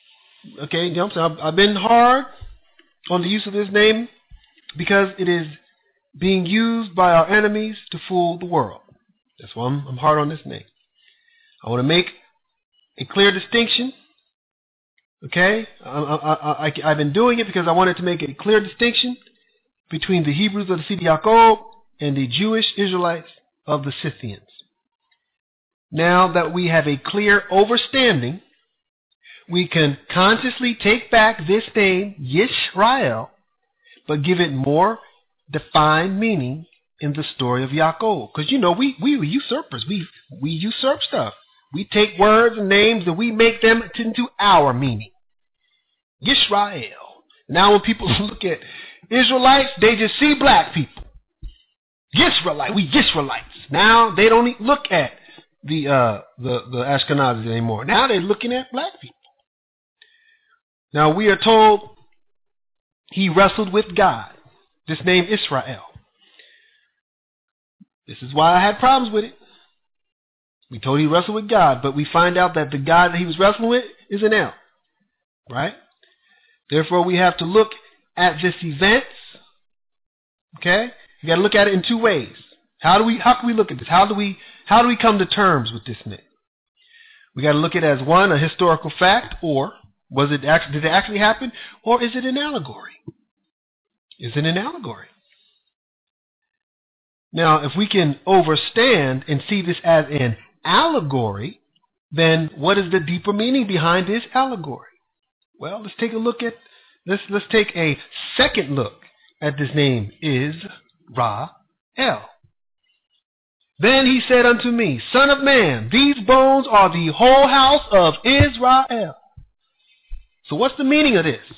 hard on the use of this name because it is being used by our enemies to fool the world. That's why I'm hard on this name. I want to make a clear distinction. Okay? I've been doing it because I wanted to make a clear distinction between the Hebrews of the Seed of Yaakov and the Jewish Israelites of the Scythians. Now that we have a clear understanding, we can consciously take back this name, Yisrael, but give it more defined meaning in the story of Yaakov. Because, you know, we were usurpers. We usurp stuff. We take words and names and we make them into our meaning. Yisrael. Now when people look at Israelites, they just see black people. Yisraelite. We Yisraelites. Now they don't look at the Ashkenazis anymore. Now they're looking at black people. Now we are told he wrestled with God. This name Israel. This is why I had problems with it. We told he wrestled with God, but we find out that the God that he was wrestling with is an El. Right? Therefore, we have to look at this event. Okay? You got to look at it in two ways. How can we look at this? How do we come to terms with this name? We got to look at it as one, a historical fact, or did it actually happen, or is it an allegory? Is it an allegory? Now, if we can understand and see this as an allegory, then what is the deeper meaning behind this allegory? Well, let's take a second look at this name, Israel. Then he said unto me, Son of man, these bones are the whole house of Israel. So what's the meaning of this?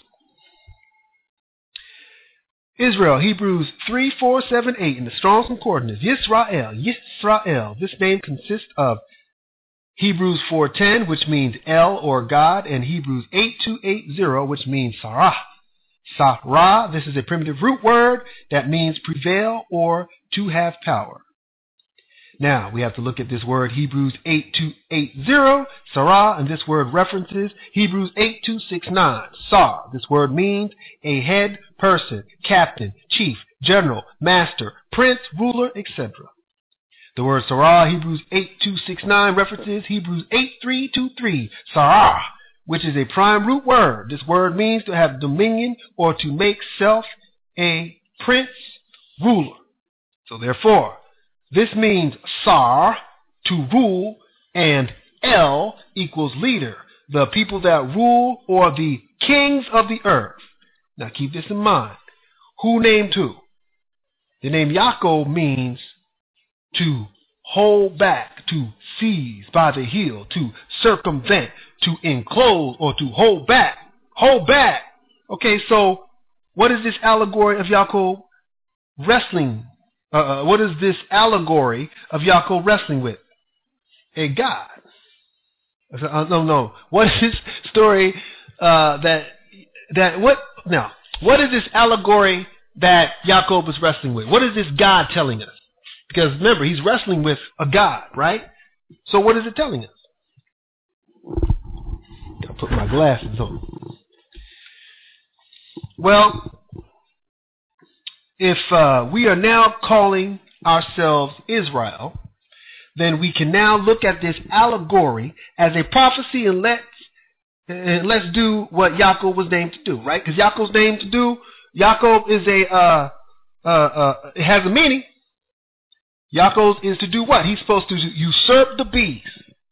Israel, Hebrews 3, 4, 7, 8 in the Strong's Concordance. Yisrael. This name consists of Hebrews 4:10, which means El or God, and Hebrews 8:280, which means Sarah. Sarah, this is a primitive root word that means prevail or to have power. Now, we have to look at this word Hebrews 8:280, Sarah, and this word references Hebrews 8:269, Sar. This word means a head person, captain, chief, general, master, prince, ruler, etc. The word Sarah, Hebrews 8:269, references Hebrews 8:323, Sarah, which is a prime root word. This word means to have dominion or to make self a prince, ruler. So therefore, this means Sar, to rule, and El equals leader, the people that rule or the kings of the earth. Now keep this in mind. Who named who? The name Yaakov means to hold back, to seize by the heel, to circumvent, to enclose, or to hold back. Hold back. Okay, so what is this allegory of Yaakov wrestling? What is this allegory of Yaakov wrestling with? A God. No. What is this story what is this allegory that Yaakov is wrestling with? What is this God telling us? Because remember, he's wrestling with a God, right? So what is it telling us? I'll put my glasses on. Well, if we are now calling ourselves Israel, then we can now look at this allegory as a prophecy, and let's do what Yaakov was named to do, right? Because Yaakov's named to do, Yaakov is it has a meaning. Yaakov is to do what? He's supposed to usurp the beast.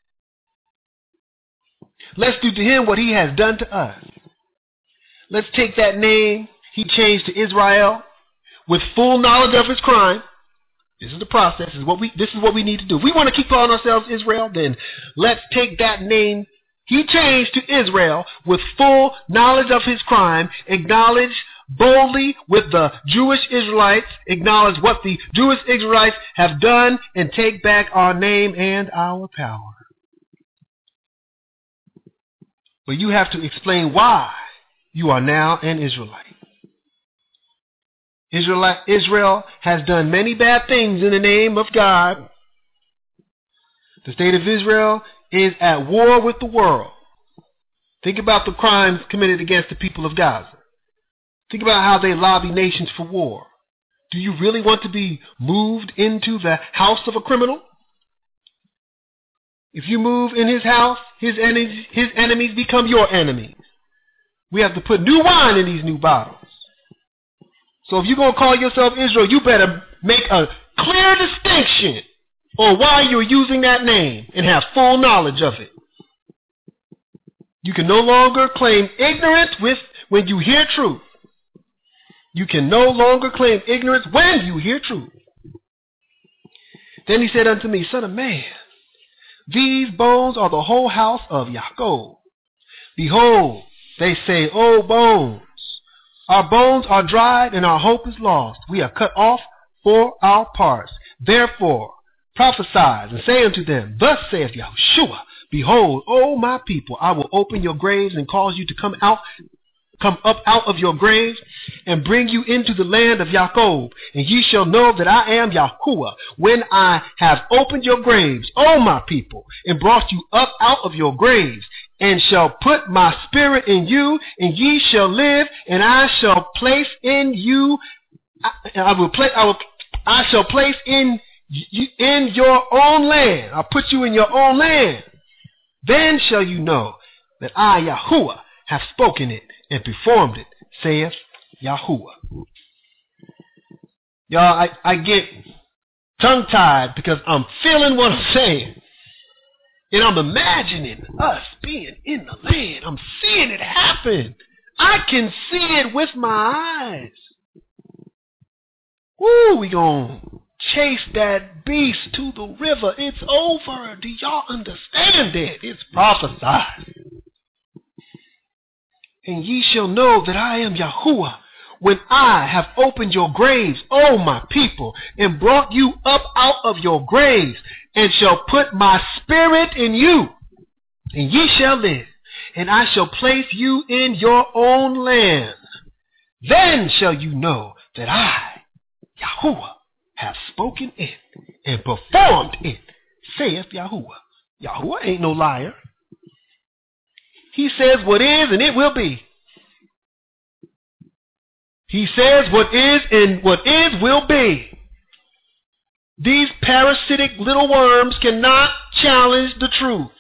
Let's do to him what he has done to us. Let's take that name he changed to Israel with full knowledge of his crime. This is the process. This is what we need to do. If we want to keep calling ourselves Israel, then let's take that name he changed to Israel with full knowledge of his crime, acknowledge boldly with the Jewish Israelites, acknowledge what the Jewish Israelites have done, and take back our name and our power. But you have to explain why you are now an Israelite. Israel has done many bad things in the name of God. The state of Israel is at war with the world. Think about the crimes committed against the people of Gaza. Think about how they lobby nations for war. Do you really want to be moved into the house of a criminal? If you move in his house, his enemies become your enemies. We have to put new wine in these new bottles. So if you're going to call yourself Israel, you better make a clear distinction on why you're using that name and have full knowledge of it. You can no longer claim ignorance when you hear truth. You can no longer claim ignorance when you hear truth. Then he said unto me, Son of man, these bones are the whole house of Yaakov. Behold, they say, O bones, our bones are dried and our hope is lost. We are cut off for our parts. Therefore, prophesy and say unto them, Thus saith Yahushua, Behold, O my people, I will open your graves and cause you to come up out of your graves and bring you into the land of Yaakov. And ye shall know that I am Yahuwah when I have opened your graves, O my people, and brought you up out of your graves, and shall put my spirit in you, and ye shall live, and I shall place in you, I shall place in your own land. I'll put you in your own land. Then shall you know that I, Yahuwah, have spoken it and performed it, saith Yahuwah. Y'all, I get tongue-tied because I'm feeling what I'm saying. And I'm imagining us being in the land. I'm seeing it happen. I can see it with my eyes. Woo, we gonna chase that beast to the river. It's over. Do y'all understand it? It's prophesied. And ye shall know that I am Yahuwah when I have opened your graves, O my people, and brought you up out of your graves, and shall put my spirit in you, and ye shall live, and I shall place you in your own land. Then shall you know that I, Yahuwah, have spoken it and performed it, saith Yahuwah. Yahuwah ain't no liar. He says what is and it will be. He says what is and what is will be. These parasitic little worms cannot challenge the truth.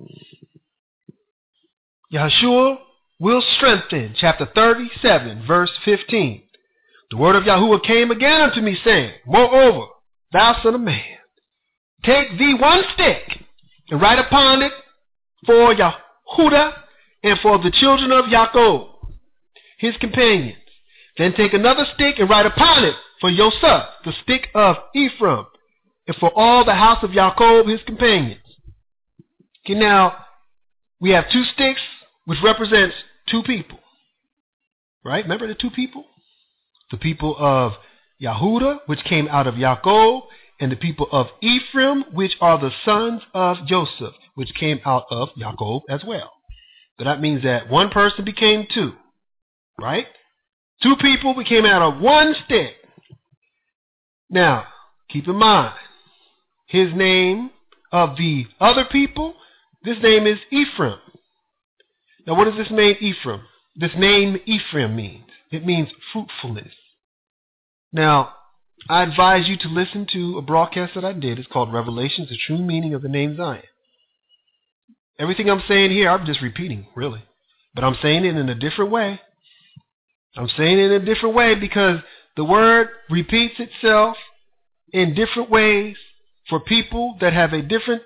Yahshua will strengthen. Chapter 37, verse 15. The word of Yahuwah came again unto me, saying, Moreover, thou son of man, take thee one stick, and write upon it for Yahudah and for the children of Yaakov, his companions. Then take another stick and write upon it for Yosef, the stick of Ephraim, and for all the house of Yaakov, his companions. Okay, now, we have two sticks, which represents two people. Right? Remember the two people? The people of Yahudah, which came out of Yaakov, and the people of Ephraim, which are the sons of Joseph, which came out of Yaakov as well. So that means that one person became two. Right? Two people became out of one stick. Now, keep in mind, his name of the other people, this name is Ephraim. Now, what does this name Ephraim? This name Ephraim means? It means fruitfulness. Now, I advise you to listen to a broadcast that I did. It's called Revelations, the True Meaning of the Name Zion. Everything I'm saying here, I'm just repeating, really. But I'm saying it in a different way. I'm saying it in a different way because the word repeats itself in different ways for people that have a different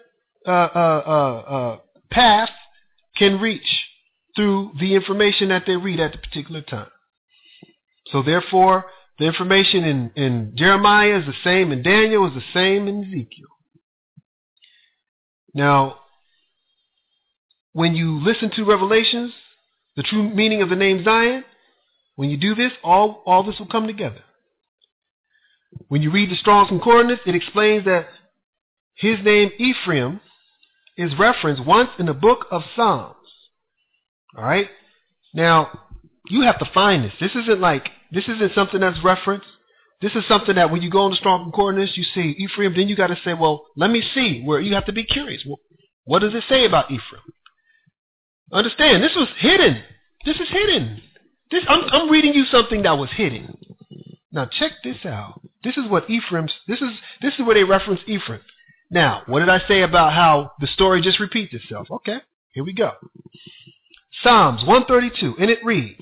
path can reach through the information that they read at the particular time. So therefore, the information in Jeremiah is the same, and Daniel is the same in Ezekiel. Now, when you listen to Revelations, the true meaning of the name Zion, when you do this, all this will come together. When you read the Strong's Concordance, it explains that his name Ephraim is referenced once in the book of Psalms. All right? Now, you have to find this. This isn't something that's referenced. This is something that when you go on the Strong's Concordance, you see Ephraim, then you got to say, well, let me see. Where you have to be curious. Well, what does it say about Ephraim? Understand, this was hidden. This is hidden. I'm reading you something that was hidden. Now check this out. This is what Ephraim's. This is where they reference Ephraim. Now, what did I say about how the story just repeats itself? Okay, here we go. Psalms 132, and it reads,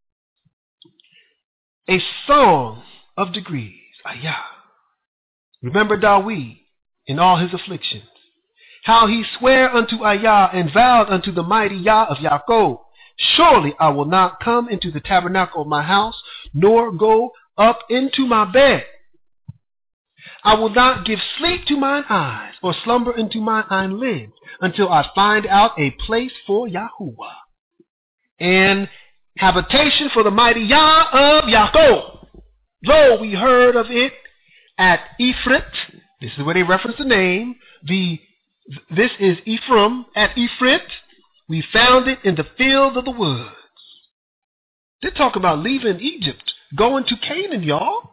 a song of degrees. Ayah. Remember Dawid in all his afflictions, how he sware unto Ayah and vowed unto the mighty Yah of Yaakov, surely I will not come into the tabernacle of my house, nor go up into my bed. I will not give sleep to mine eyes, or slumber into mine eyelids, until I find out a place for Yahuwah, and habitation for the mighty Yah of Yaakov. Lo, we heard of it at Ephraim. This is where they reference the name. This is Ephraim at Ephraim. We found it in the field of the woods. They're talking about leaving Egypt, going to Canaan, y'all.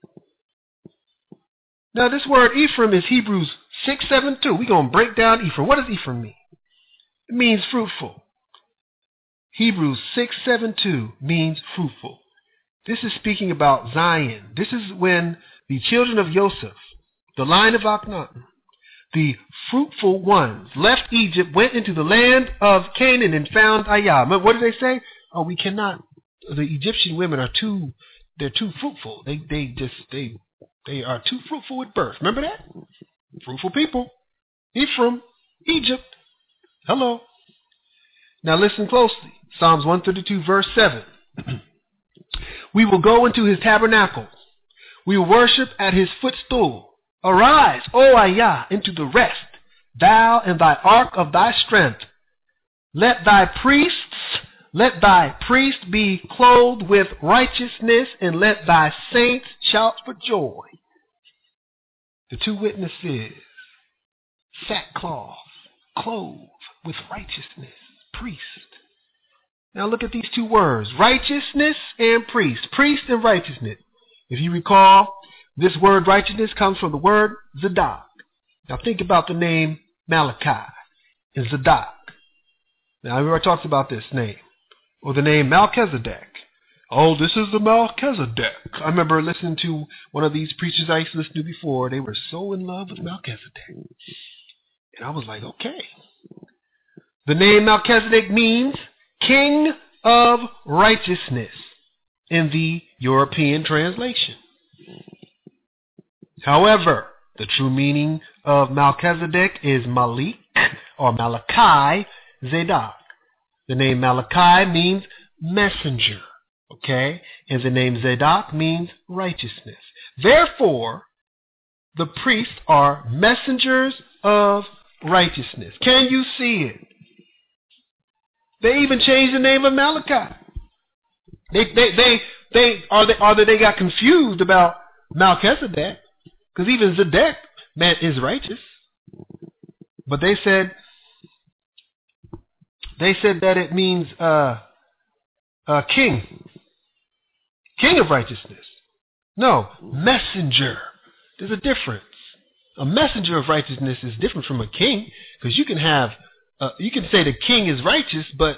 Now, this word Ephraim is Hebrews 6:7-2. We're going to break down Ephraim. What does Ephraim mean? It means fruitful. Hebrews 6:7-2 means fruitful. This is speaking about Zion. This is when the children of Joseph, the line of Akhenaten, the fruitful ones, left Egypt, went into the land of Canaan and found Ayah. What did they say? Oh, we cannot. The Egyptian women are too fruitful. They are too fruitful at birth. Remember that? Fruitful people. Ephraim, Egypt. Hello. Now listen closely. Psalms 132 verse 7. We will go into his tabernacle. We will worship at his footstool. Arise, O Ayah, into the rest, thou and thy ark of thy strength. Let thy priest be clothed with righteousness, and let thy saints shout for joy. The two witnesses, sackcloth, clothed with righteousness, priest. Now look at these two words, righteousness and priest. Priest and righteousness. If you recall, this word righteousness comes from the word Zadok. Now think about the name Malachi and Zadok. Now everybody talks about this name. Or the name Melchizedek. Oh, this is the Melchizedek. I remember listening to one of these preachers I used to listen to before. They were so in love with Melchizedek. And I was like, okay. The name Melchizedek means King of Righteousness in the European translation. However, the true meaning of Melchizedek is Malik or Malachi Zadok. The name Malachi means messenger, okay? And the name Zadok means righteousness. Therefore, the priests are messengers of righteousness. Can you see it? They even changed the name of Malachi. They got confused about Melchizedek, because even Zedek is righteous. But they said that it means king of righteousness. No, messenger. There's a difference. A messenger of righteousness is different from a king, because you can say the king is righteous, but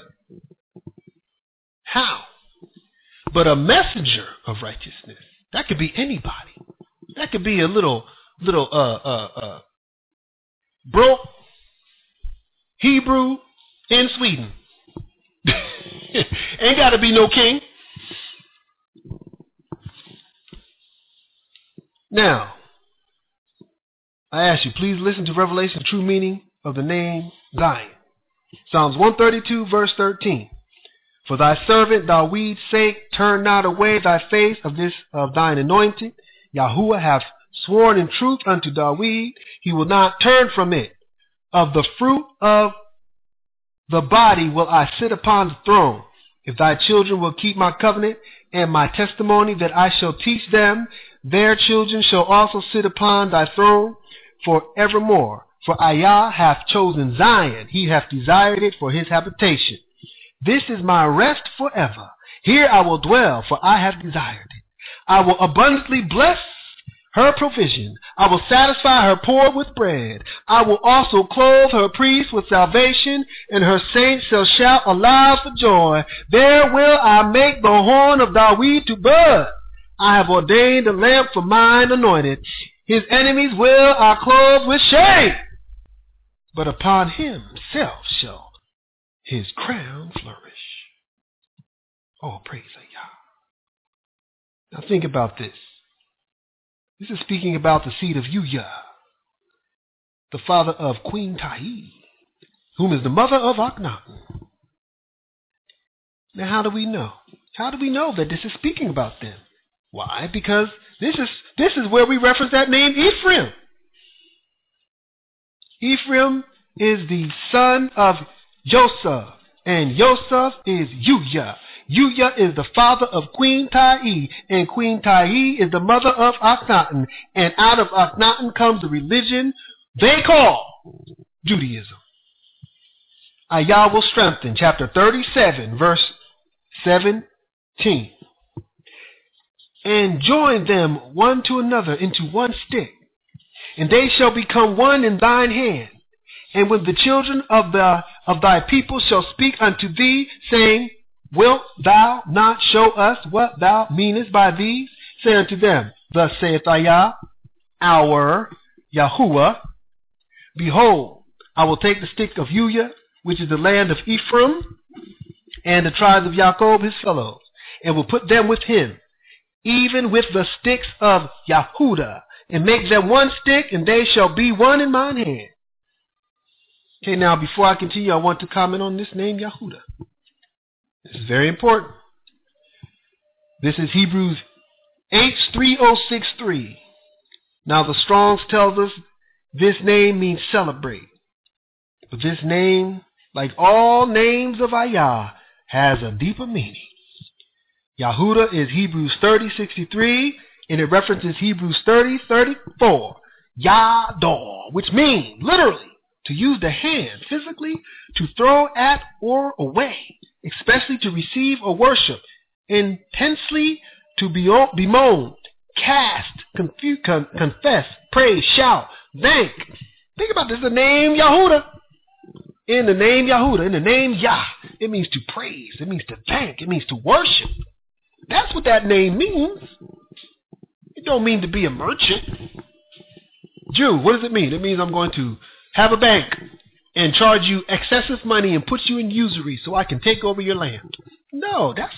how? But a messenger of righteousness, that could be anybody. That could be a little broke Hebrew in Sweden. Ain't got to be no king. Now, I ask you, please listen to Revelation, the true meaning of the name Zion. Psalms 132, verse 13. For thy servant David's sake, turn not away thy face of thine anointed. Yahuwah hath sworn in truth unto David, he will not turn from it. Of the fruit of the body will I sit upon the throne. If thy children will keep my covenant and my testimony that I shall teach them, their children shall also sit upon thy throne for evermore. For Ayah hath chosen Zion, he hath desired it for his habitation. This is my rest forever. Here I will dwell, for I have desired it. I will abundantly bless her provision. I will satisfy her poor with bread. I will also clothe her priests with salvation, and her saints shall shout aloud for joy. There will I make the horn of David to bud. I have ordained a lamp for mine anointed. His enemies are clothed with shame, but upon himself shall his crown flourish. Oh, praise Yah. Now think about this. This is speaking about the seed of Uya, the father of Queen Tahi, whom is the mother of Akhenaten. Now how do we know? How do we know that this is speaking about them? Why? Because this is where we reference that name Ephraim. Ephraim is the son of Joseph, and Joseph is Uya. Uya is the father of Queen Tahi, and Queen Tahi is the mother of Akhenaten, and out of Akhenaten comes the religion they call Judaism. Ayah will strengthen, chapter 37, verse 17. And join them one to another into one stick, and they shall become one in thine hand. And when the children of thy people shall speak unto thee, saying, Wilt thou not show us what thou meanest by these? Say unto them, Thus saith Ayah, our Yahuwah, Behold, I will take the stick of Uya, which is the land of Ephraim, and the tribes of Jacob his fellows, and will put them with him, even with the sticks of Yahudah, and make them one stick, and they shall be one in mine hand. Okay, now before I continue, I want to comment on this name Yahudah. This is very important. This is Hebrews H3063. Now the Strong's tells us this name means celebrate. But this name, like all names of Ayah, has a deeper meaning. Yahudah is Hebrews 30:63, and it references Hebrews 30:34. Yador, which means, literally, to use the hand physically, to throw at or away, especially to receive or worship, intensely to bemoan, cast, confess, praise, shout, thank. Think about this, the name Yahudah. In the name Yahudah, in the name Yah, it means to praise, it means to thank, it means to worship. That's what that name means. It don't mean to be a merchant. Jew, what does it mean? It means I'm going to have a bank and charge you excessive money and put you in usury so I can take over your land. No, that's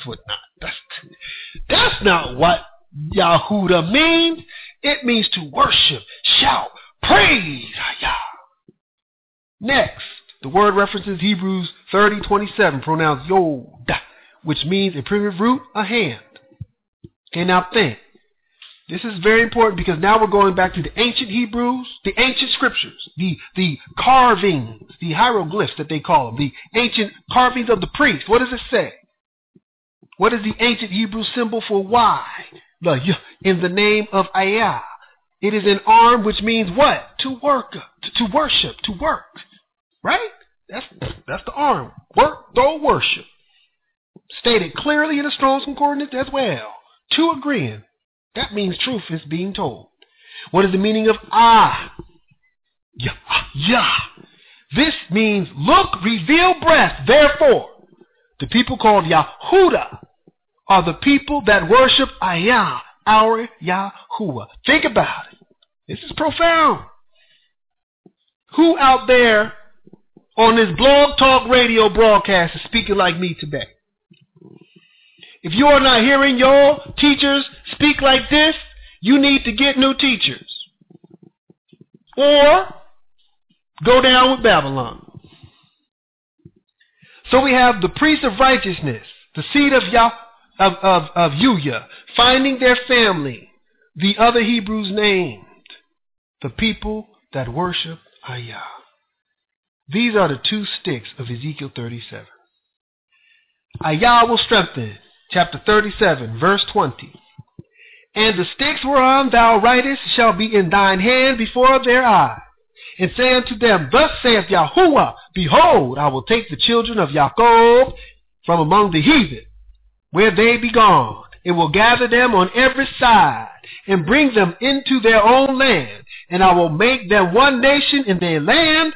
not what Yahudah means. It means to worship, shout, praise Yah. Next, the word references Hebrews 30:27, pronounced Yod, which means a primitive root, a hand. Okay, now think. This is very important because now we're going back to the ancient Hebrews, the ancient scriptures, the carvings, the hieroglyphs that they call them, the ancient carvings of the priests. What does it say? What is the ancient Hebrew symbol for Y? In the name of Ayah. It is an arm, which means what? To work, to worship, to work. Right? That's the arm. Work, throw, worship. Stated clearly in the Strong's Concordance as well. Two agreeing. That means truth is being told. What is the meaning of Yah? This means look, reveal, breath. Therefore, the people called Yahudah are the people that worship Ayah, our Yahuwah. Think about it. This is profound. Who out there on this Blog Talk Radio broadcast is speaking like me today? If you are not hearing your teachers speak like this, you need to get new teachers. Or go down with Babylon. So we have the priests of righteousness, the seed of Uya, finding their family, the other Hebrews named, the people that worship Ayah. These are the two sticks of Ezekiel 37. Ayah will strengthen. Chapter 37, verse 20. And the sticks whereon thou writest shall be in thine hand before their eyes. And say unto them, Thus saith Yahuwah, Behold, I will take the children of Jacob from among the heathen, where they be gone, and will gather them on every side, and bring them into their own land. And I will make them one nation in their land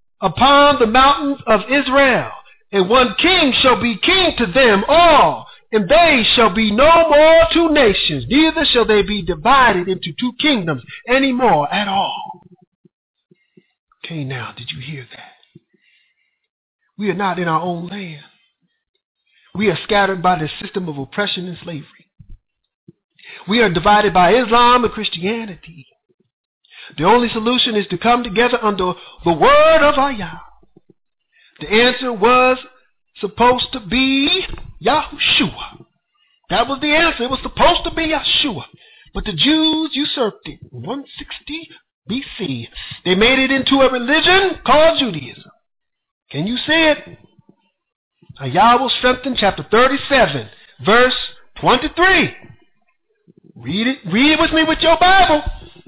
upon the mountains of Israel. And one king shall be king to them all. And they shall be no more two nations, neither shall they be divided into two kingdoms any more at all. Okay, now, did you hear that? We are not in our own land. We are scattered by the system of oppression and slavery. We are divided by Islam and Christianity. The only solution is to come together under the word of Allah. The answer was supposed to be Yahushua. That was the answer. It was supposed to be Yeshua. But the Jews usurped it in 160 BC. They made it into a religion called Judaism. Can you see it? Allah will strengthen chapter 37, verse 23. Read it with me with your Bible.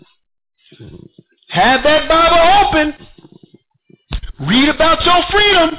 Have that Bible open. Read about your freedom.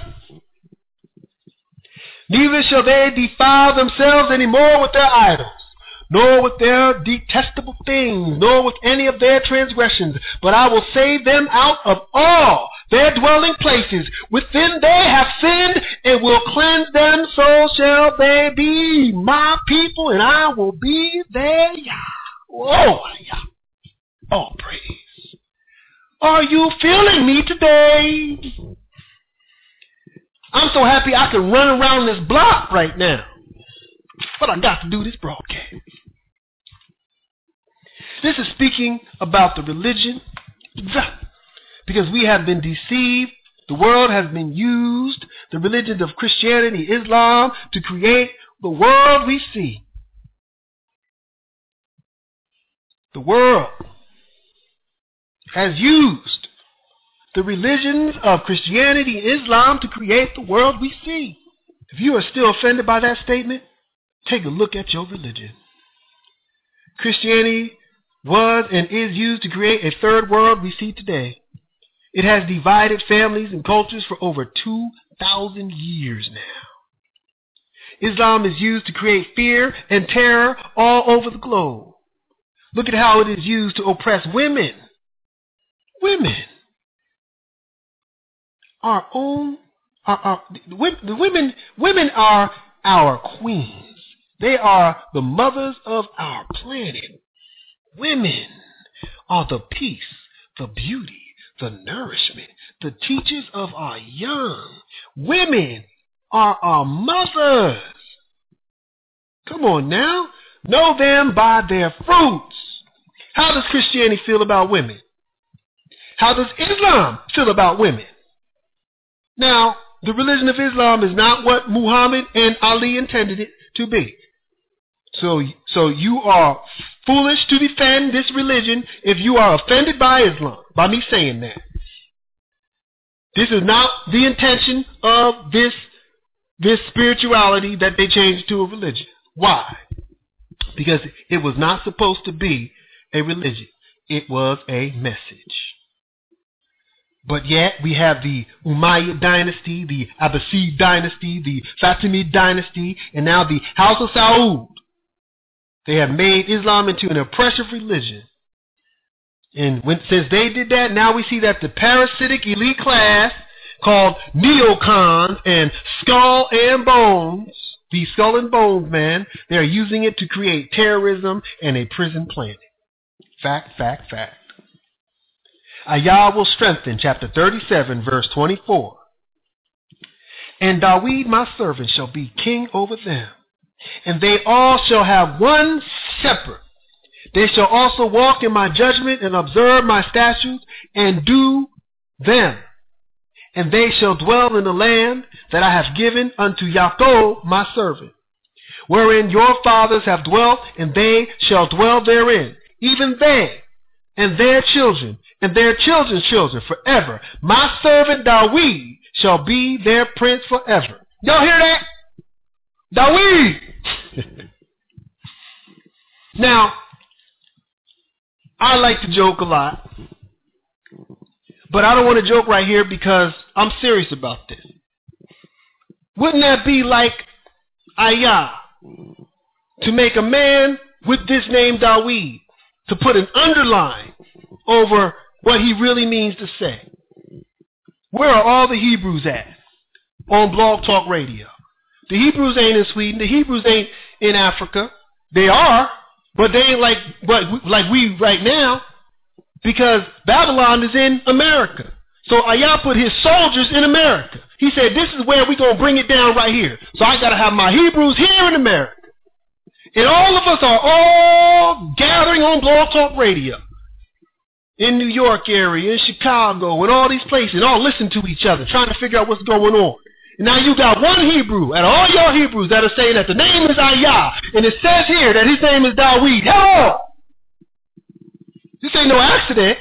Neither shall they defile themselves any more with their idols, nor with their detestable things, nor with any of their transgressions. But I will save them out of all their dwelling places. Within they have sinned, and will cleanse them, so shall they be my people, and I will be their Yah. Oh, Yah. Oh, praise. Are you feeling me today? I'm so happy I can run around this block right now. But I got to do this broadcast. This is speaking about the religion, because we have been deceived. The world has been used, the religions of Christianity, Islam, to create the world we see. The world has used the religions of Christianity, Islam, to create the world we see. If you are still offended by that statement, take a look at your religion. Christianity was and is used to create a third world we see today. It has divided families and cultures for over 2,000 years now. Islam is used to create fear and terror all over the globe. Look at how it is used to oppress women. Women. Women are our queens. They are the mothers of our planet. Women are the peace, the beauty, the nourishment, the teachers of our young. Women are our mothers. Come on now. Know them by their fruits. How does Christianity feel about women? How does Islam feel about women? Now, the religion of Islam is not what Muhammad and Ali intended it to be. So you are foolish to defend this religion if you are offended by Islam, by me saying that. This is not the intention of this spirituality that they changed to a religion. Why? Because it was not supposed to be a religion. It was a message. But yet we have the Umayyad dynasty, the Abbasid dynasty, the Fatimid dynasty, and now the House of Saud. They have made Islam into an oppressive religion. And since they did that, now we see that the parasitic elite class called neocons and skull and bones, the skull and bones man, they are using it to create terrorism and a prison planet. Fact, fact, fact. Allah will strengthen, chapter 37, verse 24. And Dawid, my servant, shall be king over them, and they all shall have one shepherd. They shall also walk in my judgment and observe my statutes and do them. And they shall dwell in the land that I have given unto Yaakov, my servant, wherein your fathers have dwelt, and they shall dwell therein, even they and their children and their children's children forever. My servant Dawid shall be their prince forever. Y'all hear that? Dawid! Now, I like to joke a lot, but I don't want to joke right here because I'm serious about this. Wouldn't that be like Ayah to make a man with this name Dawid, to put an underline over what he really means to say? Where are all the Hebrews at on Blog Talk Radio? The Hebrews ain't in Sweden. The Hebrews ain't in Africa. They are, but they ain't like we right now, because Babylon is in America. So Ayah put his soldiers in America. He said, this is where we're going to bring it down right here. So I got to have my Hebrews here in America. And all of us are all gathering on Blog Talk Radio in New York area, in Chicago, and all these places, and all listen to each other, trying to figure out what's going on. And now you got one Hebrew, and all your Hebrews that are saying that the name is Ayah, and it says here that his name is Dawid. Hello! This ain't no accident.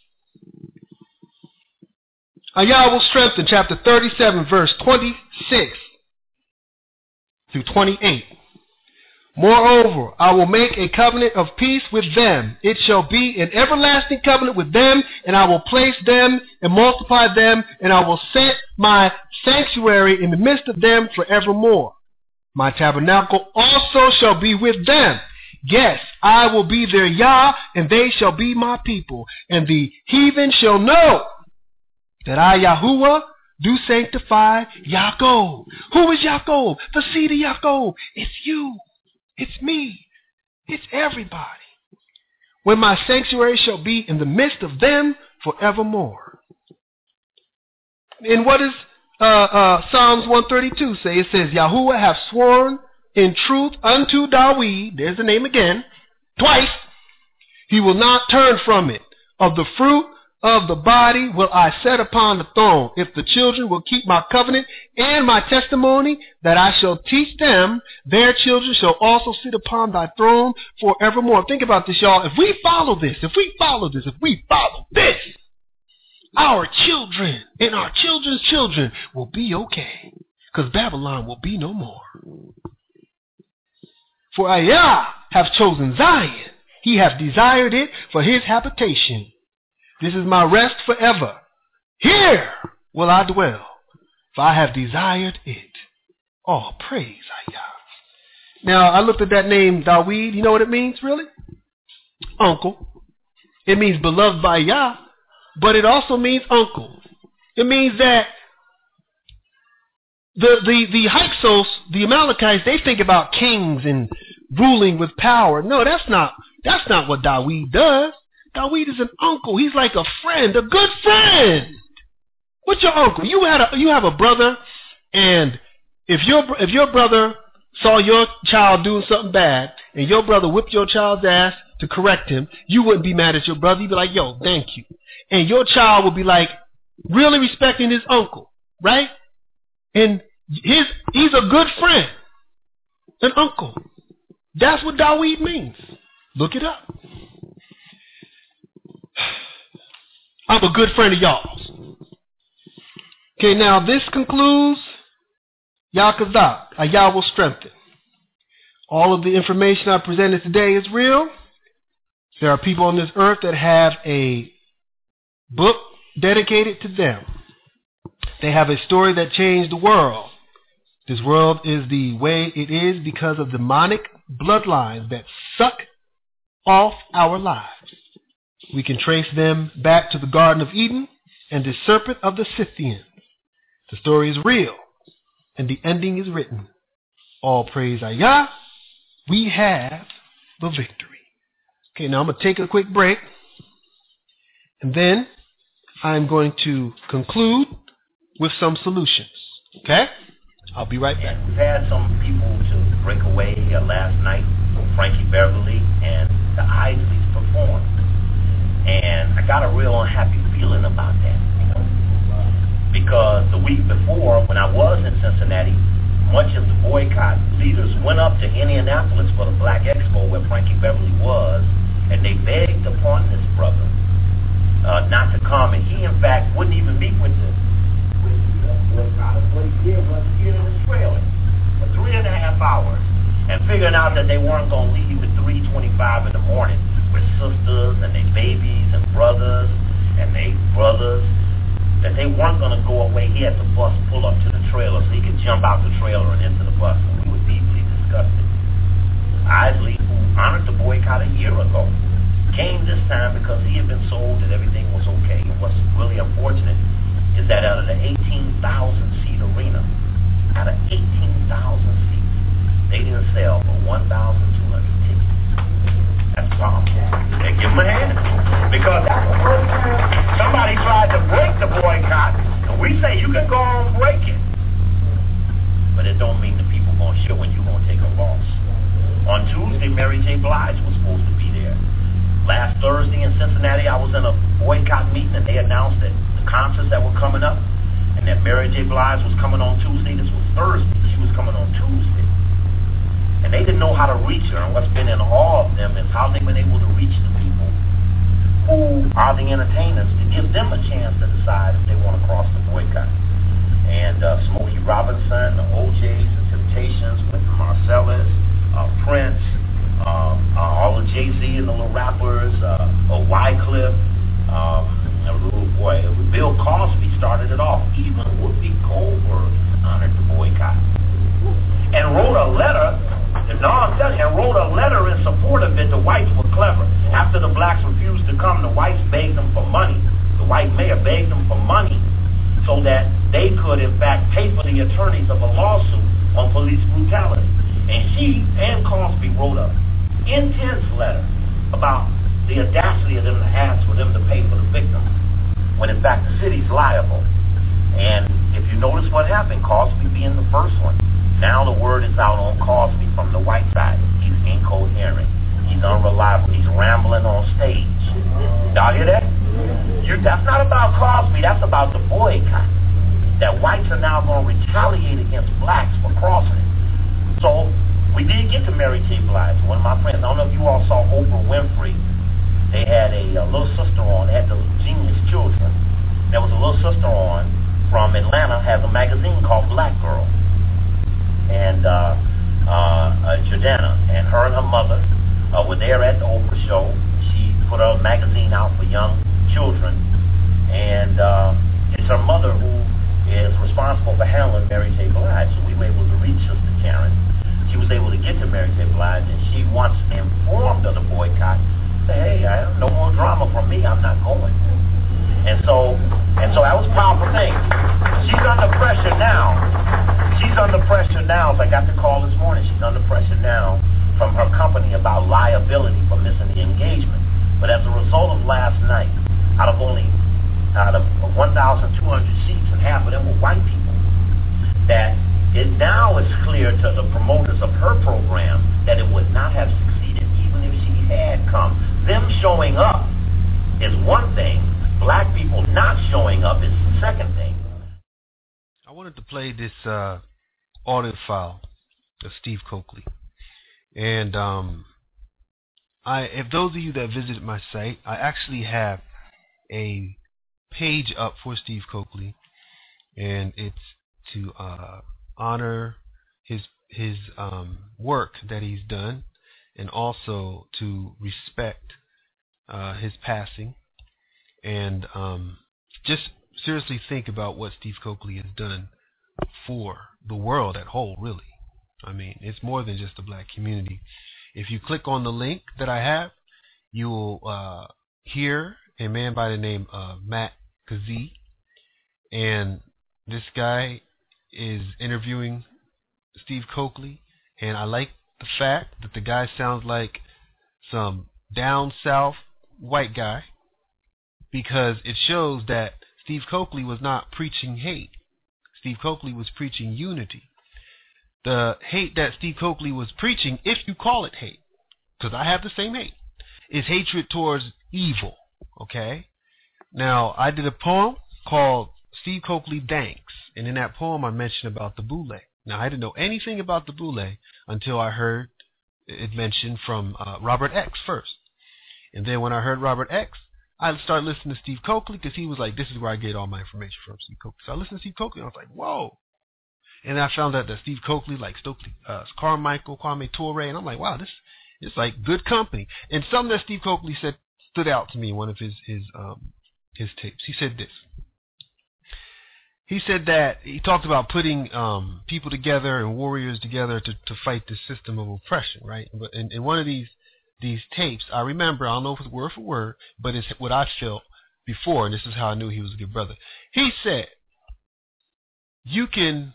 Ayah will strengthen, chapter 37, verse 26 through 28. Moreover, I will make a covenant of peace with them. It shall be an everlasting covenant with them, and I will place them and multiply them, and I will set my sanctuary in the midst of them forevermore. My tabernacle also shall be with them. Yes, I will be their Yah, and they shall be my people. And the heathen shall know that I, Yahuwah, do sanctify Yaakov. Who is Yaakov? The seed of Yaakov. It's you. It's me. It's everybody. When my sanctuary shall be in the midst of them forevermore. And what does Psalms 132 say? It says, Yahuwah hath sworn in truth unto Dawid, there's the name again, twice, he will not turn from it. Of the fruit of the body will I set upon the throne. If the children will keep my covenant and my testimony that I shall teach them, their children shall also sit upon thy throne forevermore. Think about this, y'all. If we follow this, our children and our children's children will be okay, because Babylon will be no more. For Ayah hath chosen Zion. He hath desired it for his habitation. This is my rest forever. Here will I dwell, for I have desired it. Oh, praise Ayah. Now, I looked at that name, Dawid. You know what it means, really? Uncle. It means beloved by Yah, but it also means uncle. It means that the Hyksos, the Amalekites, they think about kings and ruling with power. No, that's not what Dawid does. Dawid is an uncle. He's like a friend, a good friend. What's your uncle? You have a brother, and if your brother saw your child doing something bad, and your brother whipped your child's ass to correct him, you wouldn't be mad at your brother. You'd be like, yo, thank you. And your child would be like, really respecting his uncle, right? And he's a good friend, an uncle. That's what Dawid means. Look it up. I'm a good friend of y'all's. Okay, now this concludes Yah-Kazak. Ayah will strengthen. All of the information I presented today is real. There are people on this earth that have a book dedicated to them. They have a story that changed the world. This world is the way it is because of demonic bloodlines that suck off our lives. We can trace them back to the Garden of Eden and the serpent of the Scythians. The story is real, and the ending is written. All praise Ayah. We have the victory. Okay, now I'm going to take a quick break, and then I'm going to conclude with some solutions. Okay? I'll be right back. We've had some people to break away last night. Frankie Beverly and the Isleys performed. And I got a real unhappy feeling about that, you know, because the week before, when I was in Cincinnati, much of the boycott leaders went up to Indianapolis for the Black Expo where Frankie Beverly was, and they begged upon this brother not to come, and he, in fact, wouldn't even meet with the boycotters. What he did was get in his trailer for 3.5 hours and figuring out that they weren't going to leave at 3:25 in the morning with sisters and their babies and brothers, that they weren't going to go away. He had the bus pull up to the trailer so he could jump out the trailer and into the bus. And we were deeply disgusted. Isley, who honored the boycott a year ago, came this time because he had been told that everything was okay. And what's really unfortunate is that out of the 18,000-seat arena, out of 18,000 seats, they didn't sell but 1,200 tickets. That's a problem. They give them a hand. Because that's the first time somebody tried to break the boycott. And we say you can go on and break it. But it don't mean the people going to show when you're going to take a loss. On Tuesday, Mary J. Blige was supposed to be there. Last Thursday in Cincinnati, I was in a boycott meeting, and they announced that the concerts that were coming up, and that Mary J. Blige was coming on Tuesday. This was Thursday. She was coming on Tuesday. And they didn't know how to reach her, and what's been in awe of them is how they've been able to reach the people who are the entertainers to give them a chance to decide if they want to cross the boycott. And Smokey Robinson, the OJs, the Temptations, Wynton Marsalis, Prince, all the Jay-Z and the little rappers, Wycliffe, Bill Cosby started it off. Even Whoopi Goldberg honored the boycott and wrote a letter. Wrote a letter in support of it. The whites were clever. After the blacks refused to come, the whites begged them for money. The white mayor begged them for money so that they could, in fact, pay for the attorneys of a lawsuit on police brutality. And she and Cosby wrote an intense letter about the audacity of them to ask for them to pay for the victims, when in fact the city's liable. And if you notice what happened, Cosby being the first one, now the word is out on Cosby from the white side. He's incoherent. He's unreliable. He's rambling on stage. Y'all hear that? That's not about Cosby. That's about the boycott. That whites are now going to retaliate against blacks for crossing it. So we did get to Mary J. Blige. One of my friends, I don't know if you all saw Oprah Winfrey. They had a little sister on. They had the Genius Children. There was a little sister on from Atlanta, has a magazine called Black Girl. And Jordana, and her and her mother were there at the Oprah show. She put a magazine out for young children, and it's her mother who is responsible for handling Mary J. Blige. So we were able to reach Sister Karen. She was able to get to Mary J. Blige, and she once informed of the boycott. Say, hey, no more drama from me. I'm not going. And so that was a powerful thing. She's under pressure now. As I got the call this morning, she's under pressure now from her company about liability for missing the engagement. But as a result of last night, out of 1,200 seats, and half of them were white people, that it now is clear to the promoters of her program that it would not have succeeded even if she had come. Them showing up is one thing. Black people not showing up is the second thing. I wanted to play this audio file of Steve Coakley. And if those of you that visited my site, I actually have a page up for Steve Coakley, and it's to honor his work that he's done, and also to respect his passing, and just seriously think about what Steve Coakley has done for the world at whole, really. I mean, it's more than just the black community. If you click on the link that I have, you will hear a man by the name of Matt Kazee, and this guy is interviewing Steve Coakley, and I like the fact that the guy sounds like some down south white guy, because it shows that Steve Coakley was not preaching hate. Steve Coakley was preaching unity. The hate that Steve Coakley was preaching, if you call it hate, because I have the same hate, is hatred towards evil. Okay? Now, I did a poem called Steve Coakley Thanks, and in that poem I mentioned about the Boule. Now, I didn't know anything about the Boule until I heard it mentioned from Robert X first. And then when I heard Robert X, I started listening to Steve Coakley, because he was like, this is where I get all my information from, Steve Coakley. So I listened to Steve Coakley, and I was like, whoa. And I found out that Steve Coakley, like Stokely Carmichael, Kwame Ture, and I'm like, wow, this is like good company. And something that Steve Coakley said stood out to me in one of his tapes. He said this. He said that he talked about putting people together and warriors together to fight this system of oppression, right? But in one of these tapes, I remember, I don't know if it's word for word, but it's what I felt before, and this is how I knew he was a good brother. He said, you can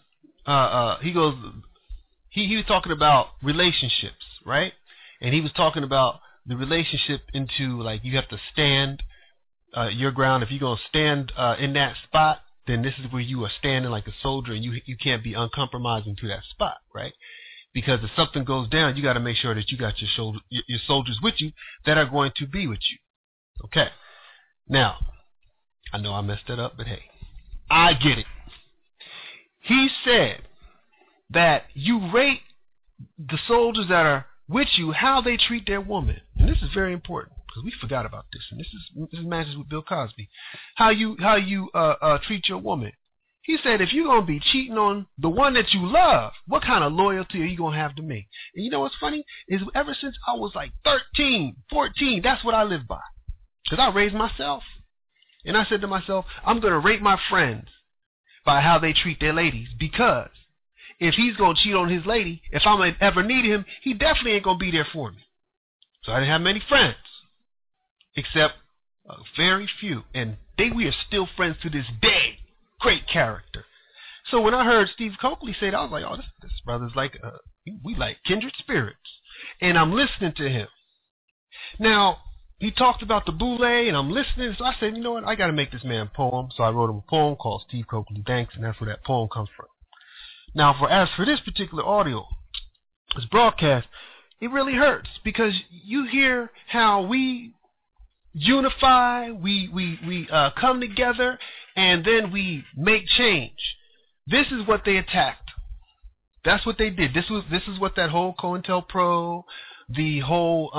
he was talking about relationships, right? And he was talking about the relationship into, like, you have to stand your ground. If you're going to stand in that spot, then this is where you are standing like a soldier, and you can't be uncompromising to that spot, right? Because if something goes down, you got to make sure that you got your soldiers with you that are going to be with you. Okay. Now, I know I messed that up, but hey, I get it. He said that you rate the soldiers that are with you how they treat their woman, and this is very important because we forgot about this. And this matches with Bill Cosby. How you treat your woman. He said if you're gonna be cheating on the one that you love, what kind of loyalty are you gonna have to me? And you know what's funny is ever since I was like 13, 14, that's what I lived by. Because I raised myself, and I said to myself, I'm gonna rate my friends by how they treat their ladies, because if he's going to cheat on his lady, if I'm ever need him, he definitely ain't going to be there for me. So I didn't have many friends, except a very few. And we are still friends to this day. Great character. So when I heard Steve Coakley say that, I was like, oh, this brother's like, we like kindred spirits. And I'm listening to him. Now, he talked about the boule, and I'm listening. So I said, you know what, I got to make this man a poem. So I wrote him a poem called Steve Coakley Thanks, and that's where that poem comes from. Now, as for this particular audio, this broadcast, it really hurts because you hear how we unify, we come together, and then we make change. This is what they attacked. That's what they did. This is what that whole COINTELPRO, the whole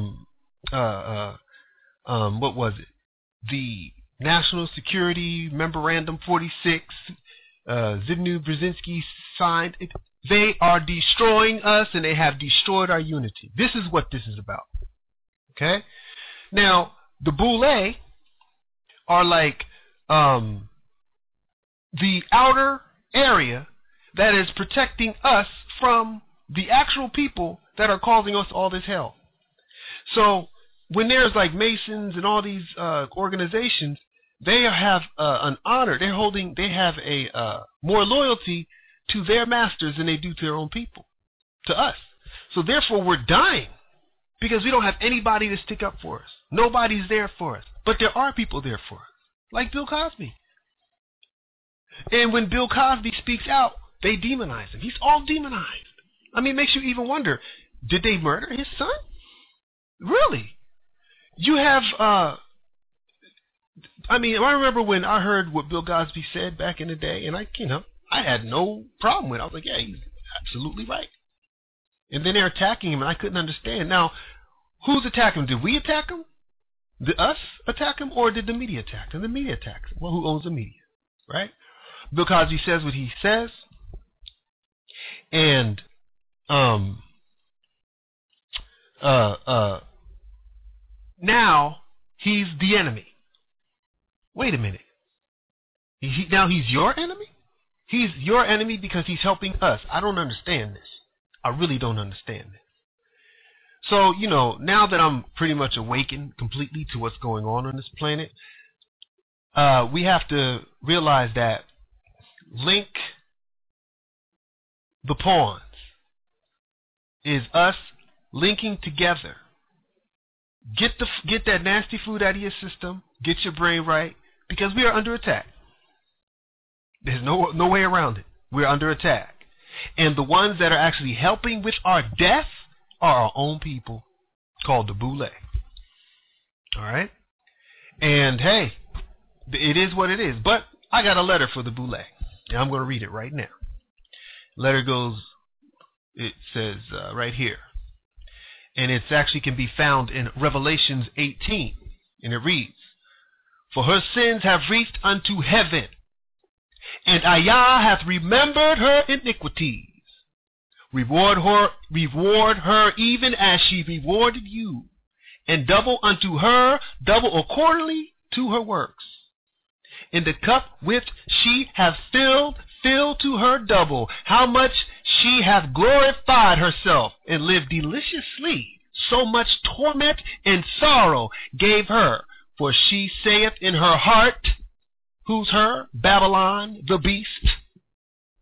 what was it? The National Security Memorandum 46. Zbigniew Brzezinski signed it. They are destroying us, and they have destroyed our unity. This is what this is about. Okay? Now, the boule are like the outer area that is protecting us from the actual people that are causing us all this hell. So when there's like Masons and all these organizations, they have an honor. They have a more loyalty to their masters than they do to their own people, to us. So therefore, we're dying because we don't have anybody to stick up for us. Nobody's there for us, but there are people there for us, like Bill Cosby. And when Bill Cosby speaks out, they demonize him. He's all demonized. I mean, it makes you even wonder: did they murder his son? Really? You have. I mean, I remember when I heard what Bill Cosby said back in the day, and I had no problem with it. I was like, yeah, he's absolutely right. And then they're attacking him, and I couldn't understand. Now, who's attacking him? Did we attack him? Did us attack him, or did the media attack him? The media attacked him. Well, who owns the media, right? Bill Cosby says what he says, and now he's the enemy. Wait a minute. Now he's your enemy? He's your enemy because he's helping us. I don't understand this. I really don't understand this. So, now that I'm pretty much awakened completely to what's going on this planet, we have to realize that link the pawns is us linking together. Get that nasty food out of your system. Get your brain right. Because we are under attack. There's no way around it. We're under attack. And the ones that are actually helping with our death are our own people, called the boule. All right? And hey, it is what it is. But I got a letter for the boule. And I'm going to read it right now. Letter goes, it says right here. And it actually can be found in Revelations 18. And it reads, for her sins have reached unto heaven, and Ayah hath remembered her iniquities. Reward her even as she rewarded you, and double unto her, double accordingly to her works. In the cup which she hath filled, fill to her double. How much she hath glorified herself, and lived deliciously. So much torment and sorrow gave her. For she saith in her heart, who's her? Babylon, the beast,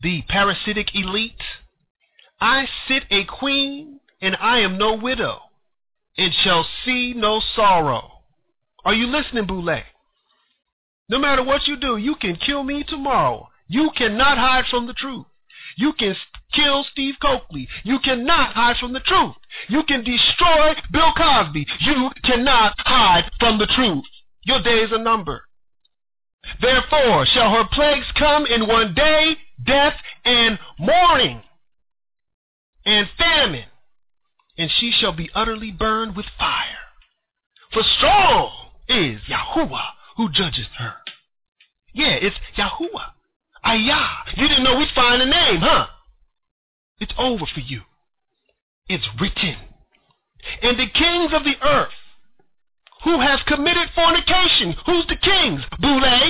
the parasitic elite. I sit a queen, and I am no widow, and shall see no sorrow. Are you listening, Boule? No matter what you do, you can kill me tomorrow. You cannot hide from the truth. You can kill Steve Coakley. You cannot hide from the truth. You can destroy Bill Cosby. You cannot hide from the truth. Your days are numbered. Therefore shall her plagues come in one day, death and mourning and famine, and she shall be utterly burned with fire. For strong is Yahuwah who judgeth her. Yeah, it's Yahuwah. Ayah. You didn't know we'd find a name, huh? It's over for you. It's written. And the kings of the earth who have committed fornication. Who's the kings? Boule.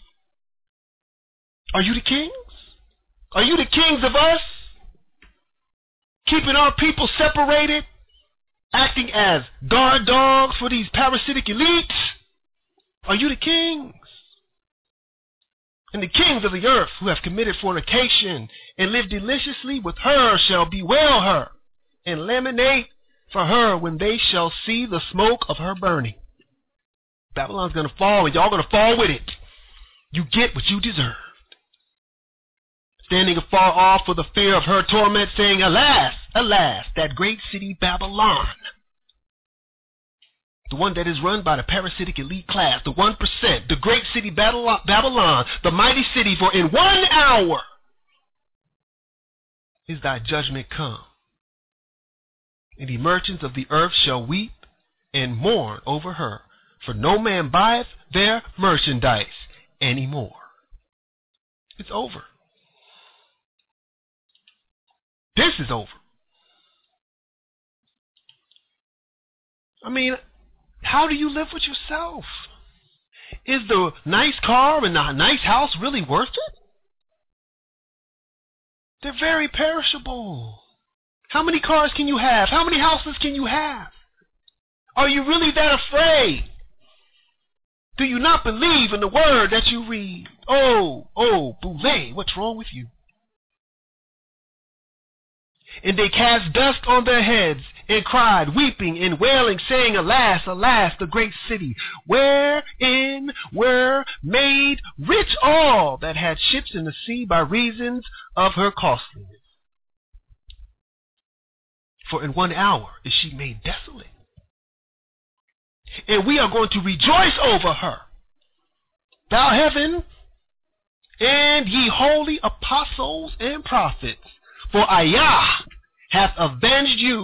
Are you the kings? Are you the kings of us? Keeping our people separated? Acting as guard dogs for these parasitic elites? Are you the kings? And the kings of the earth who have committed fornication and live deliciously with her shall bewail her and lamentate for her when they shall see the smoke of her burning. Babylon's going to fall, and y'all going to fall with it. You get what you deserved. Standing afar off for the fear of her torment, saying, Alas, alas, that great city Babylon. The one that is run by the parasitic elite class, the 1%, the great city Babylon, the mighty city, for in 1 hour is thy judgment come. And the merchants of the earth shall weep and mourn over her, for no man buyeth their merchandise anymore. It's over. This is over. I mean, how do you live with yourself? Is the nice car and the nice house really worth it? They're very perishable. How many cars can you have? How many houses can you have? Are you really that afraid? Do you not believe in the word that you read? Oh, Boule, what's wrong with you? And they cast dust on their heads and cried, weeping and wailing, saying, Alas, alas, the great city, wherein were made rich all that had ships in the sea by reasons of her costliness. For in 1 hour is she made desolate. And we are going to rejoice over her. Thou heaven, and ye holy apostles and prophets, for Ayah hath avenged you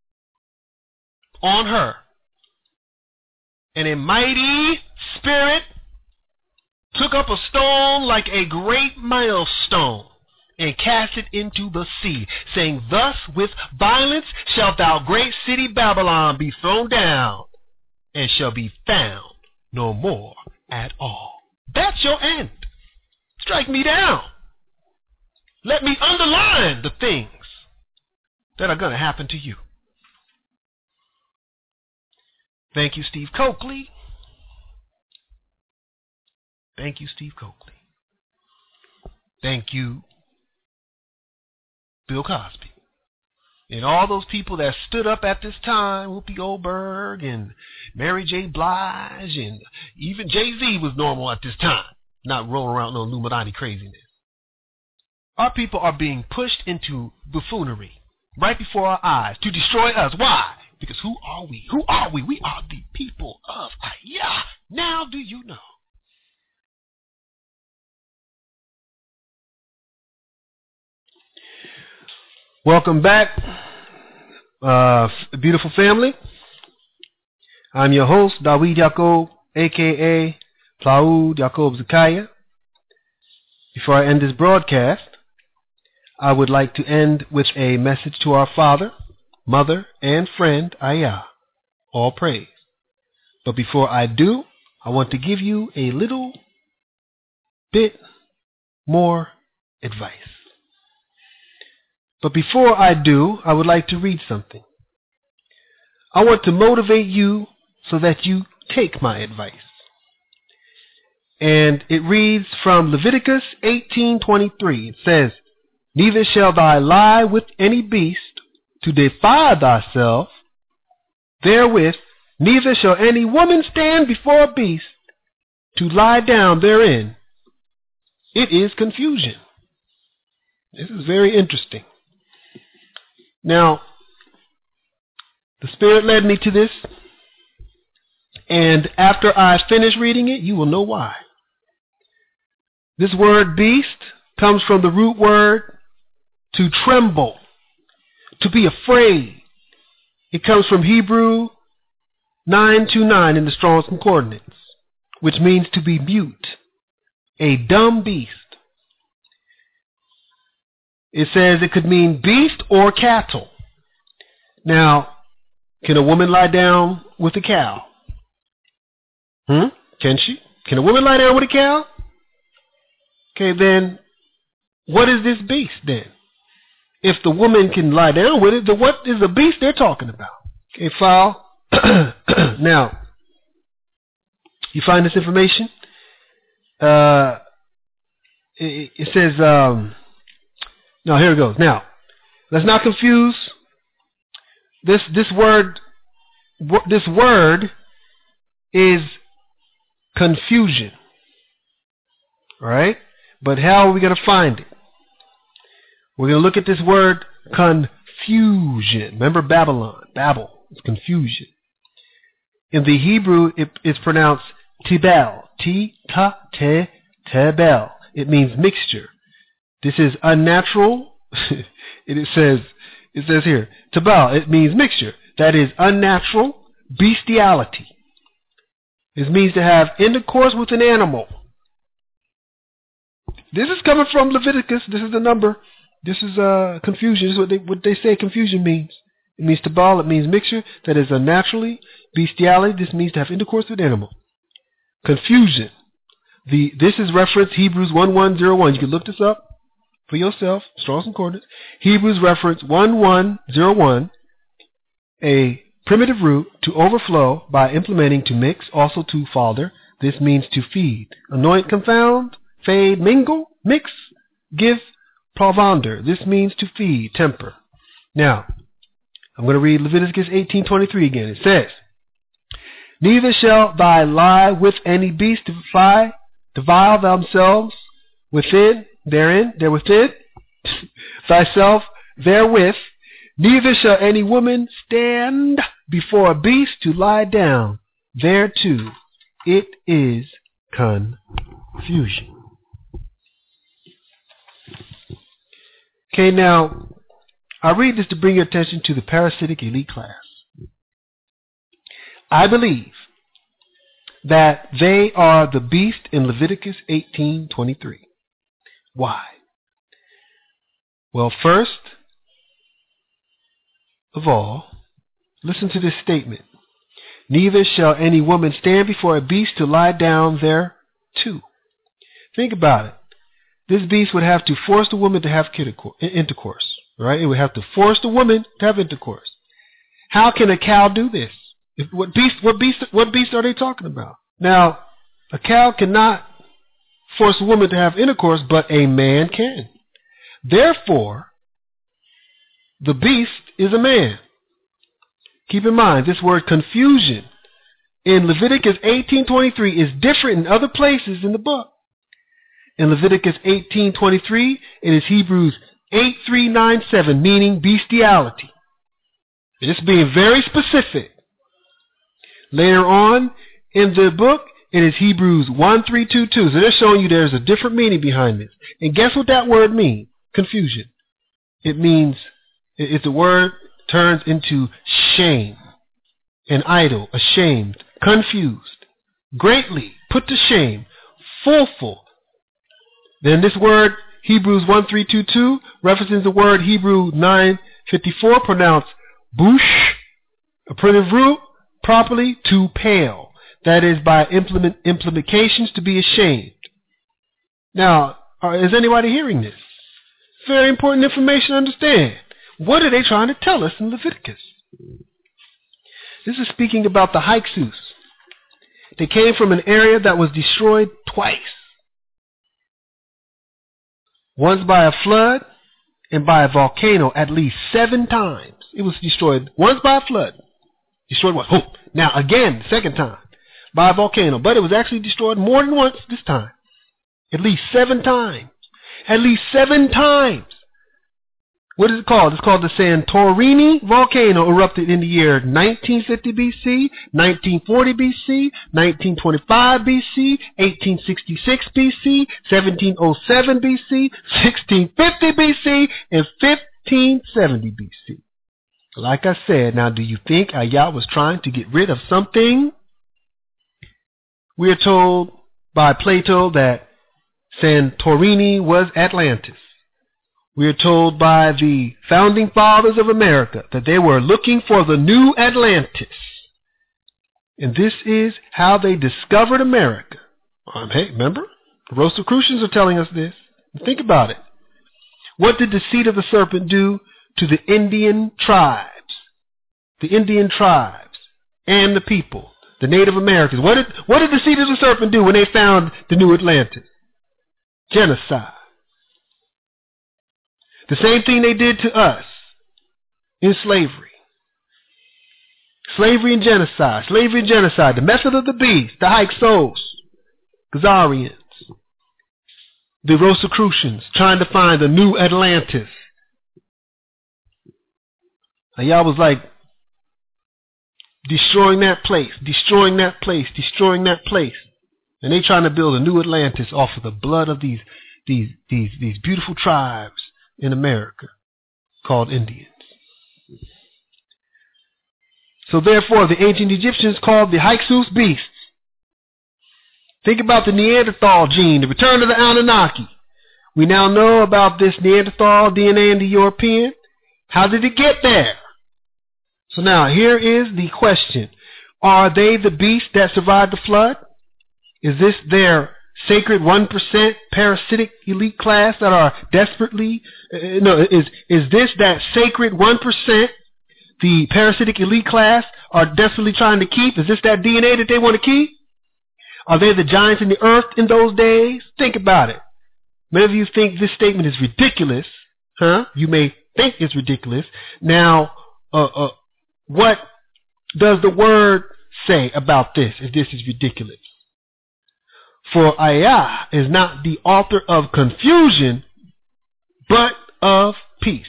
on her. And a mighty spirit took up a stone like a great millstone, and cast it into the sea, saying, Thus with violence shalt thou great city Babylon be thrown down, and shall be found no more at all. That's your end. Strike me down. Let me underline the things that are going to happen to you. Thank you, Steve Coakley. Thank you, Steve Coakley. Thank you, Bill Cosby. And all those people that stood up at this time, Whoopi Goldberg and Mary J. Blige, and even Jay-Z was normal at this time, not rolling around no Illuminati craziness. Our people are being pushed into buffoonery right before our eyes to destroy us. Why? Because who are we? Who are we? We are the people of Ayah. Now do you know? Welcome back, beautiful family. I'm your host, Dawid Yacob, a.k.a. Plaoud Yacob Zakaya. Before I end this broadcast, I would like to end with a message to our father, mother, and friend, Ayah. All praise. But before I do, I want to give you a little bit more advice. But before I do, I would like to read something. I want to motivate you so that you take my advice. And it reads from Leviticus 18:23. It says, Neither shall thou lie with any beast to defile thyself therewith, neither shall any woman stand before a beast to lie down therein. It is confusion. This is very interesting. Now, the Spirit led me to this, and after I finish reading it, you will know why. This word beast comes from the root word to tremble, to be afraid. It comes from Hebrew 929 in the Strong's Concordance, which means to be mute, a dumb beast. It says it could mean beast or cattle. Now, can a woman lie down with a cow? Can she? Can a woman lie down with a cow? Okay, then what is this beast then? If the woman can lie down with it, then what is the beast they're talking about? Okay, file. Now, you find this information? It says, no, here it goes. Now, let's not confuse this word. This word is confusion. All right? But how are we going to find it? We're going to look at this word confusion. Remember Babylon. Babel is confusion. In the Hebrew, it's pronounced tibel. Tebel. It means mixture. This is unnatural. It says here, tebel. It means mixture. That is unnatural bestiality. It means to have intercourse with an animal. This is coming from Leviticus. This is the number. This is confusion. This is what they say confusion means. It means tebal. It means mixture. That is unnaturally bestiality. This means to have intercourse with an animal. Confusion. This is reference Hebrews 1101. You can look this up for yourself. Strong's Concordance. Hebrews reference 1101. A primitive root to overflow by implementing to mix, also to falder. This means to feed. Anoint, confound, fade, mingle, mix, give, provender. This means to feed, temper. Now, I'm going to read Leviticus 18:23 again. It says, neither shall thy lie with any beast to defile themselves within, therewithin, thyself therewith, neither shall any woman stand before a beast to lie down thereto. It is confusion. Okay, now, I read this to bring your attention to the parasitic elite class. I believe that they are the beast in Leviticus 18:23. Why? Well, first of all, listen to this statement. Neither shall any woman stand before a beast to lie down thereto. Think about it. This beast would have to force the woman to have intercourse. Right? It would have to force the woman to have intercourse. How can a cow do this? What beast are they talking about? Now, a cow cannot force a woman to have intercourse, but a man can. Therefore, the beast is a man. Keep in mind, this word confusion in Leviticus 18:23 is different in other places in the book. In Leviticus 18:23, it is Hebrews 8397, meaning bestiality. It's being very specific. Later on in the book, it is Hebrews 1322. So they're showing you there's a different meaning behind this. And guess what that word means? Confusion. It means, it's a word turns into shame, an idol, ashamed, confused, greatly, put to shame, full. Then this word, Hebrews 1322, references the word Hebrew 954, pronounced bush, a primitive root, properly to pale. That is by implications to be ashamed. Now, is anybody hearing this? Very important information to understand. What are they trying to tell us in Leviticus? This is speaking about the Hyksos. They came from an area that was destroyed twice. Once by a flood and by a volcano at least 7 times. It was destroyed once by a flood. Destroyed once. Oh, now again, second time by a volcano. But it was actually destroyed more than once this time. At least 7 times. At least 7 times. What is it called? It's called the Santorini volcano, erupted in the year 1950 BC, 1940 BC, 1925 BC, 1866 BC, 1707 BC, 1650 BC, and 1570 BC. Like I said, now do you think Ayah was trying to get rid of something? We are told by Plato that Santorini was Atlantis. We are told by the founding fathers of America that they were looking for the new Atlantis. And this is how they discovered America. Hey, remember? The Rosicrucians are telling us this. Think about it. What did the seed of the serpent do to the Indian tribes? The Indian tribes and the people, the Native Americans. What did the seed of the serpent do when they found the new Atlantis? Genocide. The same thing they did to us in slavery. Slavery and genocide. Slavery and genocide. The method of the beast. The Hyksos. Khazarians. The Rosicrucians trying to find the new Atlantis. Ayah was like destroying that place, destroying that place, destroying that place. And they trying to build a new Atlantis off of the blood of these beautiful tribes in America called Indians. So therefore, the ancient Egyptians called the Hyksos beasts. Think about the Neanderthal gene, the return of the Anunnaki. We now know about this Neanderthal DNA in the European. How did it get there? So now, here is the question. Are they the beasts that survived the flood? Is this their sacred 1% parasitic elite class that are desperately, is this that sacred 1%, the parasitic elite class are desperately trying to keep? Is this that DNA that they want to keep? Are they the giants in the earth in those days? Think about it. Many of you think this statement is ridiculous. You may think it's ridiculous. Now, what does the word say about this if this is ridiculous? For Ayah is not the author of confusion, but of peace.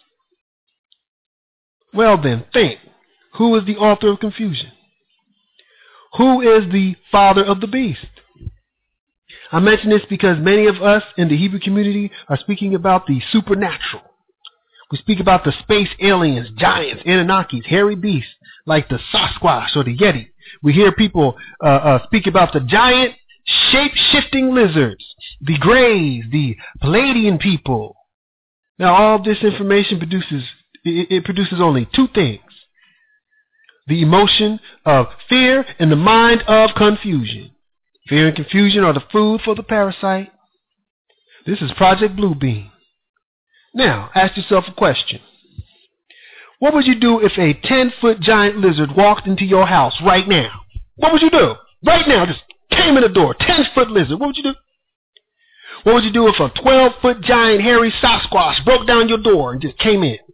Well then, think. Who is the author of confusion? Who is the father of the beast? I mention this because many of us in the Hebrew community are speaking about the supernatural. We speak about the space aliens, giants, Anunnakis, hairy beasts like the Sasquatch or the Yeti. We hear people speak about the giant shape-shifting lizards, the Greys, the Palladian people. Now all this information produces only 2 things. The emotion of fear and the mind of confusion. Fear and confusion are the food for the parasite. This is Project Bluebeam. Now, ask yourself a question. What would you do if a 10-foot giant lizard walked into your house right now? What would you do? Right now, just came in the door, 10-foot lizard. What would you do? What would you do if a 12-foot giant hairy Sasquatch broke down your door and just came in?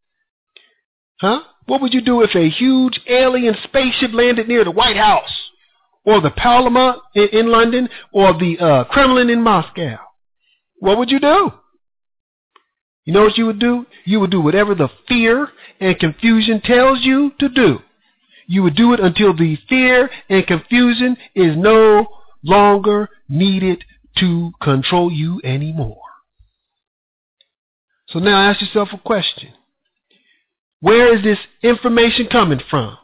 What would you do if a huge alien spaceship landed near the White House or the Parliament in London or the Kremlin in Moscow? What would you do? You know what you would do? You would do whatever the fear and confusion tells you to do. You would do it until the fear and confusion is no longer needed to control you anymore. So now ask yourself a question. Where is this information coming from?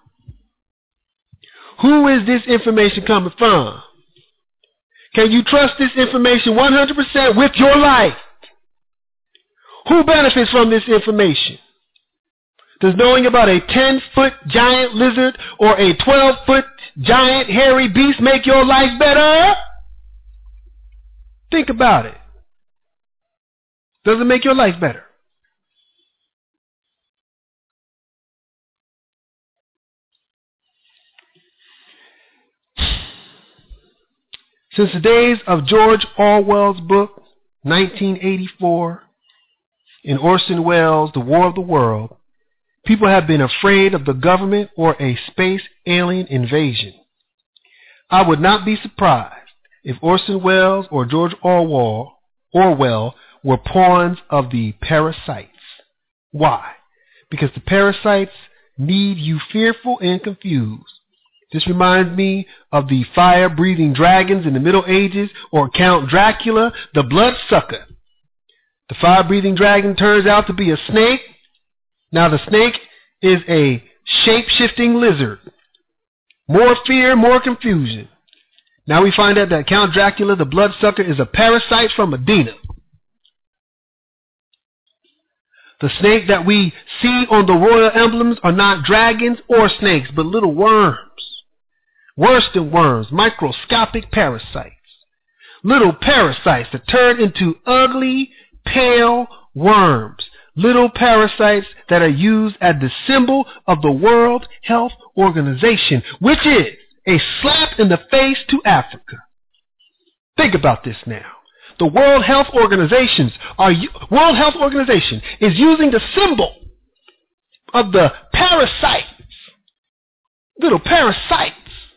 Who is this information coming from? Can you trust this information 100% with your life? Who benefits from this information? Does knowing about a 10-foot giant lizard or a 12-foot giant hairy beast make your life better? Think about it. Does it make your life better? Since the days of George Orwell's book, 1984, in Orson Welles' The War of the World, people have been afraid of the government or a space alien invasion. I would not be surprised if Orson Welles or George Orwell were pawns of the parasites. Why? Because the parasites need you fearful and confused. This reminds me of the fire-breathing dragons in the Middle Ages, or Count Dracula, the bloodsucker. The fire-breathing dragon turns out to be a snake. Now the snake is a shape-shifting lizard. More fear, more confusion. Now we find out that Count Dracula, the bloodsucker, is a parasite from Medina. The snake that we see on the royal emblems are not dragons or snakes, but little worms. Worse than worms, microscopic parasites. Little parasites that turn into ugly, pale worms. Little parasites that are used as the symbol of the World Health Organization, which is a slap in the face to Africa. Think about this now. The World Health Organization is using the symbol of the parasites, little parasites,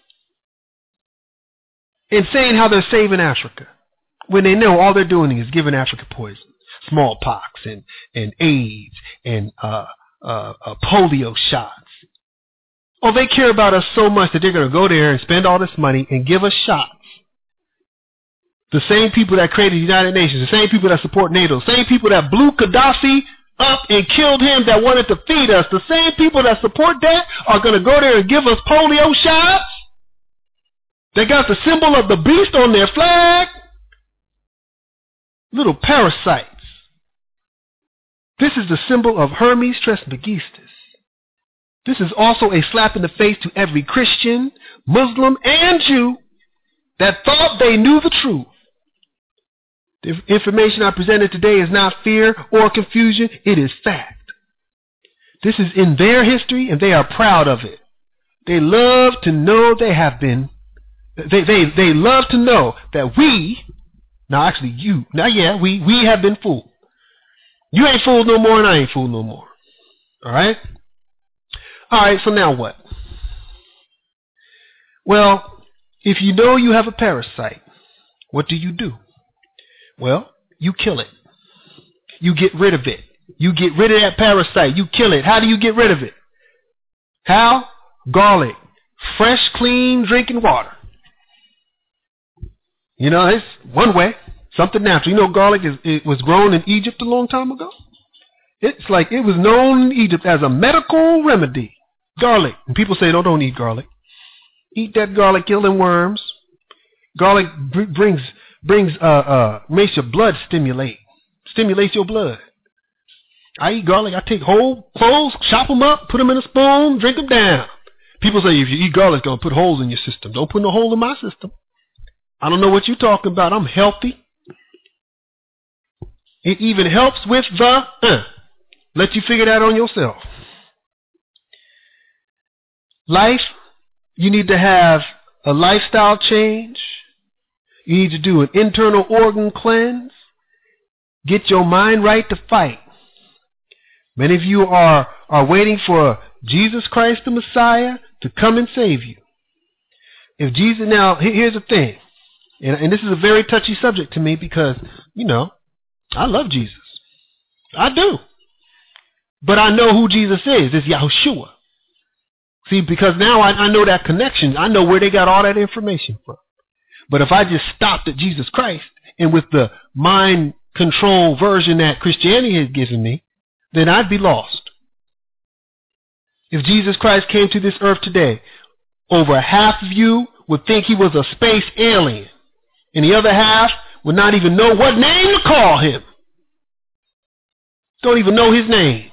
and saying how they're saving Africa, when they know all they're doing is giving Africa poison, smallpox and AIDS and polio shots. Oh, they care about us so much that they're going to go there and spend all this money and give us shots. The same people that created the United Nations, the same people that support NATO, the same people that blew Gaddafi up and killed him that wanted to feed us, the same people that support that are going to go there and give us polio shots. They got the symbol of the beast on their flag. Little parasites. This is the symbol of Hermes Trismegistus. This is also a slap in the face to every Christian, Muslim, and Jew that thought they knew the truth. The information I presented today is not fear or confusion. It is fact. This is in their history, and they are proud of it. They love to know they have been. They love to know that we have been fooled. You ain't fooled no more, and I ain't fooled no more. All right? All right, so now what? Well, if you know you have a parasite, what do you do? Well, you kill it. You get rid of it. You get rid of that parasite. You kill it. How do you get rid of it? How? Garlic. Fresh, clean drinking water. You know, it's one way. Something natural. You know, garlic it was grown in Egypt a long time ago. It's like it was known in Egypt as a medical remedy. Garlic. And people say, no, don't eat garlic. Eat that garlic, kill them worms. Garlic makes your blood stimulates your blood. I eat garlic. I take whole cloves, chop them up, put them in a spoon, drink them down. People say if you eat garlic, it's going to put holes in your system. Don't put no hole in my system. I don't know what you're talking about. I'm healthy. It even helps with the let you figure that on yourself. Life, you need to have a lifestyle change. You need to do an internal organ cleanse. Get your mind right to fight. Many of you are waiting for Jesus Christ the Messiah to come and save you. If Jesus, now here's the thing, and this is a very touchy subject to me because, you know, I love Jesus. I do. But I know who Jesus is. It's Yahushua. See, because now I know that connection. I know where they got all that information from. But if I just stopped at Jesus Christ and with the mind control version that Christianity has given me, then I'd be lost. If Jesus Christ came to this earth today, over half of you would think he was a space alien, and the other half would not even know what name to call him. Don't even know his name.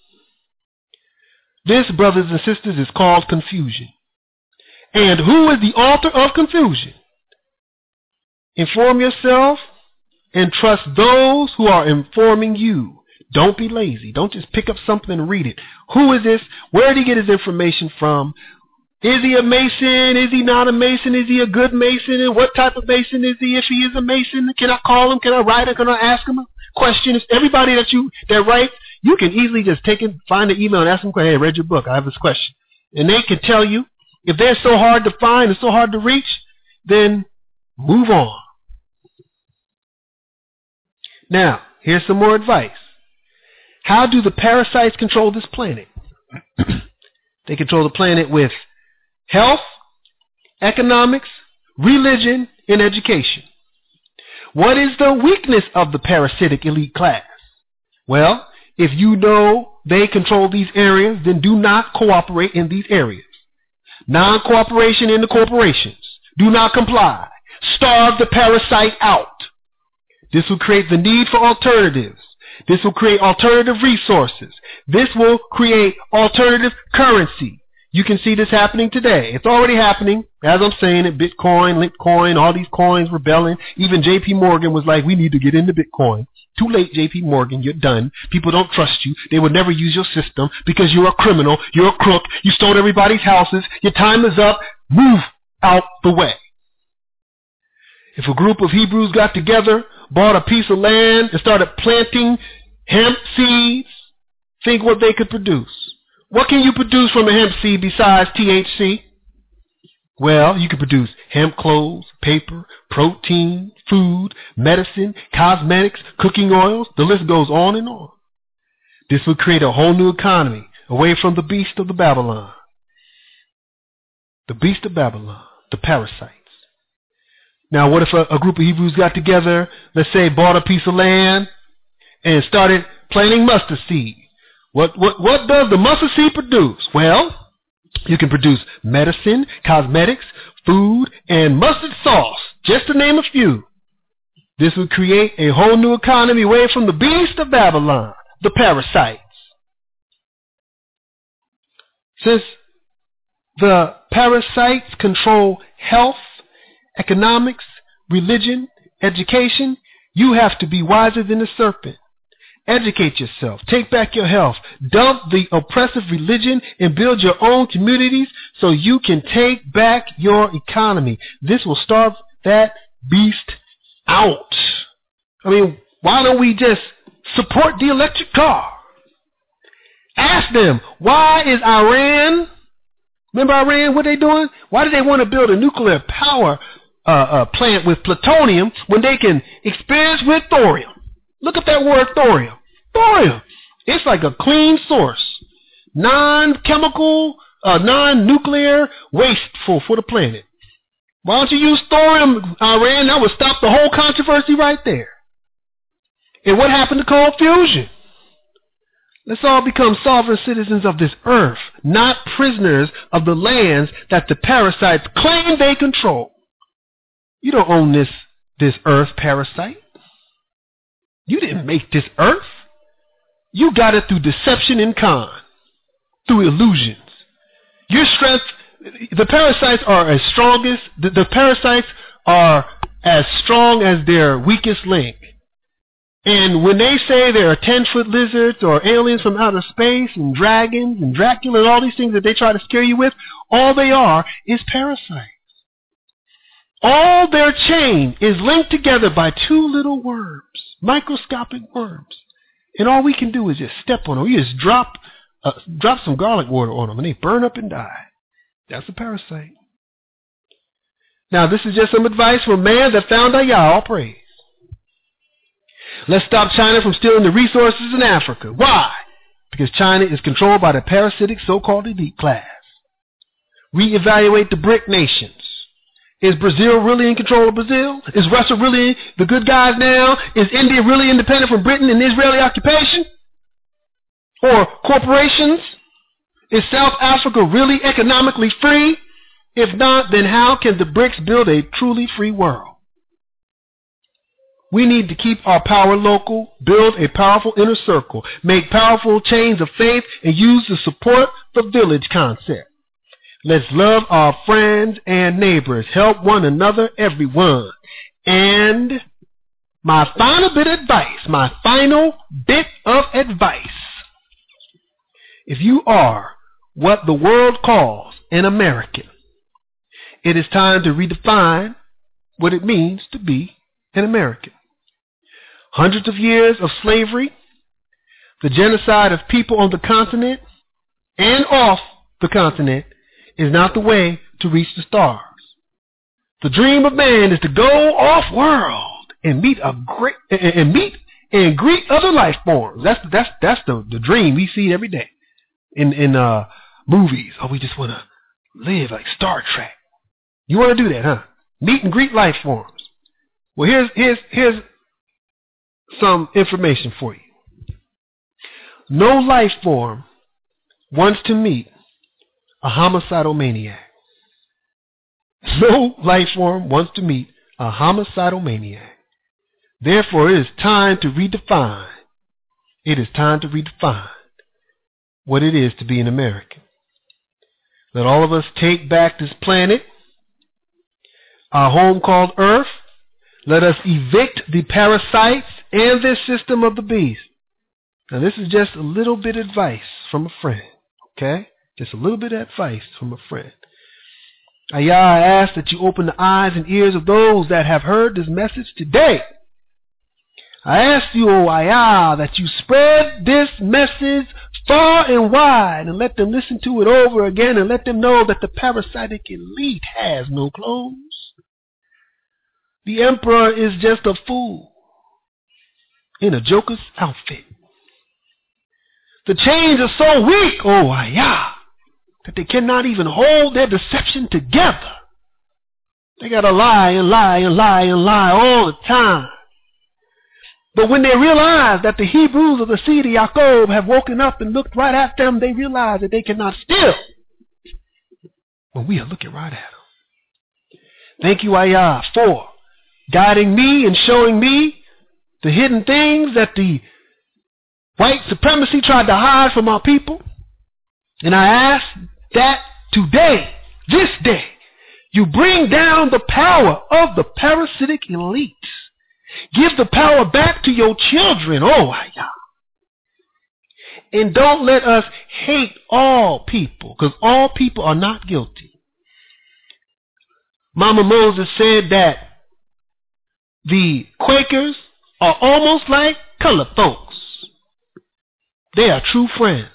This, brothers and sisters, is called confusion. And who is the author of confusion? Inform yourself and trust those who are informing you. Don't be lazy. Don't just pick up something and read it. Who is this? Where did he get his information from? Is he a Mason? Is he not a Mason? Is he a good Mason? And what type of Mason is he? If he is a Mason, can I call him? Can I write him? Can I ask him? question. It's everybody that writes, you can easily just find an email and ask them, hey, I read your book. I have this question. And they can tell you. If they're so hard to find and so hard to reach, then move on. Now, here's some more advice. How do the parasites control this planet? They control the planet with health, economics, religion, and education. What is the weakness of the parasitic elite class? Well, if you know they control these areas, then do not cooperate in these areas. Non-cooperation in the corporations. Do not comply. Starve the parasite out. This will create the need for alternatives. This will create alternative resources. This will create alternative currency. You can see this happening today. It's already happening. As I'm saying it, Bitcoin, Litecoin, all these coins rebelling. Even JP Morgan was like, we need to get into Bitcoin. Too late, JP Morgan. You're done. People don't trust you. They would never use your system because you're a criminal. You're a crook. You stole everybody's houses. Your time is up. Move out the way. If a group of Hebrews got together, bought a piece of land, and started planting hemp seeds, think what they could produce. What can you produce from a hemp seed besides THC? Well, you can produce hemp clothes, paper, protein, food, medicine, cosmetics, cooking oils. The list goes on and on. This would create a whole new economy away from the beast of the Babylon. The beast of Babylon, the parasites. Now, what if a group of Hebrews got together, let's say bought a piece of land, and started planting mustard seed? What does the mustard seed produce? Well, you can produce medicine, cosmetics, food, and mustard sauce, just to name a few. This would create a whole new economy away from the beast of Babylon, the parasites. Since the parasites control health, economics, religion, education, you have to be wiser than the serpent. Educate yourself. Take back your health. Dump the oppressive religion and build your own communities so you can take back your economy. This will starve that beast out. I mean, why don't we just support the electric car? Ask them, why is Iran, remember Iran, what they doing? Why do they want to build a nuclear power plant with plutonium when they can experience with thorium? Look at that word thorium. Thorium. It's like a clean source. Non-chemical, non-nuclear, wasteful for the planet. Why don't you use thorium, Iran? That would stop the whole controversy right there. And what happened to cold fusion? Let's all become sovereign citizens of this earth, not prisoners of the lands that the parasites claim they control. You don't own this earth, parasite. You didn't make this earth. You got it through deception and con, through illusions. Your strength, the parasites are as strongest, the parasites are as strong as their weakest link. And when they say there are 10-foot lizards or aliens from outer space and dragons and Dracula and all these things that they try to scare you with, all they are is parasites. All their chain is linked together by two little worms, microscopic worms. And all we can do is just step on them. We just drop some garlic water on them and they burn up and die. That's a parasite. Now, this is just some advice from a man that found Ayah, all praise. Let's stop China from stealing the resources in Africa. Why? Because China is controlled by the parasitic so-called elite class. Reevaluate the BRIC nations. Is Brazil really in control of Brazil? Is Russia really the good guys now? Is India really independent from Britain and Israeli occupation? Or corporations? Is South Africa really economically free? If not, then how can the BRICS build a truly free world? We need to keep our power local, build a powerful inner circle, make powerful chains of faith, and use the support the village concept. Let's love our friends and neighbors. Help one another, everyone. And my final bit of advice. If you are what the world calls an American, it is time to redefine what it means to be an American. hundreds of years of slavery, the genocide of people on the continent and off the continent is not the way to reach the stars. The dream of man is to go off-world and meet and greet other life forms. That's the dream. We see it every day in movies. Oh, we just want to live like Star Trek. You want to do that, huh? Meet and greet life forms. Well, here's some information for you. No life form wants to meet a homicidal maniac. No life form wants to meet a homicidal maniac. Therefore, it is time to redefine. It is time to redefine what it is to be an American. Let all of us take back this planet, our home called Earth. Let us evict the parasites and this system of the beast. Now, this is just a little bit of advice from a friend, okay? Just a little bit of advice from a friend. Ayah, I ask that you open the eyes and ears of those that have heard this message today. I ask you, O Ayah, that you spread this message far and wide and let them listen to it over again and let them know that the parasitic elite has no clothes. The emperor is just a fool in a joker's outfit. The chains are so weak, O Ayah, that they cannot even hold their deception together. They got to lie and lie and lie and lie all the time. But when they realize that the Hebrews of the seed of Yaakov have woken up and looked right at them, they realize that they cannot steal when we are looking right at them. Thank you, Ayah, for guiding me and showing me the hidden things that the white supremacy tried to hide from our people. And I ask that today, this day, you bring down the power of the parasitic elite. Give the power back to your children, oh Ayah. And don't let us hate all people, because all people are not guilty. Mama Moses said that the Quakers are almost like colored folks. They are true friends.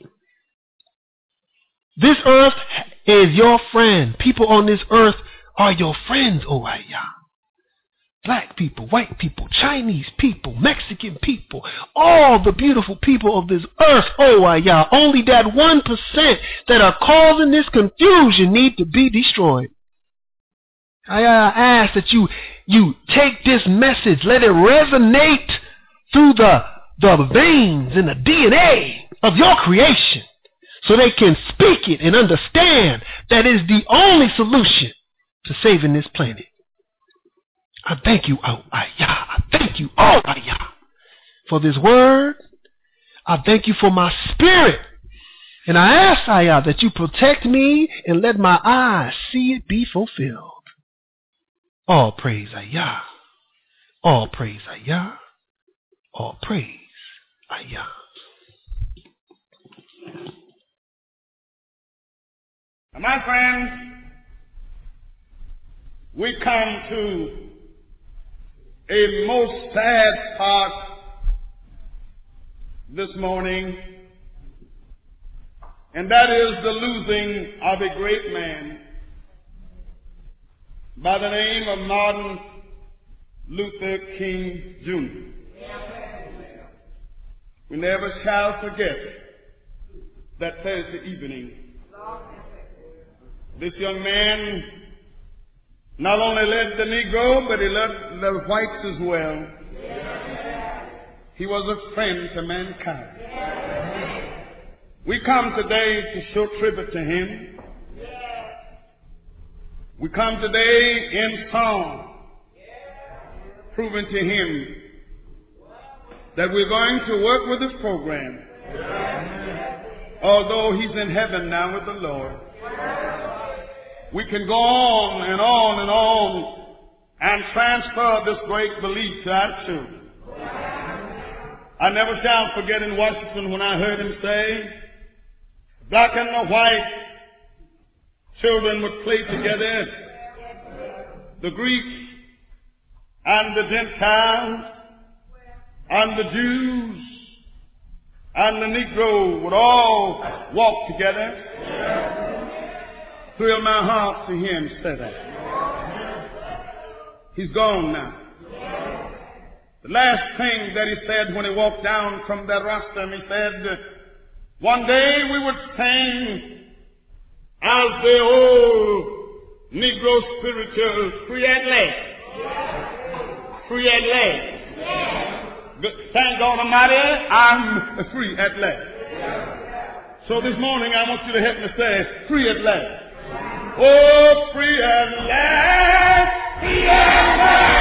This earth is your friend. People on this earth are your friends, oh Ayah. Black people, white people, Chinese people, Mexican people, all the beautiful people of this earth, oh Ayah. Only that 1% that are causing this confusion need to be destroyed. I ask that you take this message, let it resonate through the veins and the DNA of your creation so they can speak it and understand that is the only solution to saving this planet. I thank you, oh Ayah. I thank you, oh Ayah, for this word. I thank you for my spirit. And I ask, Ayah, that you protect me and let my eyes see it be fulfilled. All praise Ayah. All praise Ayah. All praise Ayah. My friends, we come to a most sad part this morning, and that is the losing of a great man by the name of Martin Luther King Jr. We never shall forget that Thursday evening. This young man not only led the Negro, but he led the whites as well. He was a friend to mankind. We come today to show tribute to him. We come today in song, proving to him that we're going to work with this program, although he's in heaven now with the Lord. We can go on and on and on and transfer this great belief to our children. I never shall forget in Washington when I heard him say, black and the white children would play together, the Greeks and the Gentiles and the Jews and the Negro would all walk together. Thrill my heart to hear him say that. He's gone now. The last thing that he said when he walked down from that rostrum, he said, one day we would sing as the old Negro spiritual, free at last. Free at last. Thank God Almighty, I'm free at last. So this morning I want you to help me say, free at last. Oh, free at last. Free at last.